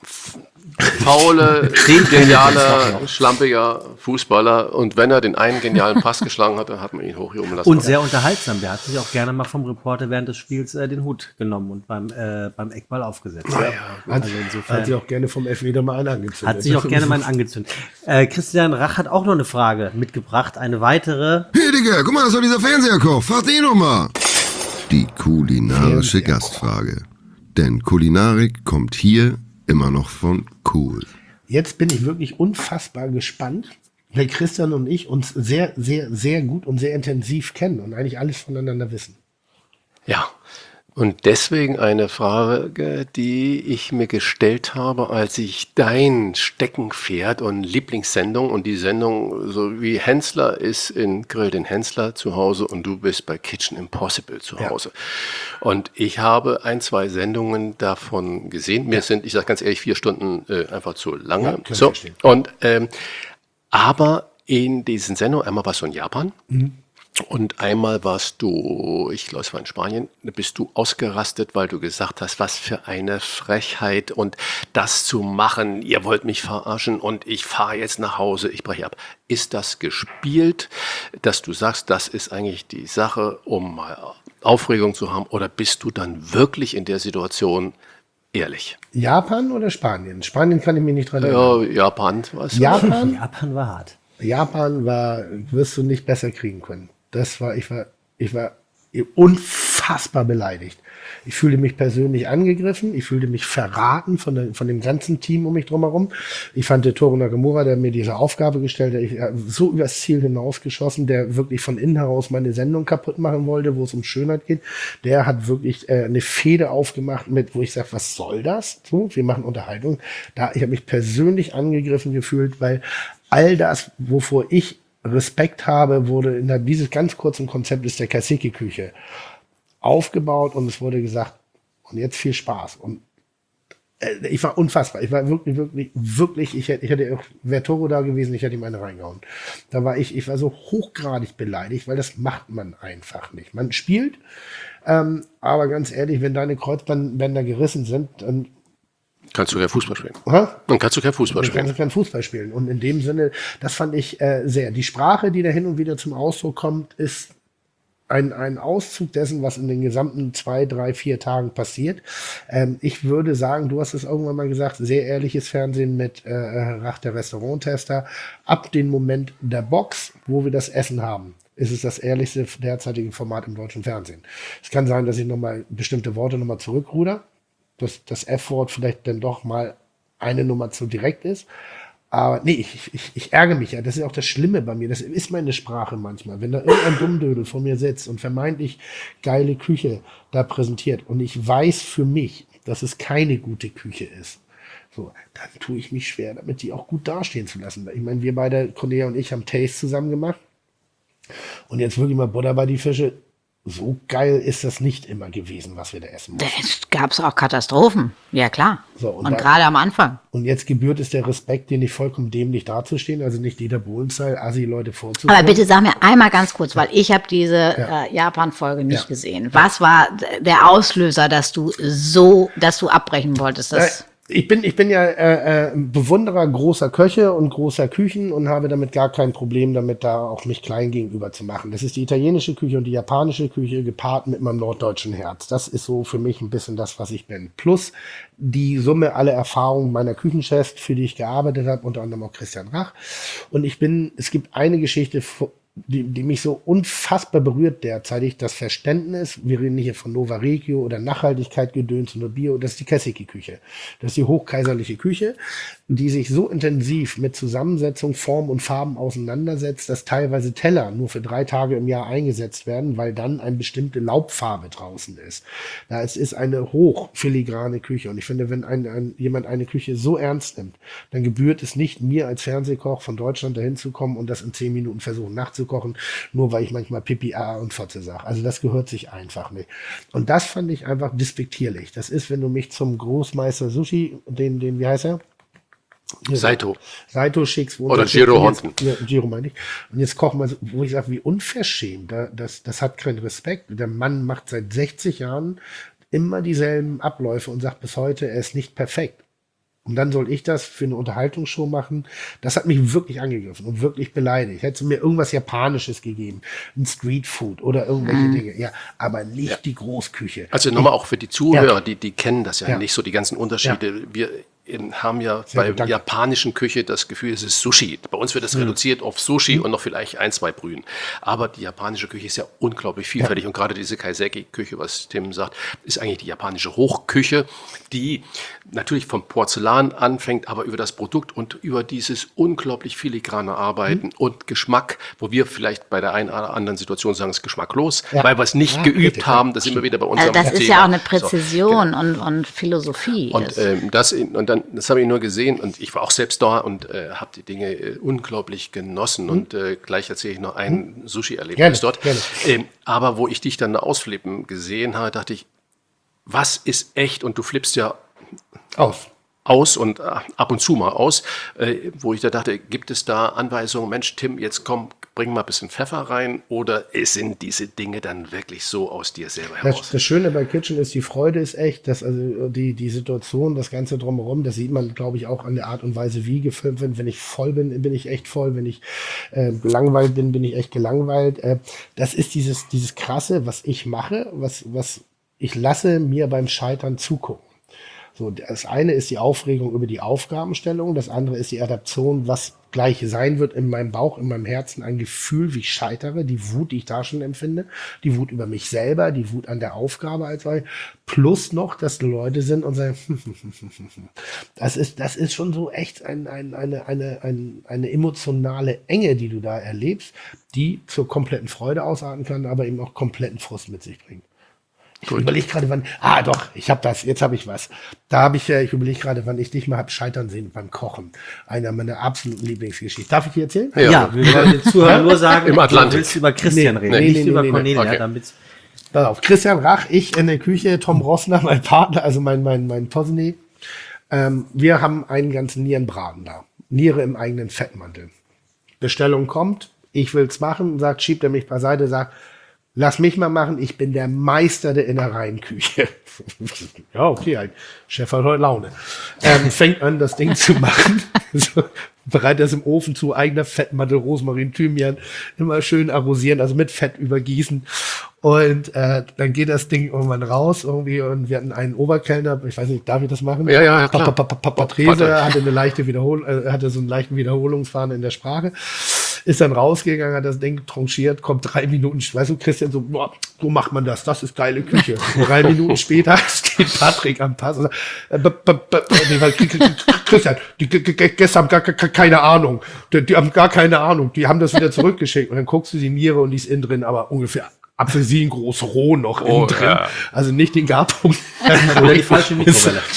fauler, genialer, schlampiger Fußballer. Und wenn er den einen genialen Pass geschlagen hatte, hat man ihn hochgehoben lassen. Und sehr unterhaltsam. Der hat sich auch gerne mal vom Reporter während des Spiels äh, den Hut genommen und beim, äh, beim Eckball aufgesetzt. Ja, ja. Also insofern hat sich auch gerne vom Elfmeter mal einen angezündet. Hat sich auch gerne mal einen angezündet. Äh, Christian Rach hat auch noch eine Frage mitgebracht. Eine weitere. Hey Digga, guck mal, das war dieser Fernseherkoch. Frag den nochmal. Die kulinarische Gastfrage. Denn Kulinarik kommt hier immer noch von cool. Jetzt bin ich wirklich unfassbar gespannt, weil Christian und ich uns sehr, sehr, sehr gut und sehr intensiv kennen und eigentlich alles voneinander wissen. Ja, und deswegen eine Frage, die ich mir gestellt habe, als ich dein Steckenpferd und Lieblingssendung und die Sendung, so wie Hensler ist in Grill den Hensler zu Hause und du bist bei Kitchen Impossible zu Hause. Ja. Und ich habe ein, zwei Sendungen davon gesehen. Mir ja. sind, ich sage ganz ehrlich, vier Stunden äh, einfach zu lange. Ja, so. Und, ähm, aber in diesen Sendungen, einmal warst du in Japan, mhm. Und einmal warst du, ich glaube, es war in Spanien, bist du ausgerastet, weil du gesagt hast, was für eine Frechheit und das zu machen, ihr wollt mich verarschen und ich fahre jetzt nach Hause, ich breche ab. Ist das gespielt, dass du sagst, das ist eigentlich die Sache, um mal Aufregung zu haben, oder bist du dann wirklich in der Situation ehrlich? Japan oder Spanien? Spanien kann ich mich nicht dran erinnern. Ja, Japan, was? Japan, Japan war hart. Japan war, wirst du nicht besser kriegen können. Das war, ich war, ich war unfassbar beleidigt. Ich fühlte mich persönlich angegriffen, ich fühlte mich verraten von, der, von dem ganzen Team um mich drumherum. Ich fand der Toru Nakamura, der mir diese Aufgabe gestellt hat, ich, so übers Ziel hinausgeschossen, der wirklich von innen heraus meine Sendung kaputt machen wollte, wo es um Schönheit geht. Der hat wirklich äh, eine Fehde aufgemacht mit, wo ich sage, was soll das? So, wir machen Unterhaltung. Da, ich habe mich persönlich angegriffen gefühlt, weil all das, wovor ich Respekt habe, wurde innerhalb dieses ganz kurzen Konzeptes der Kaseki-Küche aufgebaut und es wurde gesagt, und jetzt viel Spaß. Und äh, ich war unfassbar. Ich war wirklich, wirklich, wirklich, ich hätte, ich hätte, wäre Toro da gewesen, ich hätte ihm eine reingehauen. Da war ich, ich war so hochgradig beleidigt, weil das macht man einfach nicht. Man spielt, ähm, aber ganz ehrlich, wenn deine Kreuzbänder gerissen sind, dann kannst du kein Fußball spielen. Aha. Dann kannst du kein Fußball spielen. Dann kannst du kein Fußball spielen. Und in dem Sinne, das fand ich äh, sehr. Die Sprache, die da hin und wieder zum Ausdruck kommt, ist ein, ein Auszug dessen, was in den gesamten zwei, drei, vier Tagen passiert. Ähm, ich würde sagen, du hast es irgendwann mal gesagt, sehr ehrliches Fernsehen mit äh, Rach, der Restauranttester. Ab dem Moment der Box, wo wir das Essen haben, ist es das ehrlichste derzeitige Format im deutschen Fernsehen. Es kann sein, dass ich nochmal bestimmte Worte nochmal zurückruder, dass das F-Wort vielleicht dann doch mal eine Nummer zu direkt ist. Aber nee, ich, ich, ich ärgere mich ja. Das ist auch das Schlimme bei mir. Das ist meine Sprache manchmal. Wenn da irgendein Dummdödel vor mir sitzt und vermeintlich geile Küche da präsentiert und ich weiß für mich, dass es keine gute Küche ist, so, dann tue ich mich schwer, damit die auch gut dastehen zu lassen. Ich meine, wir beide, Cornelia und ich, haben Taste zusammen gemacht. Und jetzt wirklich mal Butter bei die Fische. so geil ist das nicht immer gewesen, was wir da essen mussten. Es gab auch Katastrophen, ja klar. So, und und da- gerade am Anfang. Und jetzt gebührt es der Respekt, dir nicht vollkommen dämlich dazustehen, also nicht jeder Bohlen-Style, Assi-Leute vorzuführen. Aber bitte sag mir einmal ganz kurz, weil ich habe diese äh, Japan-Folge nicht Ja. gesehen. Was war d- der Auslöser, dass du so, dass du abbrechen wolltest? Das, Äh, Ich bin, ich bin ja äh, äh, Bewunderer großer Köche und großer Küchen und habe damit gar kein Problem damit, da auch mich klein gegenüber zu machen. Das ist die italienische Küche und die japanische Küche gepaart mit meinem norddeutschen Herz. Das ist so für mich ein bisschen das, was ich bin. Plus die Summe aller Erfahrungen meiner Küchenchefs, für die ich gearbeitet habe, unter anderem auch Christian Rach. Und ich bin, es gibt eine Geschichte, die, die mich so unfassbar berührt derzeitig, das Verständnis, wir reden hier von Nova Regio oder Nachhaltigkeit, Gedöns oder Bio, das ist die Kessiki-Küche. Das ist die hochkaiserliche Küche, die sich so intensiv mit Zusammensetzung, Form und Farben auseinandersetzt, dass teilweise Teller nur für drei Tage im Jahr eingesetzt werden, weil dann eine bestimmte Laubfarbe draußen ist. Da es ist eine hochfiligrane Küche und ich finde, wenn ein, ein, jemand eine Küche so ernst nimmt, dann gebührt es nicht mir als Fernsehkoch von Deutschland dahin zu kommen und das in zehn Minuten versuchen nachzukochen, nur weil ich manchmal Pipi, A und Fotze sage. Also das gehört sich einfach nicht. Und das fand ich einfach despektierlich. Das ist, wenn du mich zum Großmeister Sushi, den, den, wie heißt er? Saito. Saito schickst. wo Oder uns- Giro und jetzt- Honten. Ja, Giro meine ich. Und jetzt kochen wir, so, wo ich sage, wie unverschämt. Da- Das, das hat keinen Respekt. Der Mann macht seit sechzig Jahren immer dieselben Abläufe und sagt bis heute, er ist nicht perfekt. Und dann soll ich das für eine Unterhaltungsshow machen. Das hat mich wirklich angegriffen und wirklich beleidigt. Hätte mir irgendwas Japanisches gegeben, ein Streetfood oder irgendwelche Dinge. Ja, aber nicht die Großküche. Also nochmal auch für die Zuhörer, Ja. die, die kennen das ja, Ja. nicht so, die ganzen Unterschiede. Wir ähm, haben ja Sehr bei gut, danke. japanischen Küche das Gefühl, es ist Sushi. Bei uns wird es reduziert auf Sushi und noch vielleicht ein, zwei Brühen. Aber die japanische Küche ist ja unglaublich vielfältig. Und gerade diese Kaiseki-Küche, was Tim sagt, ist eigentlich die japanische Hochküche, die natürlich vom Porzellan anfängt, aber über das Produkt und über dieses unglaublich filigrane Arbeiten und Geschmack, wo wir vielleicht bei der einen oder anderen Situation sagen, es ist geschmacklos, Ja. weil wir es nicht Ja, geübt richtig, haben. ja. Das sind wir wieder bei also unserem das Thema. ist ja auch eine So, Präzision und, und Philosophie. und ist. ähm, das in, und dann das habe ich nur gesehen und ich war auch selbst da und äh, habe die Dinge äh, unglaublich genossen und äh, gleich erzähle ich noch ein Sushi-Erlebnis Gerne, dort. gerne. Ähm, aber wo ich dich dann ausflippen gesehen habe, dachte ich, was ist echt? Und du flippst ja Aus. aus und äh, ab und zu mal aus, äh, wo ich da dachte, gibt es da Anweisungen, Mensch, Tim, jetzt komm, bring mal ein bisschen Pfeffer rein oder sind diese Dinge dann wirklich so aus dir selber Das, heraus? das Schöne bei Kitchen ist, die Freude ist echt, dass also die, die Situation, das Ganze drumherum, das sieht man, glaube ich, auch an der Art und Weise, wie gefilmt wird. Wenn ich voll bin, bin ich echt voll. Wenn ich äh, gelangweilt bin, bin ich echt gelangweilt. Äh, das ist dieses, dieses Krasse, was ich mache, was, was ich lasse mir beim Scheitern zugucken. So, das eine ist die Aufregung über die Aufgabenstellung, das andere ist die Adaption, was gleich sein wird in meinem Bauch, in meinem Herzen, ein Gefühl, wie ich scheitere, die Wut, die ich da schon empfinde, die Wut über mich selber, die Wut an der Aufgabe als solche, plus noch, dass Leute sind und sagen, das ist, das ist schon so echt ein, ein, eine, eine, ein, eine emotionale Enge, die du da erlebst, die zur kompletten Freude ausarten kann, aber eben auch kompletten Frust mit sich bringt. Ich überlege gerade, wann. Ah, doch, ich habe das. Jetzt habe ich was. Da habe ich ja. Ich überlege gerade, wann ich dich mal hab scheitern sehen beim Kochen. Einer meiner absoluten Lieblingsgeschichten. Darf ich die erzählen? Ja, wir wollen den Zuhörern nur sagen, Im du Atlantik. willst über Christian Nee, reden, nee, nicht nee, über nee, nee, Cornelia. okay. Damit Pass auf. Christian Rach, ich in der Küche, Tom Rossner, mein Partner, also mein, mein, mein Posny. Ähm, wir haben einen ganzen Nierenbraten da. Niere im eigenen Fettmantel. Bestellung kommt, ich will's machen, sagt, schiebt er mich beiseite, sagt, lass mich mal machen, ich bin der Meister der Innereienküche. Ja, okay, ein Chef hat heute Laune. Ähm, fängt an, das Ding zu machen. So, bereitet das im Ofen zu, eigener Fettmantel, Rosmarin, Thymian, immer schön arrosieren, also mit Fett übergießen. Und äh, dann geht das Ding irgendwann raus irgendwie und wir hatten einen Oberkellner, ich weiß nicht, darf ich das machen? Ja, ja, ja, klar. Pa- pa- pa- pa- Patrese hatte eine leichte Wiederholung, äh, hatte so einen leichten Wiederholungsfaden in der Sprache. Ist dann rausgegangen, hat das Ding tranchiert, kommt drei Minuten, weißt du, Christian so, boah, so macht man das, das ist geile Küche. drei Minuten später steht Patrick am Pass und sagt, äh, b- b- b- nee, weil, Christian, die g- g- Gäste haben gar, gar keine Ahnung, die, die haben gar keine Ahnung, die haben das wieder zurückgeschickt und dann guckst du die Niere und die ist innen drin, aber ungefähr Apfelsinengroß roh noch Oh, innen drin, ja. also nicht den Garpunkt. oder die falsche Mikrowelle.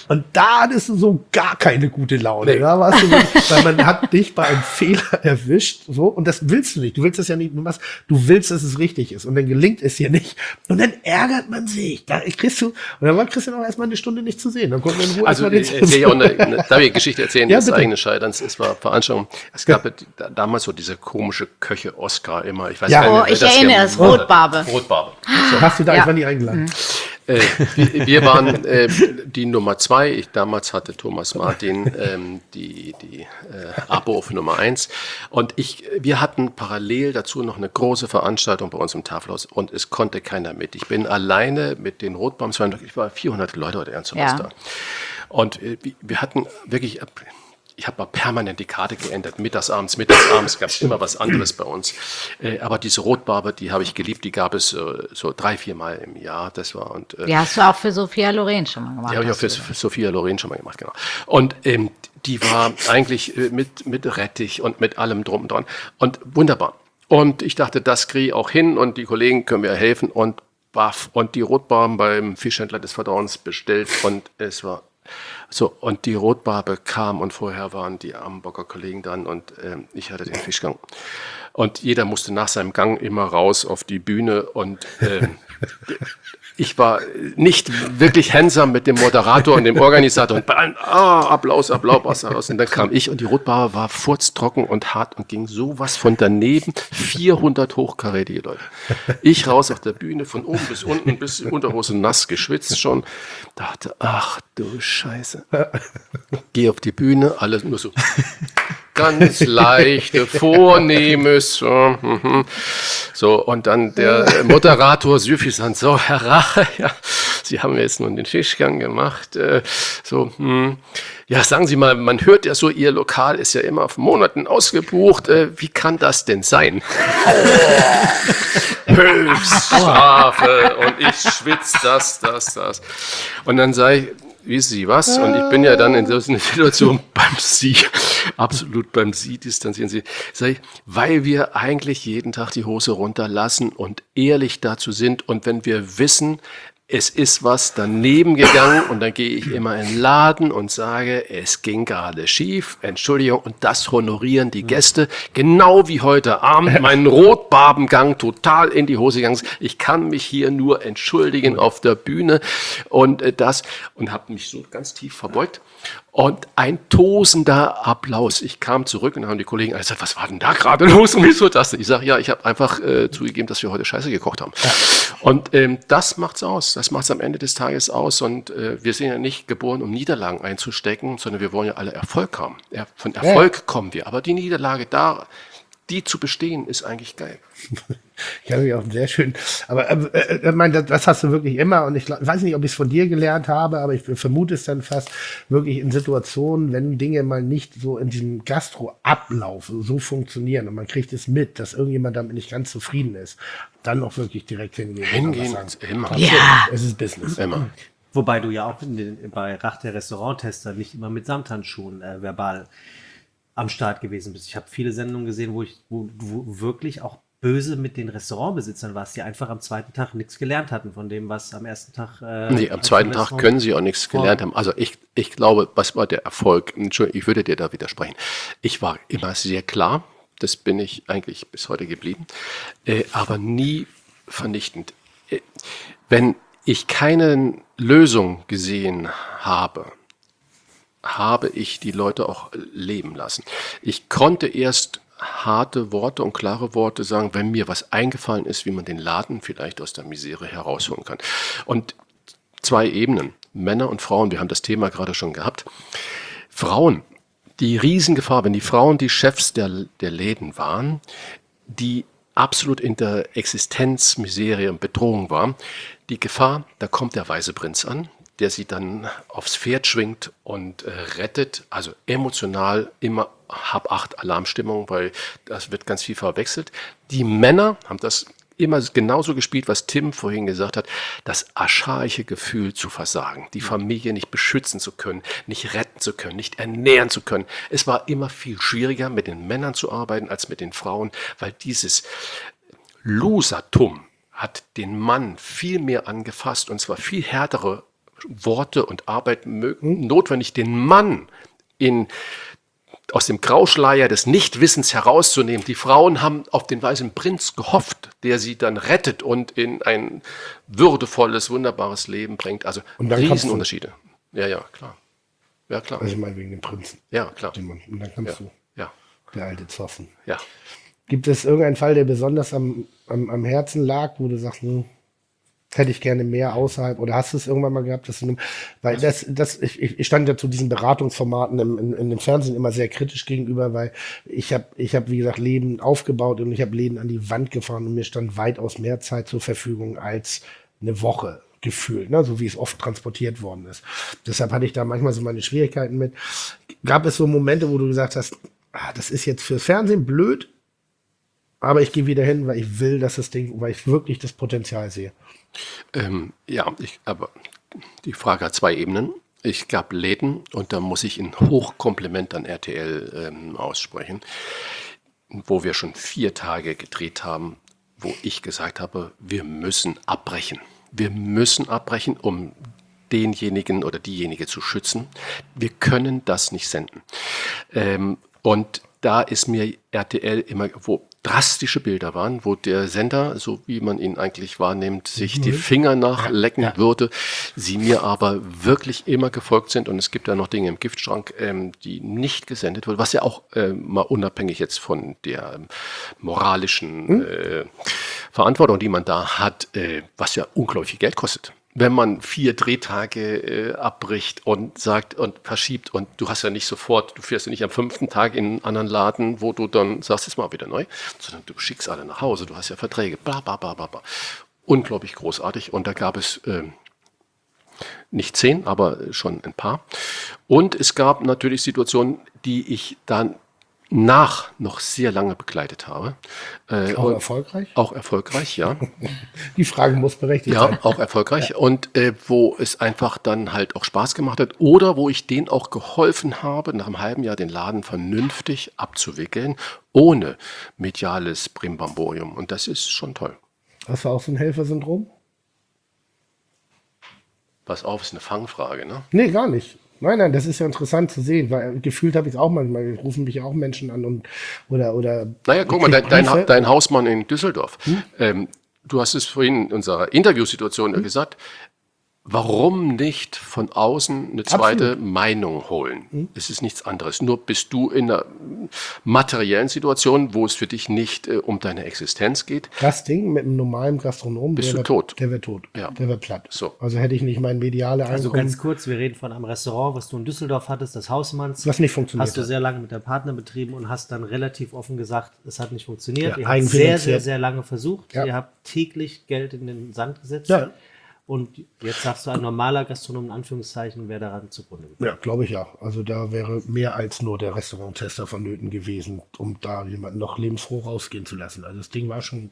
Und da hattest du so gar keine gute Laune. Nee. Da warst du wirklich, weil man hat dich bei einem Fehler erwischt, so, und das willst du nicht. Du willst es ja nicht, du machst, du willst, dass es richtig ist. Und dann gelingt es dir nicht. Und dann ärgert man sich. Da kriegst du, und dann war Christian auch erstmal eine Stunde nicht zu sehen. Dann kommt man in Ruhe also, erstmal ich erzähle auch eine, eine, darf ich eine Geschichte erzählen, ja, des bitte. eigenen Scheiterns. Es war Veranstaltung. Es gab ja. damals so diese komische Köche Oscar immer. Ich weiß Ja. gar Oh, nicht, ich wer das erinnere es, gemacht hat. Rotbarbe. Rotbarbe. So, hast du da Ja. einfach nie eingeladen? Mhm. Äh, wir, wir waren äh, die Nummer zwei. Ich, damals hatte Thomas Martin ähm, die, die äh, Abo auf Nummer eins. Und ich, wir hatten parallel dazu noch eine große Veranstaltung bei uns im Tafelhaus und es konnte keiner mit. Ich bin alleine mit den Rotbarben, es waren wirklich vierhundert Leute oder ernst Ja. da. Und äh, wir hatten wirklich... Ich habe mal permanent die Karte geändert, mittags, abends, mittags, abends, gab es immer was anderes bei uns. Äh, aber diese Rotbarbe, die habe ich geliebt, die gab es äh, so drei, vier Mal im Jahr. Das war und äh, Die hast du auch für Sophia Loren schon mal gemacht. die habe ich auch für, für Sophia Loren schon mal gemacht, genau. Und ähm, die war eigentlich äh, mit, mit Rettich und mit allem drum und dran und wunderbar. Und ich dachte, das kriege ich auch hin und die Kollegen können mir helfen und baff. Und die Rotbarben beim Fischhändler des Vertrauens bestellt und es war so, und die Rotbarbe kam und vorher waren die Amberger Kollegen dann und äh, ich hatte den Fischgang. Und jeder musste nach seinem Gang immer raus auf die Bühne und äh, ich war nicht wirklich handsam mit dem Moderator und dem Organisator und bei allen, ah, Applaus, Applaus, Applaus. Und dann kam ich und die Rotbarbe war furztrocken und hart und ging sowas von daneben. vierhundert hochkarätige Leute. Ich raus auf der Bühne, von oben bis unten, bis Unterhose nass, geschwitzt schon. Dachte, ach du Scheiße. Geh auf die Bühne, alles nur so ganz leichte, vornehmes. So, und dann der Moderator süffisant, so, Herr Rache, ja, Sie haben jetzt nun den Fischgang gemacht. Äh, so, hm. Ja, sagen Sie mal, man hört ja so, Ihr Lokal ist ja immer auf Monaten ausgebucht. Äh, wie kann das denn sein? Höchststrafe und ich schwitze das, das, das. Und dann sage ich, wissen Sie was? Und ich bin ja dann in so einer Situation beim Sie, absolut beim Sie distanzieren Sie. Sag ich, weil wir eigentlich jeden Tag die Hose runterlassen und ehrlich dazu sind und wenn wir wissen, es ist was daneben gegangen und dann gehe ich immer in den Laden und sage, es ging gerade schief, Entschuldigung, und das honorieren die Gäste, genau wie heute Abend mein Rotbarbengang total in die Hose gegangen ist. Ich kann mich hier nur entschuldigen auf der Bühne und äh, das und habe mich so ganz tief verbeugt. Und ein tosender Applaus. Ich kam zurück und dann haben die Kollegen alle gesagt, was war denn da gerade los und wieso das? Ich sage, ja, ich habe einfach äh, zugegeben, dass wir heute Scheiße gekocht haben. Ja. Und ähm, das macht's aus. Das macht's am Ende des Tages aus. Und äh, wir sind ja nicht geboren, um Niederlagen einzustecken, sondern wir wollen ja alle Erfolg haben. Ja, von Erfolg ja. kommen wir. Aber die Niederlage da, die zu bestehen, ist eigentlich geil. Ich habe auch sehr schön, aber äh, ich meine, das, das hast du wirklich immer und ich glaub, weiß nicht, ob ich es von dir gelernt habe, aber ich vermute es dann fast wirklich in Situationen, wenn Dinge mal nicht so in diesem Gastro-Ablauf so funktionieren und man kriegt es mit, dass irgendjemand damit nicht ganz zufrieden ist, dann auch wirklich direkt hingehen. Hingehen, immer. Ja. Es ist Business. Immer. Wobei du ja auch in den, bei Rach der Restauranttester nicht immer mit Samthandschuhen äh, verbal am Start gewesen bist. Ich habe viele Sendungen gesehen, wo ich wo, wo wirklich auch böse mit den Restaurantbesitzern warst, die einfach am zweiten Tag nichts gelernt hatten von dem, was am ersten Tag... Äh, nee, am zweiten Tag können sie auch nichts gelernt haben. Also ich, ich glaube, was war der Erfolg? Entschuldigung, ich würde dir da widersprechen. Ich war immer sehr klar, das bin ich eigentlich bis heute geblieben, äh, aber nie vernichtend. Äh, wenn ich keine Lösung gesehen habe, habe ich die Leute auch leben lassen. Ich konnte erst harte Worte und klare Worte sagen, wenn mir was eingefallen ist, wie man den Laden vielleicht aus der Misere herausholen kann. Und zwei Ebenen, Männer und Frauen, wir haben das Thema gerade schon gehabt. Frauen, die Riesengefahr, wenn die Frauen die Chefs der, der Läden waren, die absolut in der Existenzmiserie und Bedrohung waren, die Gefahr, da kommt der weiße Prinz an, der sie dann aufs Pferd schwingt und äh, rettet, also emotional immer hab acht Alarmstimmung, weil das wird ganz viel verwechselt. Die Männer haben das immer genauso gespielt, was Tim vorhin gesagt hat, das archaische Gefühl zu versagen, die Familie nicht beschützen zu können, nicht retten zu können, nicht ernähren zu können. Es war immer viel schwieriger, mit den Männern zu arbeiten, als mit den Frauen, weil dieses Losertum hat den Mann viel mehr angefasst und zwar viel härtere Worte und Arbeit mö- notwendig, den Mann in, aus dem Grauschleier des Nichtwissens herauszunehmen. Die Frauen haben auf den weißen Prinz gehofft, der sie dann rettet und in ein würdevolles, wunderbares Leben bringt. Also Und dann kannst du- Riesenunterschiede. Ja, ja, klar. Ja, klar. Also ich meine wegen dem Prinzen. Ja, klar. Den man- Und dann kannst du, Ja, der alte Zoffen. ja. Gibt es irgendeinen Fall, der besonders am, am, am Herzen lag, wo du sagst, hm, hätte ich gerne mehr außerhalb, oder hast du es irgendwann mal gehabt, dass du, weil das, das, ich, ich stand ja zu diesen Beratungsformaten im, in, in dem Fernsehen immer sehr kritisch gegenüber, weil ich habe, ich habe, wie gesagt, Leben aufgebaut und ich habe Leben an die Wand gefahren und mir stand weitaus mehr Zeit zur Verfügung als eine Woche gefühlt, ne? So wie es oft transportiert worden ist. Deshalb hatte ich da manchmal so meine Schwierigkeiten mit. Gab es so Momente, wo du gesagt hast, ah, das ist jetzt fürs Fernsehen blöd, aber ich gehe wieder hin, weil ich will, dass das Ding, weil ich wirklich das Potenzial sehe. Ähm, ja, ich, aber die Frage hat zwei Ebenen. Ich gab Läden und da muss ich ein Hochkompliment an R T L ähm, aussprechen, wo wir schon vier Tage gedreht haben, wo ich gesagt habe, wir müssen abbrechen. Wir müssen abbrechen, um denjenigen oder diejenige zu schützen. Wir können das nicht senden. Ähm, und da ist mir R T L immer, wo drastische Bilder waren, wo der Sender, so wie man ihn eigentlich wahrnimmt, sich die Finger nachlecken Ja. würde, sie mir aber wirklich immer gefolgt sind. Und es gibt da noch Dinge im Giftschrank, ähm, die nicht gesendet wurden, was ja auch ähm, mal unabhängig jetzt von der ähm, moralischen äh, Verantwortung, die man da hat, äh, was ja unglaublich viel Geld kostet. Wenn man vier Drehtage äh, abbricht und sagt und verschiebt und du hast ja nicht sofort, du fährst ja nicht am fünften Tag in einen anderen Laden, wo du dann sagst, jetzt mal wieder neu, sondern du schickst alle nach Hause, du hast ja Verträge, bla bla bla bla bla. Unglaublich großartig und da gab es ähm, nicht zehn, aber schon ein paar. Und es gab natürlich Situationen, die ich dann nach noch sehr lange begleitet habe. Äh, Auch und erfolgreich? Auch erfolgreich, ja. Die Frage muss berechtigt sein. Ja, auch erfolgreich. Und äh, wo es einfach dann halt auch Spaß gemacht hat oder wo ich denen auch geholfen habe, nach einem halben Jahr den Laden vernünftig abzuwickeln, ohne mediales Brimbamborium. Und das ist schon toll. Hast du auch so ein Helfersyndrom? Pass auf, ist eine Fangfrage, ne? Nee, gar nicht. Nein, nein, das ist ja interessant zu sehen, weil gefühlt habe ich es auch manchmal, rufen mich auch Menschen an und oder oder. Naja, guck mal, dein, dein, dein Hausmann in Düsseldorf. Hm? Ähm, du hast es vorhin in unserer Interviewsituation hm? gesagt. Warum nicht von außen eine zweite Absolut. Meinung holen? Hm? Es ist nichts anderes. Nur bist du in einer materiellen Situation, wo es für dich nicht äh, um deine Existenz geht. Das Ding mit einem normalen Gastronomen, bist der du wär, tot. Der wäre tot. Ja. Der wäre platt. So. Also hätte ich nicht mein mediale Einkommen. Also ganz kurz, wir reden von einem Restaurant, was du in Düsseldorf hattest, das Hausmanns. Was nicht funktioniert Hast du hat. sehr lange mit der Partner betrieben und hast dann relativ offen gesagt, es hat nicht funktioniert. Ja, Ihr habt sehr, sehr, sehr lange versucht. Ja. Ihr habt täglich Geld in den Sand gesetzt. Ja. Und jetzt sagst du, ein normaler Gastronom, in Anführungszeichen, wäre daran zugrunde gegangen. Ja, glaube ich ja. Also da wäre mehr als nur der Restauranttester vonnöten gewesen, um da jemanden noch lebensfroh rausgehen zu lassen. Also das Ding war schon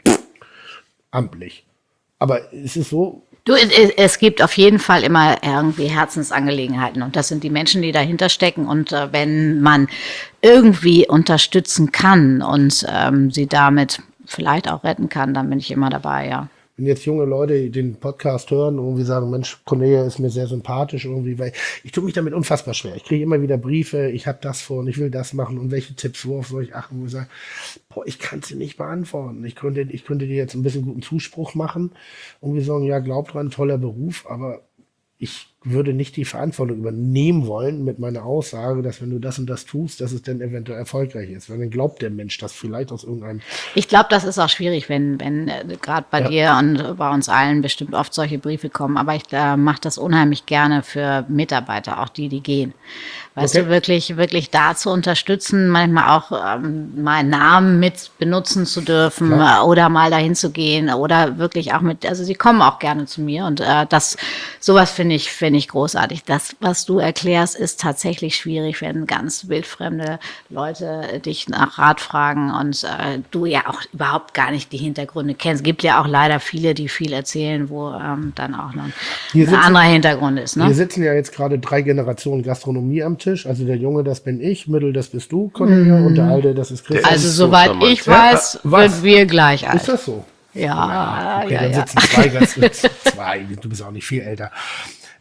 amtlich. Aber es ist so. Du, es, es gibt auf jeden Fall immer irgendwie Herzensangelegenheiten und das sind die Menschen, die dahinter stecken und äh, wenn man irgendwie unterstützen kann und ähm, sie damit vielleicht auch retten kann, dann bin ich immer dabei, ja. Wenn jetzt junge Leute den Podcast hören und irgendwie sagen, Mensch, Cornelia ist mir sehr sympathisch irgendwie, weil ich tue mich damit unfassbar schwer. Ich kriege immer wieder Briefe, ich habe das vor und ich will das machen und welche Tipps, worauf soll ich achten? Wo ich sage, boah, ich kann sie nicht beantworten. Ich könnte, ich könnte dir jetzt ein bisschen guten Zuspruch machen und wir sagen, ja, glaub dran, toller Beruf, aber ich würde nicht die Verantwortung übernehmen wollen mit meiner Aussage, dass wenn du das und das tust, dass es dann eventuell erfolgreich ist. Weil dann glaubt der Mensch das vielleicht aus irgendeinem... Ich glaube, das ist auch schwierig, wenn, wenn äh, gerade bei Ja. dir und bei uns allen bestimmt oft solche Briefe kommen. Aber ich äh, mache das unheimlich gerne für Mitarbeiter, auch die, die gehen. Weißt Okay. du, wirklich, wirklich da zu unterstützen, manchmal auch ähm, meinen Namen mit benutzen zu dürfen Klar. äh, oder mal dahin zu gehen oder wirklich auch mit, also sie kommen auch gerne zu mir und äh, das, sowas finde ich, finde ich großartig. Das, was du erklärst, ist tatsächlich schwierig, wenn ganz wildfremde Leute dich nach Rat fragen und äh, du ja auch überhaupt gar nicht die Hintergründe kennst. Es gibt ja auch leider viele, die viel erzählen, wo ähm, dann auch noch Hier ein sitzen- anderer Hintergrund ist. Wir Ne? sitzen ja jetzt gerade drei Generationen Gastronomie am Tisch. Also der Junge, das bin ich, Mittel, das bist du, Cornelia, und der Alte, das ist Christian. Also ist so soweit charmant. ich Ja, weiß, äh, was? sind wir gleich alt. Ist das so? Ja, Okay, ja, dann ja. sitzen zwei Gäste. Zwei, du bist auch nicht viel älter.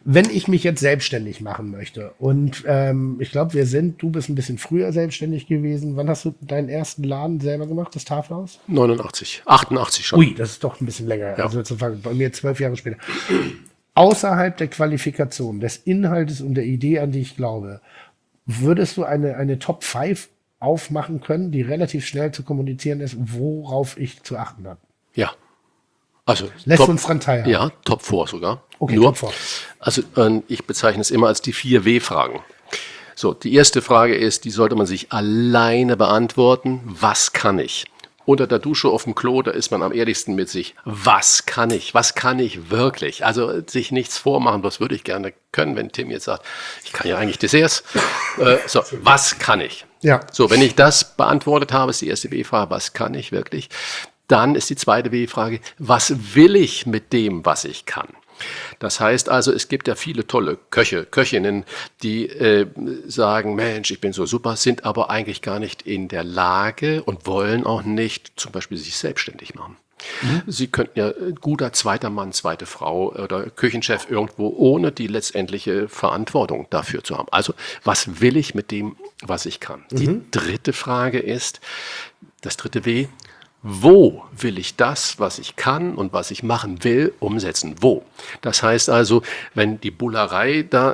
Wenn ich mich jetzt selbstständig machen möchte und ähm, ich glaube, wir sind, du bist ein bisschen früher selbstständig gewesen. Wann hast du deinen ersten Laden selber gemacht, das Tafelhaus? neunundachtzig, achtundachtzig schon. Ui, das ist doch ein bisschen länger. Ja. Also sozusagen bei mir zwölf Jahre später. Außerhalb der Qualifikation, des Inhaltes und der Idee, an die ich glaube, würdest du eine, eine Top fünf aufmachen können, die relativ schnell zu kommunizieren ist, worauf ich zu achten habe? Ja. Also Lässt Top, uns dran teilhaben. Ja, Top vier sogar. Okay, Nur, Top vier. Also äh, ich bezeichne es immer als die vier W-Fragen. So, die erste Frage ist, die sollte man sich alleine beantworten. Was kann ich? Unter der Dusche auf dem Klo, da ist man am ehrlichsten mit sich. Was kann ich? Was kann ich wirklich? Also sich nichts vormachen, was würde ich gerne können, wenn Tim jetzt sagt, ich kann ja eigentlich Desserts. Äh, so, was kann ich? Ja. So, wenn ich das beantwortet habe, ist die erste W-Frage, was kann ich wirklich? Dann ist die zweite W-Frage, was will ich mit dem, was ich kann? Das heißt also, es gibt ja viele tolle Köche, Köchinnen, die äh, sagen, Mensch, ich bin so super, sind aber eigentlich gar nicht in der Lage und wollen auch nicht zum Beispiel sich selbstständig machen. Mhm. Sie könnten ja guter zweiter Mann, zweite Frau oder Küchenchef irgendwo ohne die letztendliche Verantwortung dafür zu haben. Also, was will ich mit dem, was ich kann? Mhm. Die dritte Frage ist, das dritte W, wo will ich das, was ich kann und was ich machen will, umsetzen? Wo? Das heißt also, wenn die Bullerei da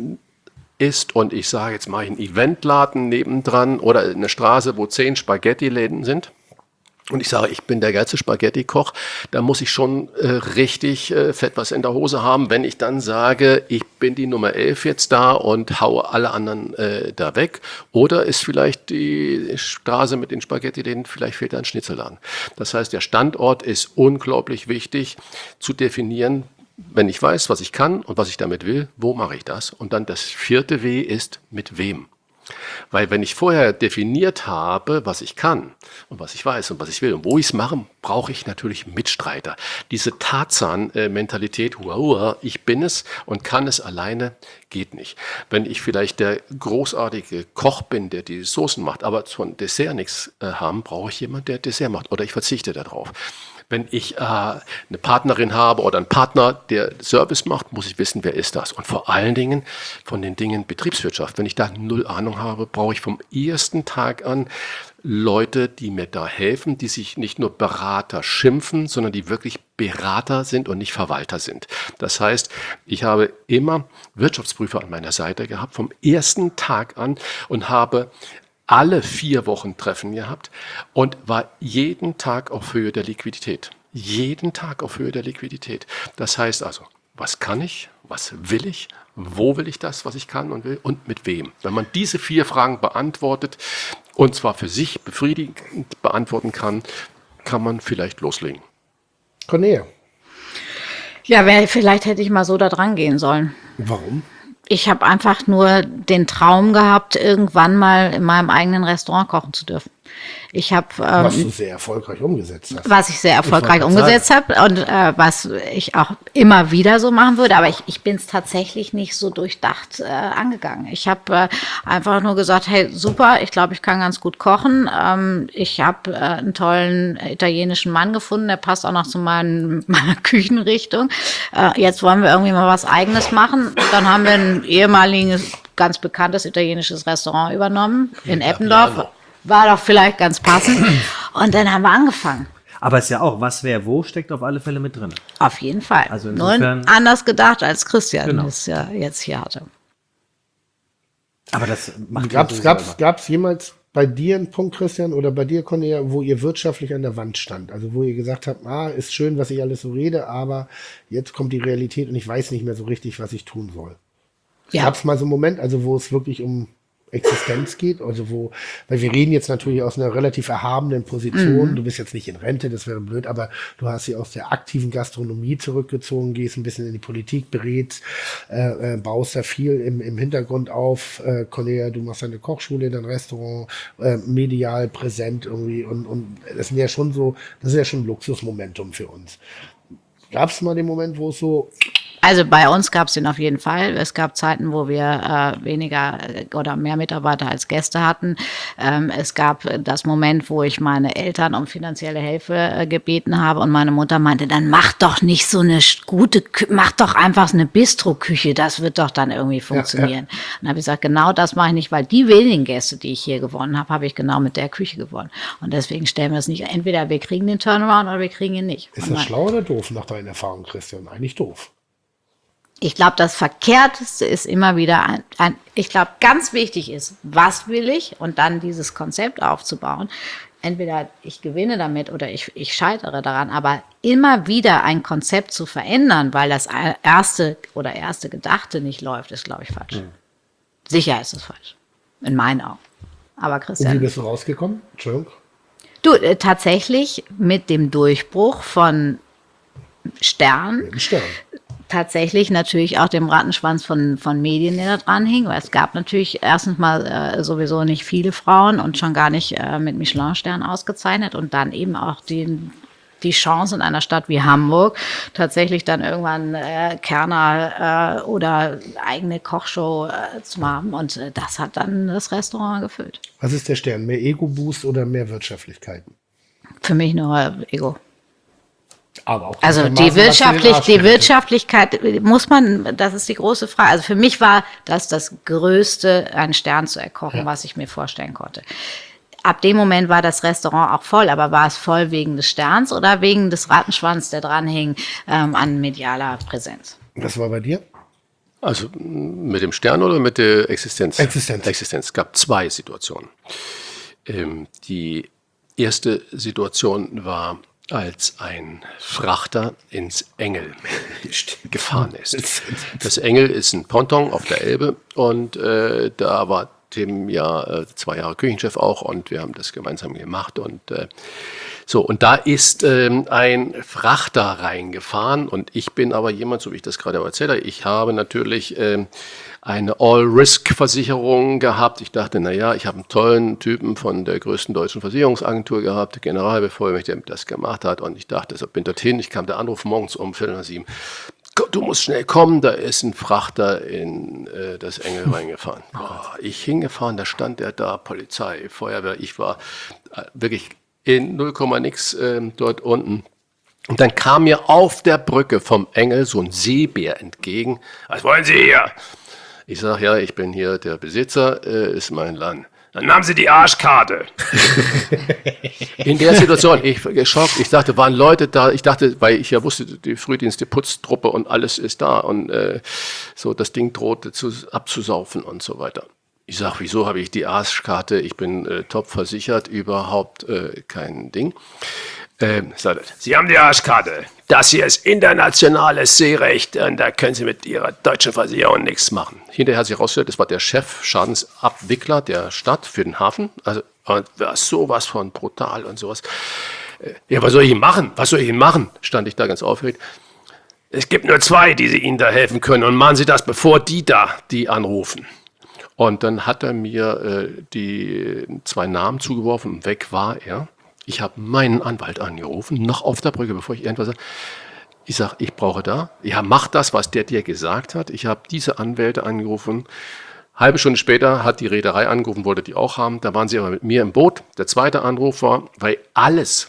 ist und ich sage, jetzt mache ich einen Eventladen nebendran oder eine Straße, wo zehn Spaghetti-Läden sind, und ich sage, ich bin der geilste Spaghetti-Koch, da muss ich schon äh, richtig äh, fett was in der Hose haben, wenn ich dann sage, ich bin die Nummer elf jetzt da und haue alle anderen äh, da weg. Oder ist vielleicht die Straße mit den Spaghetti-Läden, vielleicht fehlt da ein Schnitzelladen. Das heißt, der Standort ist unglaublich wichtig zu definieren, wenn ich weiß, was ich kann und was ich damit will, wo mache ich das? Und dann das vierte W ist, mit wem? Weil wenn ich vorher definiert habe, was ich kann und was ich weiß und was ich will und wo ich es mache, brauche ich natürlich Mitstreiter. Diese Tarzan-Mentalität, wow, ich bin es und kann es alleine, geht nicht. Wenn ich vielleicht der großartige Koch bin, der die Soßen macht, aber von Dessert nichts äh, haben, brauche ich jemanden, der Dessert macht oder ich verzichte darauf. Wenn ich äh, eine Partnerin habe oder einen Partner, der Service macht, muss ich wissen, wer ist das. Und vor allen Dingen von den Dingen Betriebswirtschaft. Wenn ich da null Ahnung habe, brauche ich vom ersten Tag an Leute, die mir da helfen, die sich nicht nur Berater schimpfen, sondern die wirklich Berater sind und nicht Verwalter sind. Das heißt, ich habe immer Wirtschaftsprüfer an meiner Seite gehabt, vom ersten Tag an und habe alle vier Wochen Treffen gehabt und war jeden Tag auf Höhe der Liquidität. Jeden Tag auf Höhe der Liquidität. Das heißt also, was kann ich, was will ich, wo will ich das, was ich kann und will und mit wem. Wenn man diese vier Fragen beantwortet und zwar für sich befriedigend beantworten kann, kann man vielleicht loslegen. Cornelia. Ja, wär, vielleicht hätte ich mal so da dran gehen sollen. Warum? Ich habe einfach nur den Traum gehabt, irgendwann mal in meinem eigenen Restaurant kochen zu dürfen. Ich habe ähm, was du sehr erfolgreich umgesetzt hast. Was ich sehr erfolgreich ich umgesetzt habe und äh, was ich auch immer wieder so machen würde. Aber ich, ich bin es tatsächlich nicht so durchdacht äh, angegangen. Ich habe äh, einfach nur gesagt, hey, super, ich glaube, ich kann ganz gut kochen. Ähm, ich habe äh, einen tollen italienischen Mann gefunden, der passt auch noch zu meinen, meiner Küchenrichtung. Äh, jetzt wollen wir irgendwie mal was Eigenes machen. Dann haben wir ein ehemaliges, ganz bekanntes italienisches Restaurant übernommen in Eppendorf. War doch vielleicht ganz passend. Und dann haben wir angefangen. Aber es ist ja auch, was, wer, wo, steckt auf alle Fälle mit drin. Auf jeden Fall. Also Nur insofern- anders gedacht, als Christian Genau. es ja jetzt hier hatte. Aber das macht Gab's, ja gab's, sowieso gab's jemals bei dir einen Punkt, Christian, oder bei dir, Cornelia, wo ihr wirtschaftlich an der Wand stand? Also wo ihr gesagt habt, ah, ist schön, was ich alles so rede, aber jetzt kommt die Realität und ich weiß nicht mehr so richtig, was ich tun soll. Ja. Gab's mal so einen Moment, also wo es wirklich um Existenz geht, also wo, weil wir reden jetzt natürlich aus einer relativ erhabenen Position, du bist jetzt nicht in Rente, das wäre blöd, aber du hast sie aus der aktiven Gastronomie zurückgezogen, gehst ein bisschen in die Politik, berätst, äh, äh, baust da viel im, im Hintergrund auf, äh, Cornelia, du machst eine Kochschule, dein Restaurant, äh, medial präsent irgendwie und, und das sind ja schon so, das ist ja schon ein Luxusmomentum für uns. Gab es mal den Moment, wo es so Also bei uns gab es den auf jeden Fall. Es gab Zeiten, wo wir äh, weniger oder mehr Mitarbeiter als Gäste hatten. Ähm, es gab das Moment, wo ich meine Eltern um finanzielle Hilfe äh, gebeten habe und meine Mutter meinte, dann mach doch nicht so eine gute, Kü- mach doch einfach eine Bistro-Küche, das wird doch dann irgendwie funktionieren. Ja, ja. Und dann habe ich gesagt, genau das mache ich nicht, weil die wenigen Gäste, die ich hier gewonnen habe, habe ich genau mit der Küche gewonnen. Und deswegen stellen wir es nicht, entweder wir kriegen den Turnaround oder wir kriegen ihn nicht. Ist das schlau oder doof nach deiner Erfahrung, Christian? Eigentlich doof. Ich glaube, das Verkehrteste ist immer wieder ein, ein ich glaube, ganz wichtig ist, was will ich und dann dieses Konzept aufzubauen. Entweder ich gewinne damit oder ich, ich scheitere daran, aber immer wieder ein Konzept zu verändern, weil das erste oder erste Gedachte nicht läuft, ist, glaube ich, falsch. Mhm. Sicher ist es falsch. In meinen Augen. Aber Christian. Und wie bist du rausgekommen? Entschuldigung. Du, äh, tatsächlich mit dem Durchbruch von Stern. Mit dem Stern. Tatsächlich natürlich auch dem Rattenschwanz von, von Medien, der da dran hing, weil es gab natürlich erstens mal äh, sowieso nicht viele Frauen und schon gar nicht äh, mit Michelin-Stern ausgezeichnet und dann eben auch die, die Chance in einer Stadt wie Hamburg tatsächlich dann irgendwann äh, Kerner äh, oder eigene Kochshow äh, zu haben und äh, das hat dann das Restaurant gefüllt. Was ist der Stern? Mehr Ego-Boost oder mehr Wirtschaftlichkeiten? Für mich nur Ego. Aber auch also die, wirtschaftlich, die Wirtschaftlichkeit muss man, das ist die große Frage. Also für mich war das das Größte, einen Stern zu erkochen, ja. was ich mir vorstellen konnte. Ab dem Moment war das Restaurant auch voll, aber war es voll wegen des Sterns oder wegen des Rattenschwanz, der dran hing, ähm, an medialer Präsenz? Was war bei dir? Also mit dem Stern oder mit der Existenz? Existenz. Existenz. Es gab zwei Situationen. Ähm, die erste Situation war, als ein Frachter ins Engel gefahren ist. Das Engel ist ein Ponton auf der Elbe und äh, da war Tim ja äh, zwei Jahre Küchenchef auch und wir haben das gemeinsam gemacht und äh, so, und da ist ähm, ein Frachter reingefahren und ich bin aber jemand, so wie ich das gerade erzählt habe, ich habe natürlich ähm, eine All-Risk-Versicherung gehabt. Ich dachte, naja, ich habe einen tollen Typen von der größten deutschen Versicherungsagentur gehabt, Generalbevoll, der das gemacht hat. Und ich dachte, so bin dorthin. Ich kam der Anruf morgens um Viertel nach sieben. Du musst schnell kommen, da ist ein Frachter in äh, das Engel reingefahren. Boah, ich hingefahren, da stand er da, Polizei, Feuerwehr. Ich war äh, wirklich in null Komma nix äh, dort unten. Und dann kam mir auf der Brücke vom Engel so ein Seebär entgegen. Was wollen Sie hier? Ich sage, ja, ich bin hier der Besitzer, äh, ist mein Land. Dann nahmen Sie die Arschkarte. In der Situation, ich war geschockt, ich dachte, waren Leute da, ich dachte, weil ich ja wusste, die Frühdienst, die Putztruppe und alles ist da und äh, so, das Ding drohte zu, abzusaufen und so weiter. Ich sage, wieso habe ich die Arschkarte, ich bin äh, top versichert, überhaupt äh, kein Ding. Ähm, Sie haben die Arschkarte. Das hier ist internationales Seerecht und da können Sie mit Ihrer deutschen Versicherung nichts machen. Hinterher hat sich herausgestellt, das war der Chef, Schadensabwickler der Stadt für den Hafen. Also war sowas von brutal und sowas. Ja, was soll ich Ihnen machen? Was soll ich Ihnen machen? Stand ich da ganz aufgeregt. Es gibt nur zwei, die Sie Ihnen da helfen können und machen Sie das, bevor die da die anrufen. Und dann hat er mir äh, die zwei Namen zugeworfen und weg war er. Ich habe meinen Anwalt angerufen, noch auf der Brücke, bevor ich irgendwas sage. Ich sage, ich brauche da. Ja, mach das, was der dir gesagt hat. Ich habe diese Anwälte angerufen. Halbe Stunde später hat die Reederei angerufen, wollte die auch haben. Da waren sie aber mit mir im Boot. Der zweite Anruf war, weil alles,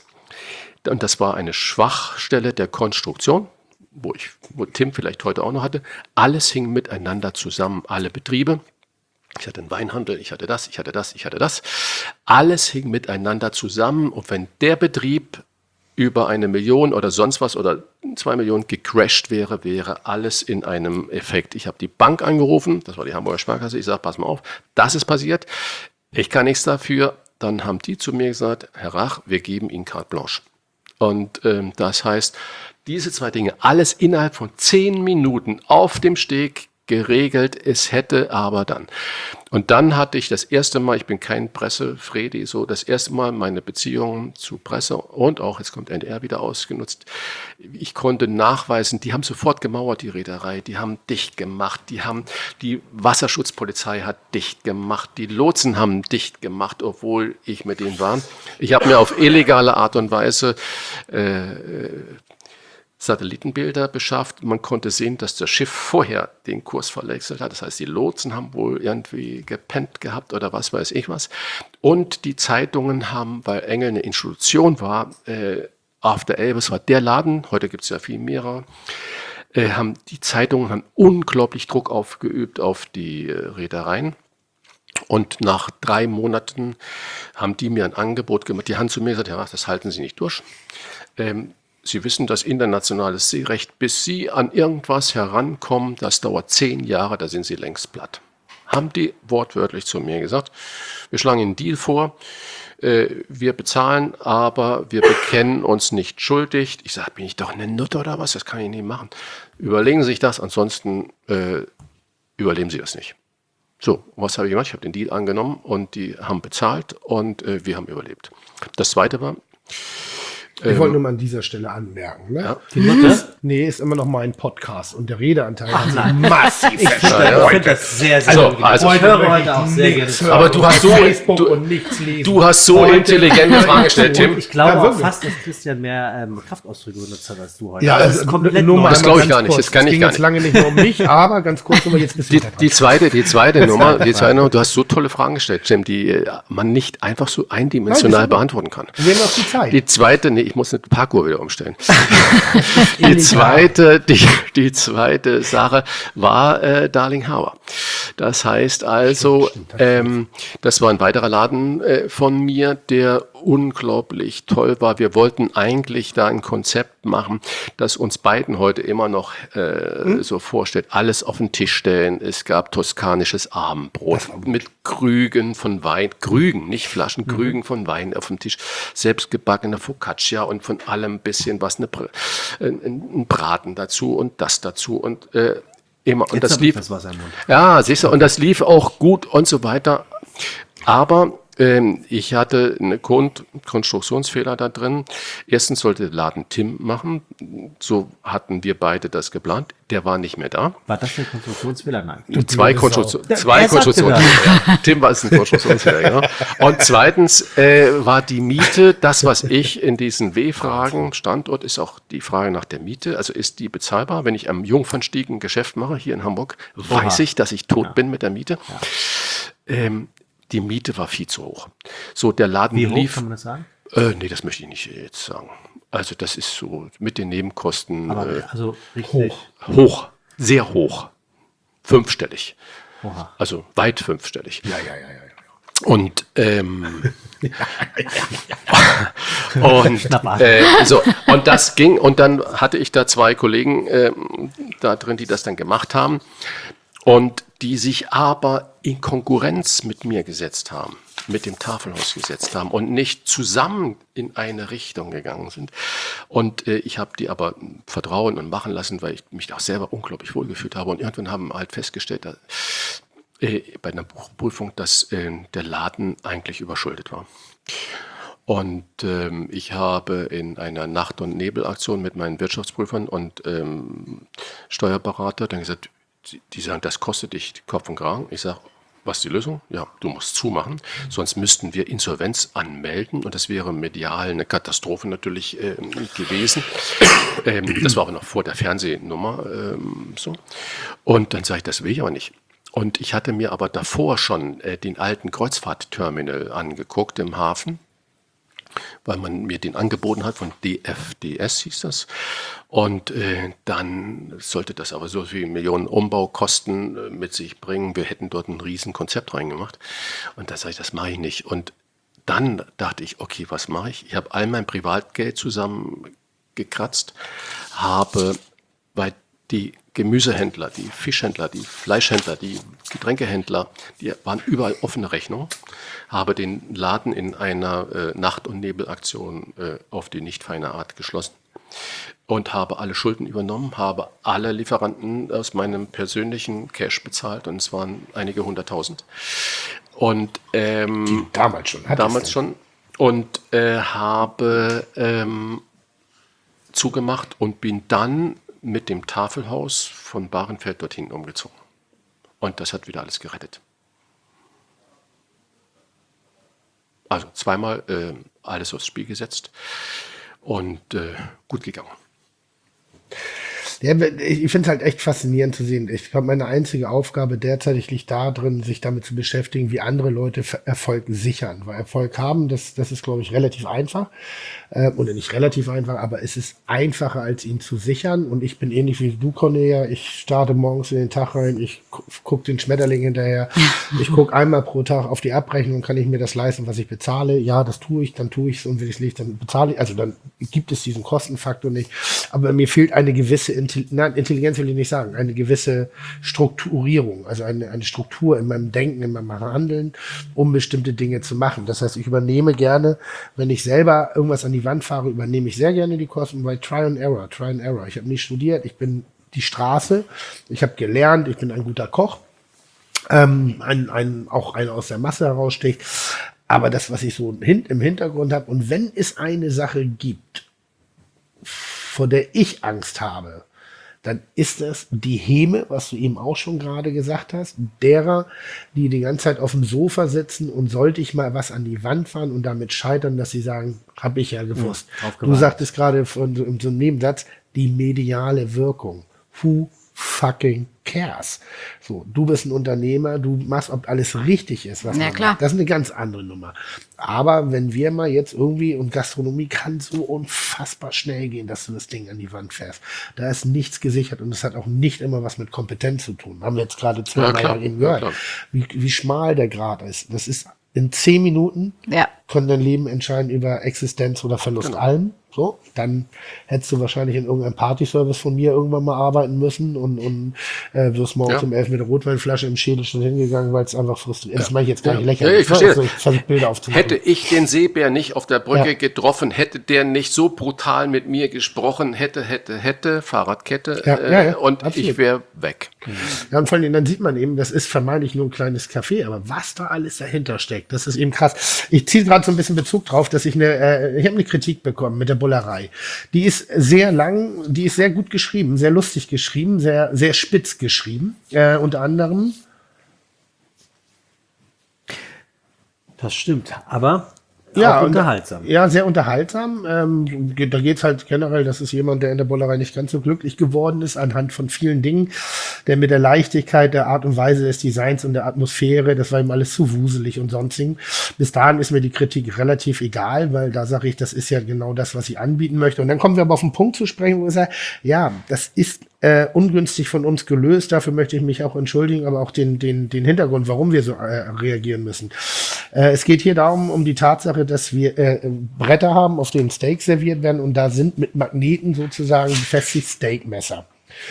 und das war eine Schwachstelle der Konstruktion, wo, ich, wo Tim vielleicht heute auch noch hatte, alles hing miteinander zusammen, alle Betriebe. Ich hatte einen Weinhandel, ich hatte das, ich hatte das, ich hatte das. Alles hing miteinander zusammen und wenn der Betrieb über eine Million oder sonst was oder zwei Millionen gecrashed wäre, wäre alles in einem Effekt. Ich habe die Bank angerufen, das war die Hamburger Sparkasse, ich sage, pass mal auf, das ist passiert, ich kann nichts dafür. Dann haben die zu mir gesagt, Herr Rach, wir geben Ihnen carte blanche. Und ähm, das heißt, diese zwei Dinge, alles innerhalb von zehn Minuten auf dem Steg geregelt, es hätte aber dann. Und dann hatte ich das erste Mal, ich bin kein Pressefredi, so das erste Mal meine Beziehungen zu Presse und auch, jetzt kommt N D R wieder ausgenutzt, ich konnte nachweisen, die haben sofort gemauert, die Reederei, die haben dicht gemacht, die haben, die Wasserschutzpolizei hat dicht gemacht, die Lotsen haben dicht gemacht, obwohl ich mit denen war. Ich habe mir auf illegale Art und Weise äh, Satellitenbilder beschafft. Man konnte sehen, dass das Schiff vorher den Kurs verwechselt hat. Das heißt, die Lotsen haben wohl irgendwie gepennt gehabt oder was weiß ich was. Und die Zeitungen haben, weil Engel eine Institution war, äh, After Elvis war der Laden, heute gibt es ja viel mehrere, äh, haben die Zeitungen haben unglaublich Druck aufgeübt auf die äh, Reedereien. Und nach drei Monaten haben die mir ein Angebot gemacht. Die haben zu mir gesagt, ja, das halten Sie nicht durch. Ähm, Sie wissen, das internationales Seerecht, bis Sie an irgendwas herankommen, das dauert zehn Jahre, da sind Sie längst platt. Haben die wortwörtlich zu mir gesagt, wir schlagen Ihnen einen Deal vor, äh, wir bezahlen, aber wir bekennen uns nicht schuldig. Ich sage, bin ich doch eine Nutte oder was? Das kann ich nicht machen. Überlegen Sie sich das, ansonsten äh, überleben Sie das nicht. So, was habe ich gemacht? Ich habe den Deal angenommen und die haben bezahlt und äh, wir haben überlebt. Das Zweite war... Ich ähm, wollte nur mal an dieser Stelle anmerken. Ne? Ja. Die Nutte? Nee, ist immer noch mein Podcast und der Redeanteil hat sich massiv Ich finde verschlechtert. das, find das sehr, sehr Also, angenehm. also- ich höre heute auch sehr gerne Nichts zu. hören Aber du und hast so- bei Facebook du- und nichts lesen. Du hast so Heute- intelligente Fragen gestellt, Tim. Und ich glaube Ja, auch wirklich. fast, dass Christian mehr ähm, Kraftausdrücke benutzt hat als du heute. Ja, das also ist komplett nur mal neu. Das glaube ich einmal gar ganz nicht, kurz. das kann Es ich ging gar jetzt nicht. lange nicht nur um mich, aber ganz kurz, nur mal jetzt ein bisschen Die, die zweite, die zweite Nummer, die zweite Nummer, du hast so tolle Fragen gestellt, Jim, die äh, man nicht einfach so eindimensional Nein, das- beantworten kann. Wir haben auch die Zeit. Die zweite, nee, ich muss eine Parkour wieder umstellen. die zweite, die, die zweite Sache war äh, Darling Harbour. Das heißt also, ähm, das war ein weiterer Laden äh, von mir, der unglaublich toll war. Wir wollten eigentlich da ein Konzept machen, das uns beiden heute immer noch äh, so vorstellt. Alles auf den Tisch stellen. Es gab toskanisches Abendbrot mit Krügen von Wein. Krügen, nicht Flaschen, Krügen von Wein auf dem Tisch. Selbstgebackene Focaccia und von allem ein bisschen was, eine, Br- ein, ein Braten dazu und das dazu und äh, immer. Und Jetzt das hab ich lief. das Wasser im Mund. Ja, siehst du, und das lief auch gut und so weiter. Aber ähm, ich hatte einen Grund, Konstruktionsfehler da drin. Erstens sollte der Laden Tim machen. So hatten wir beide das geplant. Der war nicht mehr da. War das der Konstruktionsfehler? Nein. Zwei, blöde Konstruktion, Sau. zwei Er sagte Konstruktionsfehler. Ja. Tim war es ein Konstruktionsfehler, genau. Und zweitens äh, war die Miete, das, was ich in diesen W-Fragen, Standort ist auch die Frage nach der Miete, also ist die bezahlbar? Wenn ich am Jungfernstieg ein Geschäft mache, hier in Hamburg, weiß ich, dass ich tot bin mit der Miete. Ähm, die Miete war viel zu hoch. So, der Laden Wie hoch lief. kann man das sagen? Äh, nee, das möchte ich nicht jetzt sagen. Also, das ist so mit den Nebenkosten Aber äh, also richtig hoch, sehr hoch. Fünfstellig. Oha. Also weit fünfstellig. Ja, ja, ja, ja. ja. Und, ähm, und, Schnappatmung. äh, so, und das ging, und dann hatte ich da zwei Kollegen ähm, da drin, die das dann gemacht haben und die sich aber in Konkurrenz mit mir gesetzt haben, mit dem Tafelhaus gesetzt haben und nicht zusammen in eine Richtung gegangen sind. Und äh, ich habe die aber vertrauen und machen lassen, weil ich mich auch selber unglaublich wohlgefühlt habe. Und irgendwann haben wir halt festgestellt, dass, äh, bei einer Buchprüfung, dass äh, der Laden eigentlich überschuldet war. Und ähm, ich habe in einer Nacht- und Nebelaktion mit meinen Wirtschaftsprüfern und ähm, Steuerberater dann gesagt, die, die sagen, das kostet dich Kopf und Kragen. Ich sage, was ist die Lösung? Ja, du musst zumachen, sonst müssten wir Insolvenz anmelden und das wäre medial eine Katastrophe natürlich ähm, gewesen. Ähm, das war aber noch vor der Fernsehnummer ähm, so. Und dann sage ich, das will ich aber nicht. Und ich hatte mir aber davor schon äh, den alten Kreuzfahrtterminal angeguckt im Hafen, weil man mir den angeboten hat, von D F D S hieß das. Und äh, dann sollte das aber so viele Millionen Umbaukosten äh, mit sich bringen. Wir hätten dort ein riesen Konzept reingemacht. Und da sage ich, das mache ich nicht. Und dann dachte ich, okay, was mache ich? Ich habe all mein Privatgeld zusammengekratzt, habe bei die Gemüsehändler, die Fischhändler, die Fleischhändler, die Getränkehändler, die waren überall offene Rechnungen, habe den Laden in einer äh, Nacht- und Nebelaktion äh, auf die nicht feine Art geschlossen und habe alle Schulden übernommen, habe alle Lieferanten aus meinem persönlichen Cash bezahlt und es waren einige hunderttausend. Und ähm, Damals schon. hattest damals du. schon und äh, habe ähm, zugemacht und bin dann mit dem Tafelhaus von Bahrenfeld dorthin umgezogen. Und das hat wieder alles gerettet. Also zweimal äh, alles aufs Spiel gesetzt und äh, gut gegangen. Ja, ich finde es halt echt faszinierend zu sehen. Ich glaube, meine einzige Aufgabe derzeit liegt darin, sich damit zu beschäftigen, wie andere Leute Erfolg sichern. Weil Erfolg haben, das, das ist, glaube ich, relativ einfach. Äh, oder nicht relativ einfach, aber es ist einfacher, als ihn zu sichern. Und ich bin ähnlich wie du, Cornelia. Ich starte morgens in den Tag rein, ich gu gucke den Schmetterling hinterher. Ich gucke einmal pro Tag auf die Abrechnung, kann ich mir das leisten, was ich bezahle. Ja, das tue ich, dann tue ich es. Und wenn ich es nicht, dann bezahle ich. Also dann gibt es diesen Kostenfaktor nicht. Aber mir fehlt eine gewisse Intelligenz. Nein, Intelligenz will ich nicht sagen, eine gewisse Strukturierung, also eine, eine Struktur in meinem Denken, in meinem Handeln, um bestimmte Dinge zu machen. Das heißt, ich übernehme gerne, wenn ich selber irgendwas an die Wand fahre, übernehme ich sehr gerne die Kosten bei Try and Error, Try and Error. Ich habe nie studiert, ich bin die Straße, ich habe gelernt, ich bin ein guter Koch, ähm, ein, ein, auch einer aus der Masse heraussticht, aber das, was ich so hin, im Hintergrund habe, und wenn es eine Sache gibt, vor der ich Angst habe, dann ist das die Häme, was du eben auch schon gerade gesagt hast, derer, die die ganze Zeit auf dem Sofa sitzen und sollte ich mal was an die Wand fahren und damit scheitern, dass sie sagen, habe ich ja gewusst. Ja, du sagtest gerade von so, in so einem Nebensatz, die mediale Wirkung. Who fucking cares? So, du bist ein Unternehmer, du machst, ob alles richtig ist, was Ja, man klar. macht. Das ist eine ganz andere Nummer. Aber wenn wir mal jetzt irgendwie, und Gastronomie kann so unfassbar schnell gehen, dass du das Ding an die Wand fährst. Da ist nichts gesichert und es hat auch nicht immer was mit Kompetenz zu tun. Haben wir jetzt gerade zwei Ja, Mal klar. eben gehört, Ja, klar. wie, wie schmal der Grad ist. Das ist in zehn Minuten Ja. können dein Leben entscheiden über Existenz oder Verlust Genau. allem. So, dann hättest du wahrscheinlich in irgendeinem Partyservice von mir irgendwann mal arbeiten müssen und, und äh, wirst morgens Ja. um elf mit der Rotweinflasche im Schädel schon hingegangen, weil es einfach frustriert ist. Das mache ich jetzt gar Ja. nicht lächerlich. Ja, ich verstehe. Also, ich versuche Bilder aufzumachen. Hätte ich den Seebär nicht auf der Brücke Ja. getroffen, hätte der nicht so brutal mit mir gesprochen, hätte, hätte, hätte, Fahrradkette, Ja, äh, ja, ja, und absolut. ich wäre weg. Ja, und vor allem, dann sieht man eben, das ist vermeintlich nur ein kleines Café, aber was da alles dahinter steckt, das ist eben krass. Ich ziehe gerade so ein bisschen Bezug drauf, dass ich eine, äh, ich habe eine Kritik bekommen mit der Bullerei. Die ist sehr lang, die ist sehr gut geschrieben, sehr lustig geschrieben, sehr, sehr spitz geschrieben. Äh, unter anderem, Das stimmt, aber ja, auch und- unterhaltsam. Ja, sehr unterhaltsam. Ähm, ge- da geht's halt generell, das ist jemand, der in der Bullerei nicht ganz so glücklich geworden ist, anhand von vielen Dingen, der mit der Leichtigkeit, der Art und Weise des Designs und der Atmosphäre, das war ihm alles zu wuselig und sonstigen. Bis dahin ist mir die Kritik relativ egal, weil da sage ich, das ist ja genau das, was ich anbieten möchte. Und dann kommen wir aber auf einen Punkt zu sprechen, wo ich sage, ja, das ist äh, ungünstig von uns gelöst. Dafür möchte ich mich auch entschuldigen, aber auch den, den, den Hintergrund, warum wir so äh, reagieren müssen. Äh, es geht hier darum, um die Tatsache, dass wir äh, Bretter haben, auf denen Steaks serviert werden und da sind mit Magneten sozusagen befestigt Steakmesser.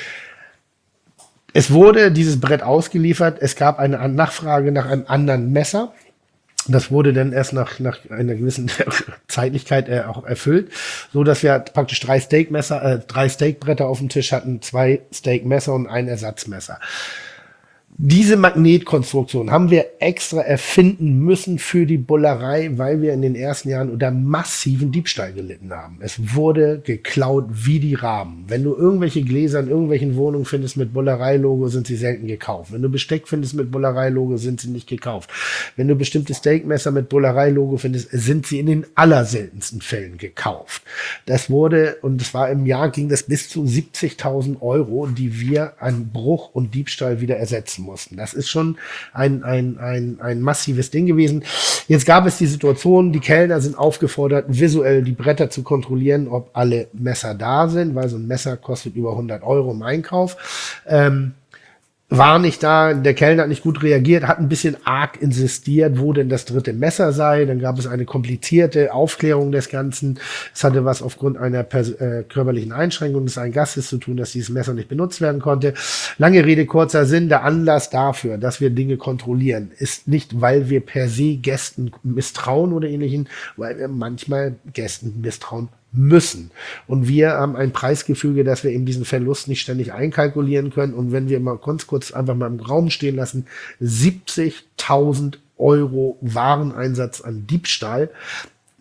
Es wurde dieses Brett ausgeliefert, es gab eine An- Nachfrage nach einem anderen Messer. Das wurde dann erst nach, nach einer gewissen Zeitlichkeit äh, auch erfüllt, so dass wir praktisch drei Steakmesser, äh, drei Steakbretter auf dem Tisch hatten, zwei Steakmesser und ein Ersatzmesser. Diese Magnetkonstruktion haben wir extra erfinden müssen für die Bullerei, weil wir in den ersten Jahren unter massiven Diebstahl gelitten haben. Es wurde geklaut wie die Raben. Wenn du irgendwelche Gläser in irgendwelchen Wohnungen findest mit Bullerei-Logo, sind sie selten gekauft. Wenn du Besteck findest mit Bullerei-Logo, sind sie nicht gekauft. Wenn du bestimmte Steakmesser mit Bullerei-Logo findest, sind sie in den allerseltensten Fällen gekauft. Das wurde, und es war im Jahr, ging das bis zu siebzigtausend Euro, die wir an Bruch und Diebstahl wieder ersetzen mussten. Das ist schon ein, ein, ein, ein massives Ding gewesen. Jetzt gab es die Situation, die Kellner sind aufgefordert, visuell die Bretter zu kontrollieren, ob alle Messer da sind, weil so ein Messer kostet über hundert Euro im Einkauf. Ähm, war nicht da, der Kellner hat nicht gut reagiert, hat ein bisschen arg insistiert, wo denn das dritte Messer sei. Dann gab es eine komplizierte Aufklärung des Ganzen. Es hatte was aufgrund einer pers- äh, körperlichen Einschränkung des einen Gastes zu tun, dass dieses Messer nicht benutzt werden konnte. Lange Rede, kurzer Sinn, der Anlass dafür, dass wir Dinge kontrollieren, ist nicht, weil wir per se Gästen misstrauen oder ähnlichen, weil wir manchmal Gästen misstrauen müssen. Und wir haben ein Preisgefüge, dass wir eben diesen Verlust nicht ständig einkalkulieren können. Und wenn wir mal ganz kurz einfach mal im Raum stehen lassen, siebzigtausend Euro Wareneinsatz an Diebstahl,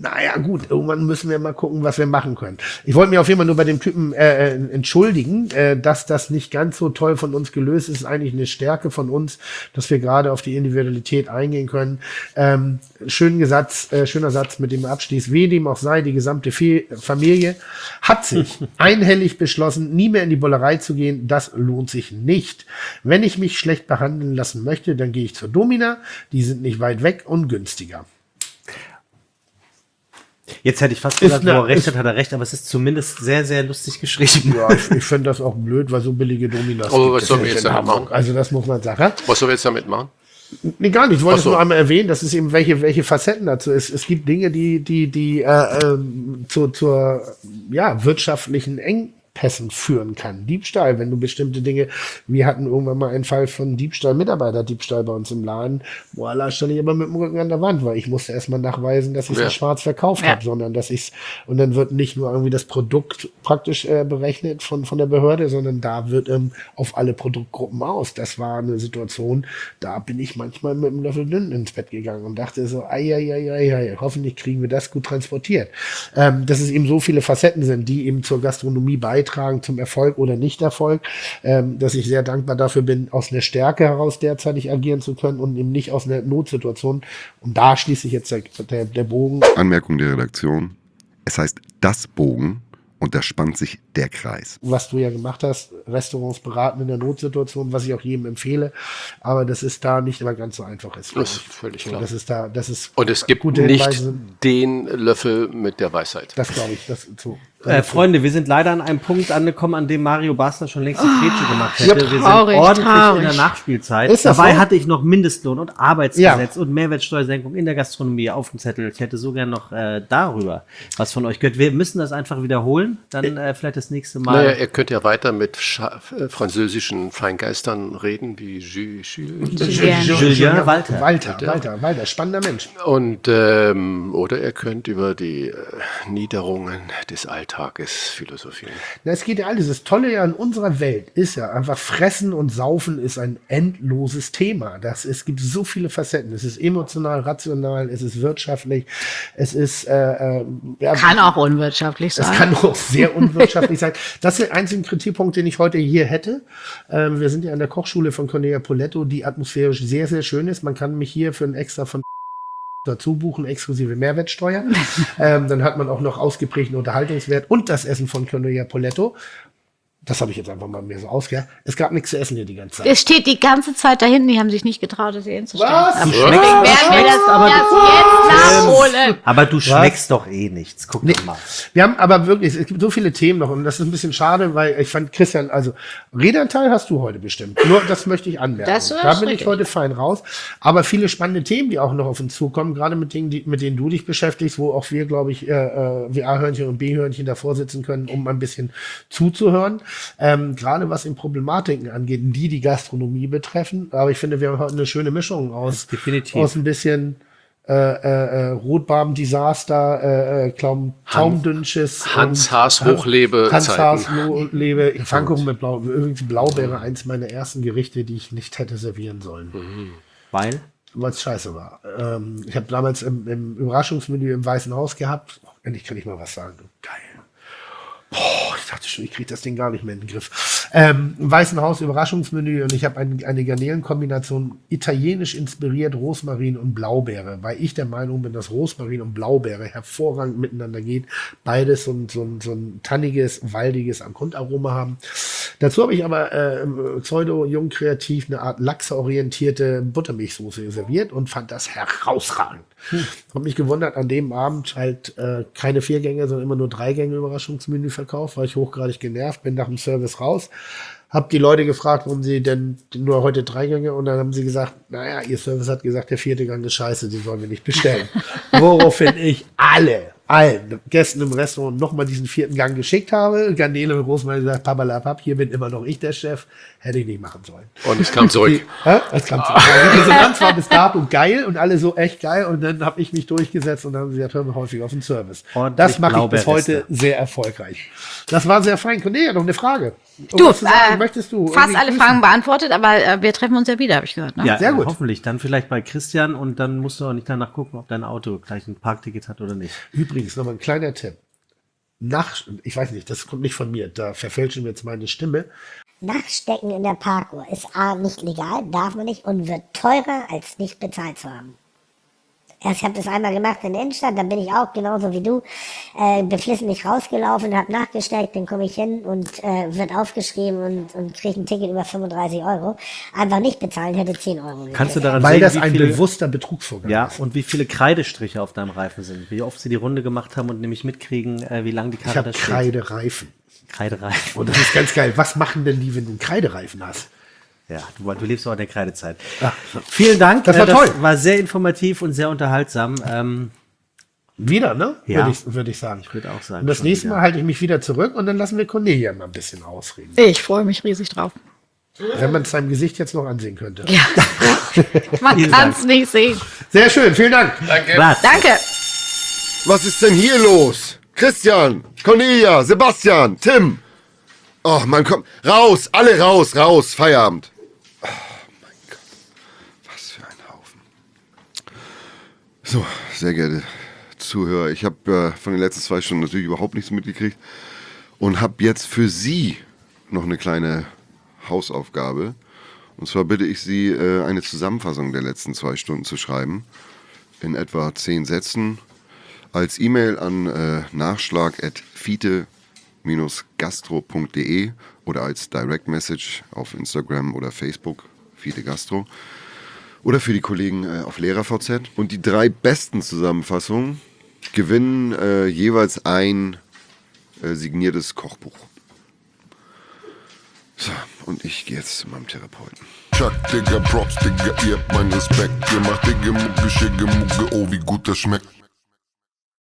naja, gut, irgendwann müssen wir mal gucken, was wir machen können. Ich wollte mich auf jeden Fall nur bei dem Typen äh, entschuldigen, äh, dass das nicht ganz so toll von uns gelöst ist. Ist eigentlich eine Stärke von uns, dass wir gerade auf die Individualität eingehen können. Ähm, schönen Satz, äh, schöner Satz mit dem Abschluss. Wie dem auch sei, die gesamte Fe- Familie hat sich einhellig beschlossen, nie mehr in die Bullerei zu gehen. Das lohnt sich nicht. Wenn ich mich schlecht behandeln lassen möchte, dann gehe ich zur Domina. Die sind nicht weit weg und günstiger. Jetzt hätte ich fast Ist gesagt, wo ne- er recht ist- hat, hat er recht, aber es ist zumindest sehr, sehr lustig geschrieben. Ja, ich, ich finde das auch blöd, weil so billige Dominas Aber gibt was es sollen wir nicht jetzt in damit Hamburg. machen? Also das muss man sagen. Was soll wir jetzt damit machen? Nee, gar nicht. Ich wollte Ach es so. nur einmal erwähnen, dass es eben welche, welche Facetten dazu ist. Es gibt Dinge, die, die, die äh, ähm, zur, zur ja, wirtschaftlichen Engpässen führen kann. Diebstahl, wenn du bestimmte Dinge, wir hatten irgendwann mal einen Fall von Diebstahl, Mitarbeiterdiebstahl bei uns im Laden. Boah, da stand ich aber mit dem Rücken an der Wand, weil ich musste erstmal nachweisen, dass ich es Ja. nicht schwarz verkauft Ja. habe, sondern dass ich und dann wird nicht nur irgendwie das Produkt praktisch äh, berechnet von, von der Behörde, sondern da wird ähm, auf alle Produktgruppen aus. Das war eine Situation, da bin ich manchmal mit einem Löffel dünn ins Bett gegangen und dachte so, ei, ei, ei, ei, ei, hoffentlich kriegen wir das gut transportiert. Ähm, dass es eben so viele Facetten sind, die eben zur Gastronomie beitragen, zum Erfolg oder Nicht-Erfolg, ähm, dass ich sehr dankbar dafür bin, aus einer Stärke heraus derzeitig agieren zu können und eben nicht aus einer Notsituation. Und da schließt sich jetzt der, der, der Bogen. Anmerkung der Redaktion. Es heißt das Bogen und da spannt sich der Kreis. Was du ja gemacht hast, Restaurants beraten in der Notsituation, was ich auch jedem empfehle. Aber das ist da nicht immer ganz so einfach ist. Das ist völlig So, klar. das ist da, das ist Und es gibt gute nicht Hinweise. den Löffel mit der Weisheit. Das glaube ich, das so. Äh, Freunde, wir sind leider an einem Punkt angekommen, an dem Mario Basler schon längst die Grätsche gemacht hätte. ja, wir sind traurig, ordentlich traurig. in der Nachspielzeit. Ist das Dabei so? hatte ich noch Mindestlohn und Arbeitsgesetz und Mehrwertsteuersenkung in der Gastronomie auf dem Zettel. Ich hätte so gern noch äh, darüber was von euch gehört. Wir müssen das einfach wiederholen. Dann äh, vielleicht das nächste Mal. Naja, ihr könnt ja weiter mit Scha äh, französischen Feingeistern reden, wie Jules. Jules. Julien. Julien Walter. Walter, Walter, Walter, spannender Mensch. Und, ähm, oder ihr könnt über die äh, Niederungen des Alltages philosophieren. Na, es geht ja alles. Das Tolle ja an unserer Welt ist ja einfach Fressen und Saufen ist ein endloses Thema. Das, es gibt so viele Facetten. Es ist emotional, rational, es ist wirtschaftlich, es ist äh, äh, ja, Kann auch unwirtschaftlich sein. Es kann auch sehr unwirtschaftlich sein. Das ist der einzige Kritikpunkt, den ich heute hier hätte. Ähm, wir sind ja an der Kochschule von Cornelia Poletto, die atmosphärisch sehr, sehr schön ist. Man kann mich hier für ein extra von dazu buchen, exklusive Mehrwertsteuer. ähm, dann hat man auch noch ausgeprägten Unterhaltungswert und das Essen von Cornelia Poletto. Das habe ich jetzt einfach mal mir so ausgehört. Es gab nichts zu essen hier die ganze Zeit. Es steht die ganze Zeit da hinten, die haben sich nicht getraut, das hier hinzustellen. Was? Aber Du deswegen schmeckst- werden wir das, aber das du- jetzt nachholen. Aber du schmeckst doch eh nichts. Guck Nee, doch mal. wir haben aber wirklich, es gibt so viele Themen noch und das ist ein bisschen schade, weil ich fand, Christian, also Redeanteil hast du heute bestimmt. Nur das möchte ich anmerken. Das ist da bin richtig. ich heute fein raus. Aber viele spannende Themen, die auch noch auf uns zukommen, gerade mit Dingen, die, mit denen du dich beschäftigst, wo auch wir, glaube ich, äh, äh, wie A-Hörnchen und B-Hörnchen davor sitzen können, um ein bisschen zuzuhören. Ähm, gerade was in Problematiken angeht, die die Gastronomie betreffen. Aber ich finde, wir haben heute eine schöne Mischung aus, Definitiv. aus ein bisschen äh, äh, äh, Rotbarben-Desaster, äh, äh, Klaum, Taumdünnsches. Hans und- Haas Hochlebe Hans Zeiten. Haas Hochlebe. Pfannkuchen mit Blau, übrigens Blaubeere, eins meiner ersten Gerichte, die ich nicht hätte servieren sollen. Weil? Weil es scheiße war. Ähm, ich habe damals im, im Überraschungsmenü im Weißen Haus gehabt. Oh, endlich kann ich mal was sagen. Du. Geil. Boah, ich dachte schon, ich kriege das Ding gar nicht mehr in den Griff. Ähm, im Weißen Haus Überraschungsmenü und ich habe ein, eine Garnelenkombination italienisch inspiriert, Rosmarin und Blaubeere, weil ich der Meinung bin, dass Rosmarin und Blaubeere hervorragend miteinander geht. Beides so ein, so ein, so ein tanniges, waldiges Grundaroma haben. Dazu habe ich aber äh, pseudo-jung kreativ eine Art lachsorientierte Buttermilchsoße serviert und fand das herausragend. Hm. Habe mich gewundert, an dem Abend halt äh, keine vier Gänge, sondern immer nur drei Gänge Überraschungsmenü verkauft, war ich hochgradig genervt, bin nach dem Service raus, hab die Leute gefragt, warum sie denn nur heute drei Gänge und dann haben sie gesagt, naja, ihr Service hat gesagt, der vierte Gang ist scheiße, den sollen wir nicht bestellen. Woraufhin ich alle, allen Gästen im Restaurant nochmal diesen vierten Gang geschickt habe. Garnele mit Großmutter gesagt, Papalapap, hier bin immer noch ich der Chef. Hätte ich nicht machen sollen. Und es kam zurück. Ja, es kam zurück. Die Resonanz war bis dato geil und alle so echt geil. Und dann habe ich mich durchgesetzt und dann haben sie gesagt, hören wir häufig auf den Service. Ordentlich Das mache ich bis heute Blaubeerreste. sehr erfolgreich. Das war sehr fein. Cornelia, noch eine Frage. Du, Irgendwas zu sagen? äh, Möchtest du fast irgendwie alle grüßen? Fragen beantwortet, aber äh, wir treffen uns ja wieder, habe ich gehört. Ne? Ja, Sehr gut. hoffentlich. Dann vielleicht bei Christian und dann musst du auch nicht danach gucken, ob dein Auto gleich ein Parkticket hat oder nicht. Übrigens, nochmal ein kleiner Tipp. Nach, ich weiß nicht, das kommt nicht von mir, da verfälschen wir jetzt meine Stimme. Nachstecken in der Parkuhr ist A nicht legal, darf man nicht und wird teurer, als nicht bezahlt zu haben. Erst, ich habe das einmal gemacht in der Innenstadt, dann bin ich auch genauso wie du äh, beflissen nicht rausgelaufen, habe nachgesteckt, dann komme ich hin und äh, wird aufgeschrieben und, und kriege ein Ticket über fünfunddreißig Euro. Einfach nicht bezahlen, hätte zehn Euro gekriegt. Kannst du daran Weil sehen, das wie ein viele, bewusster Betrugsvorgang ja, ist. und wie viele Kreidestriche auf deinem Reifen sind, wie oft sie die Runde gemacht haben und nämlich mitkriegen, äh, wie lang die Ich Karre habe da steht. Kreidereifen. Kreidereifen. Und das ist ganz geil. Was machen denn die, wenn du einen Kreidereifen hast? Ja, du, du lebst auch in der Kreidezeit. Vielen Dank. Das war äh, toll. Das war sehr informativ und sehr unterhaltsam. Ähm, Wieder, ne? Ja. Würde ich, würde ich sagen. ich würde auch sagen. Und das schon nächste wieder. Mal halte ich mich wieder zurück und dann lassen wir Cornelia mal ein bisschen ausreden. Ich freue mich riesig drauf. Wenn man es seinem Gesicht jetzt noch ansehen könnte. Ja. Man Vielen kann es Dank. nicht sehen. Sehr schön, vielen Dank. Platz. Danke. Was ist denn hier los? Christian, Cornelia, Sebastian, Tim. Oh, man kommt. Raus, alle raus, raus, Feierabend. Oh, mein Gott. Was für ein Haufen. So, sehr geehrte Zuhörer, ich habe äh, von den letzten zwei Stunden natürlich überhaupt nichts mitgekriegt und habe jetzt für Sie noch eine kleine Hausaufgabe. Und zwar bitte ich Sie, äh, eine Zusammenfassung der letzten zwei Stunden zu schreiben. In etwa zehn Sätzen. Als E-Mail an äh, nachschlag at fite gastro punkt de oder als Direct Message auf Instagram oder Facebook, Fite Gastro. Oder für die Kollegen äh, auf LehrerVZ. Und die drei besten Zusammenfassungen gewinnen äh, jeweils ein äh, signiertes Kochbuch. So, und ich gehe jetzt zu meinem Therapeuten. Chuck, Digga, Props, Digga, ihr habt meinen Respekt. Ihr macht Digga, Mucke, Schicke, Mucke, oh, wie gut das schmeckt.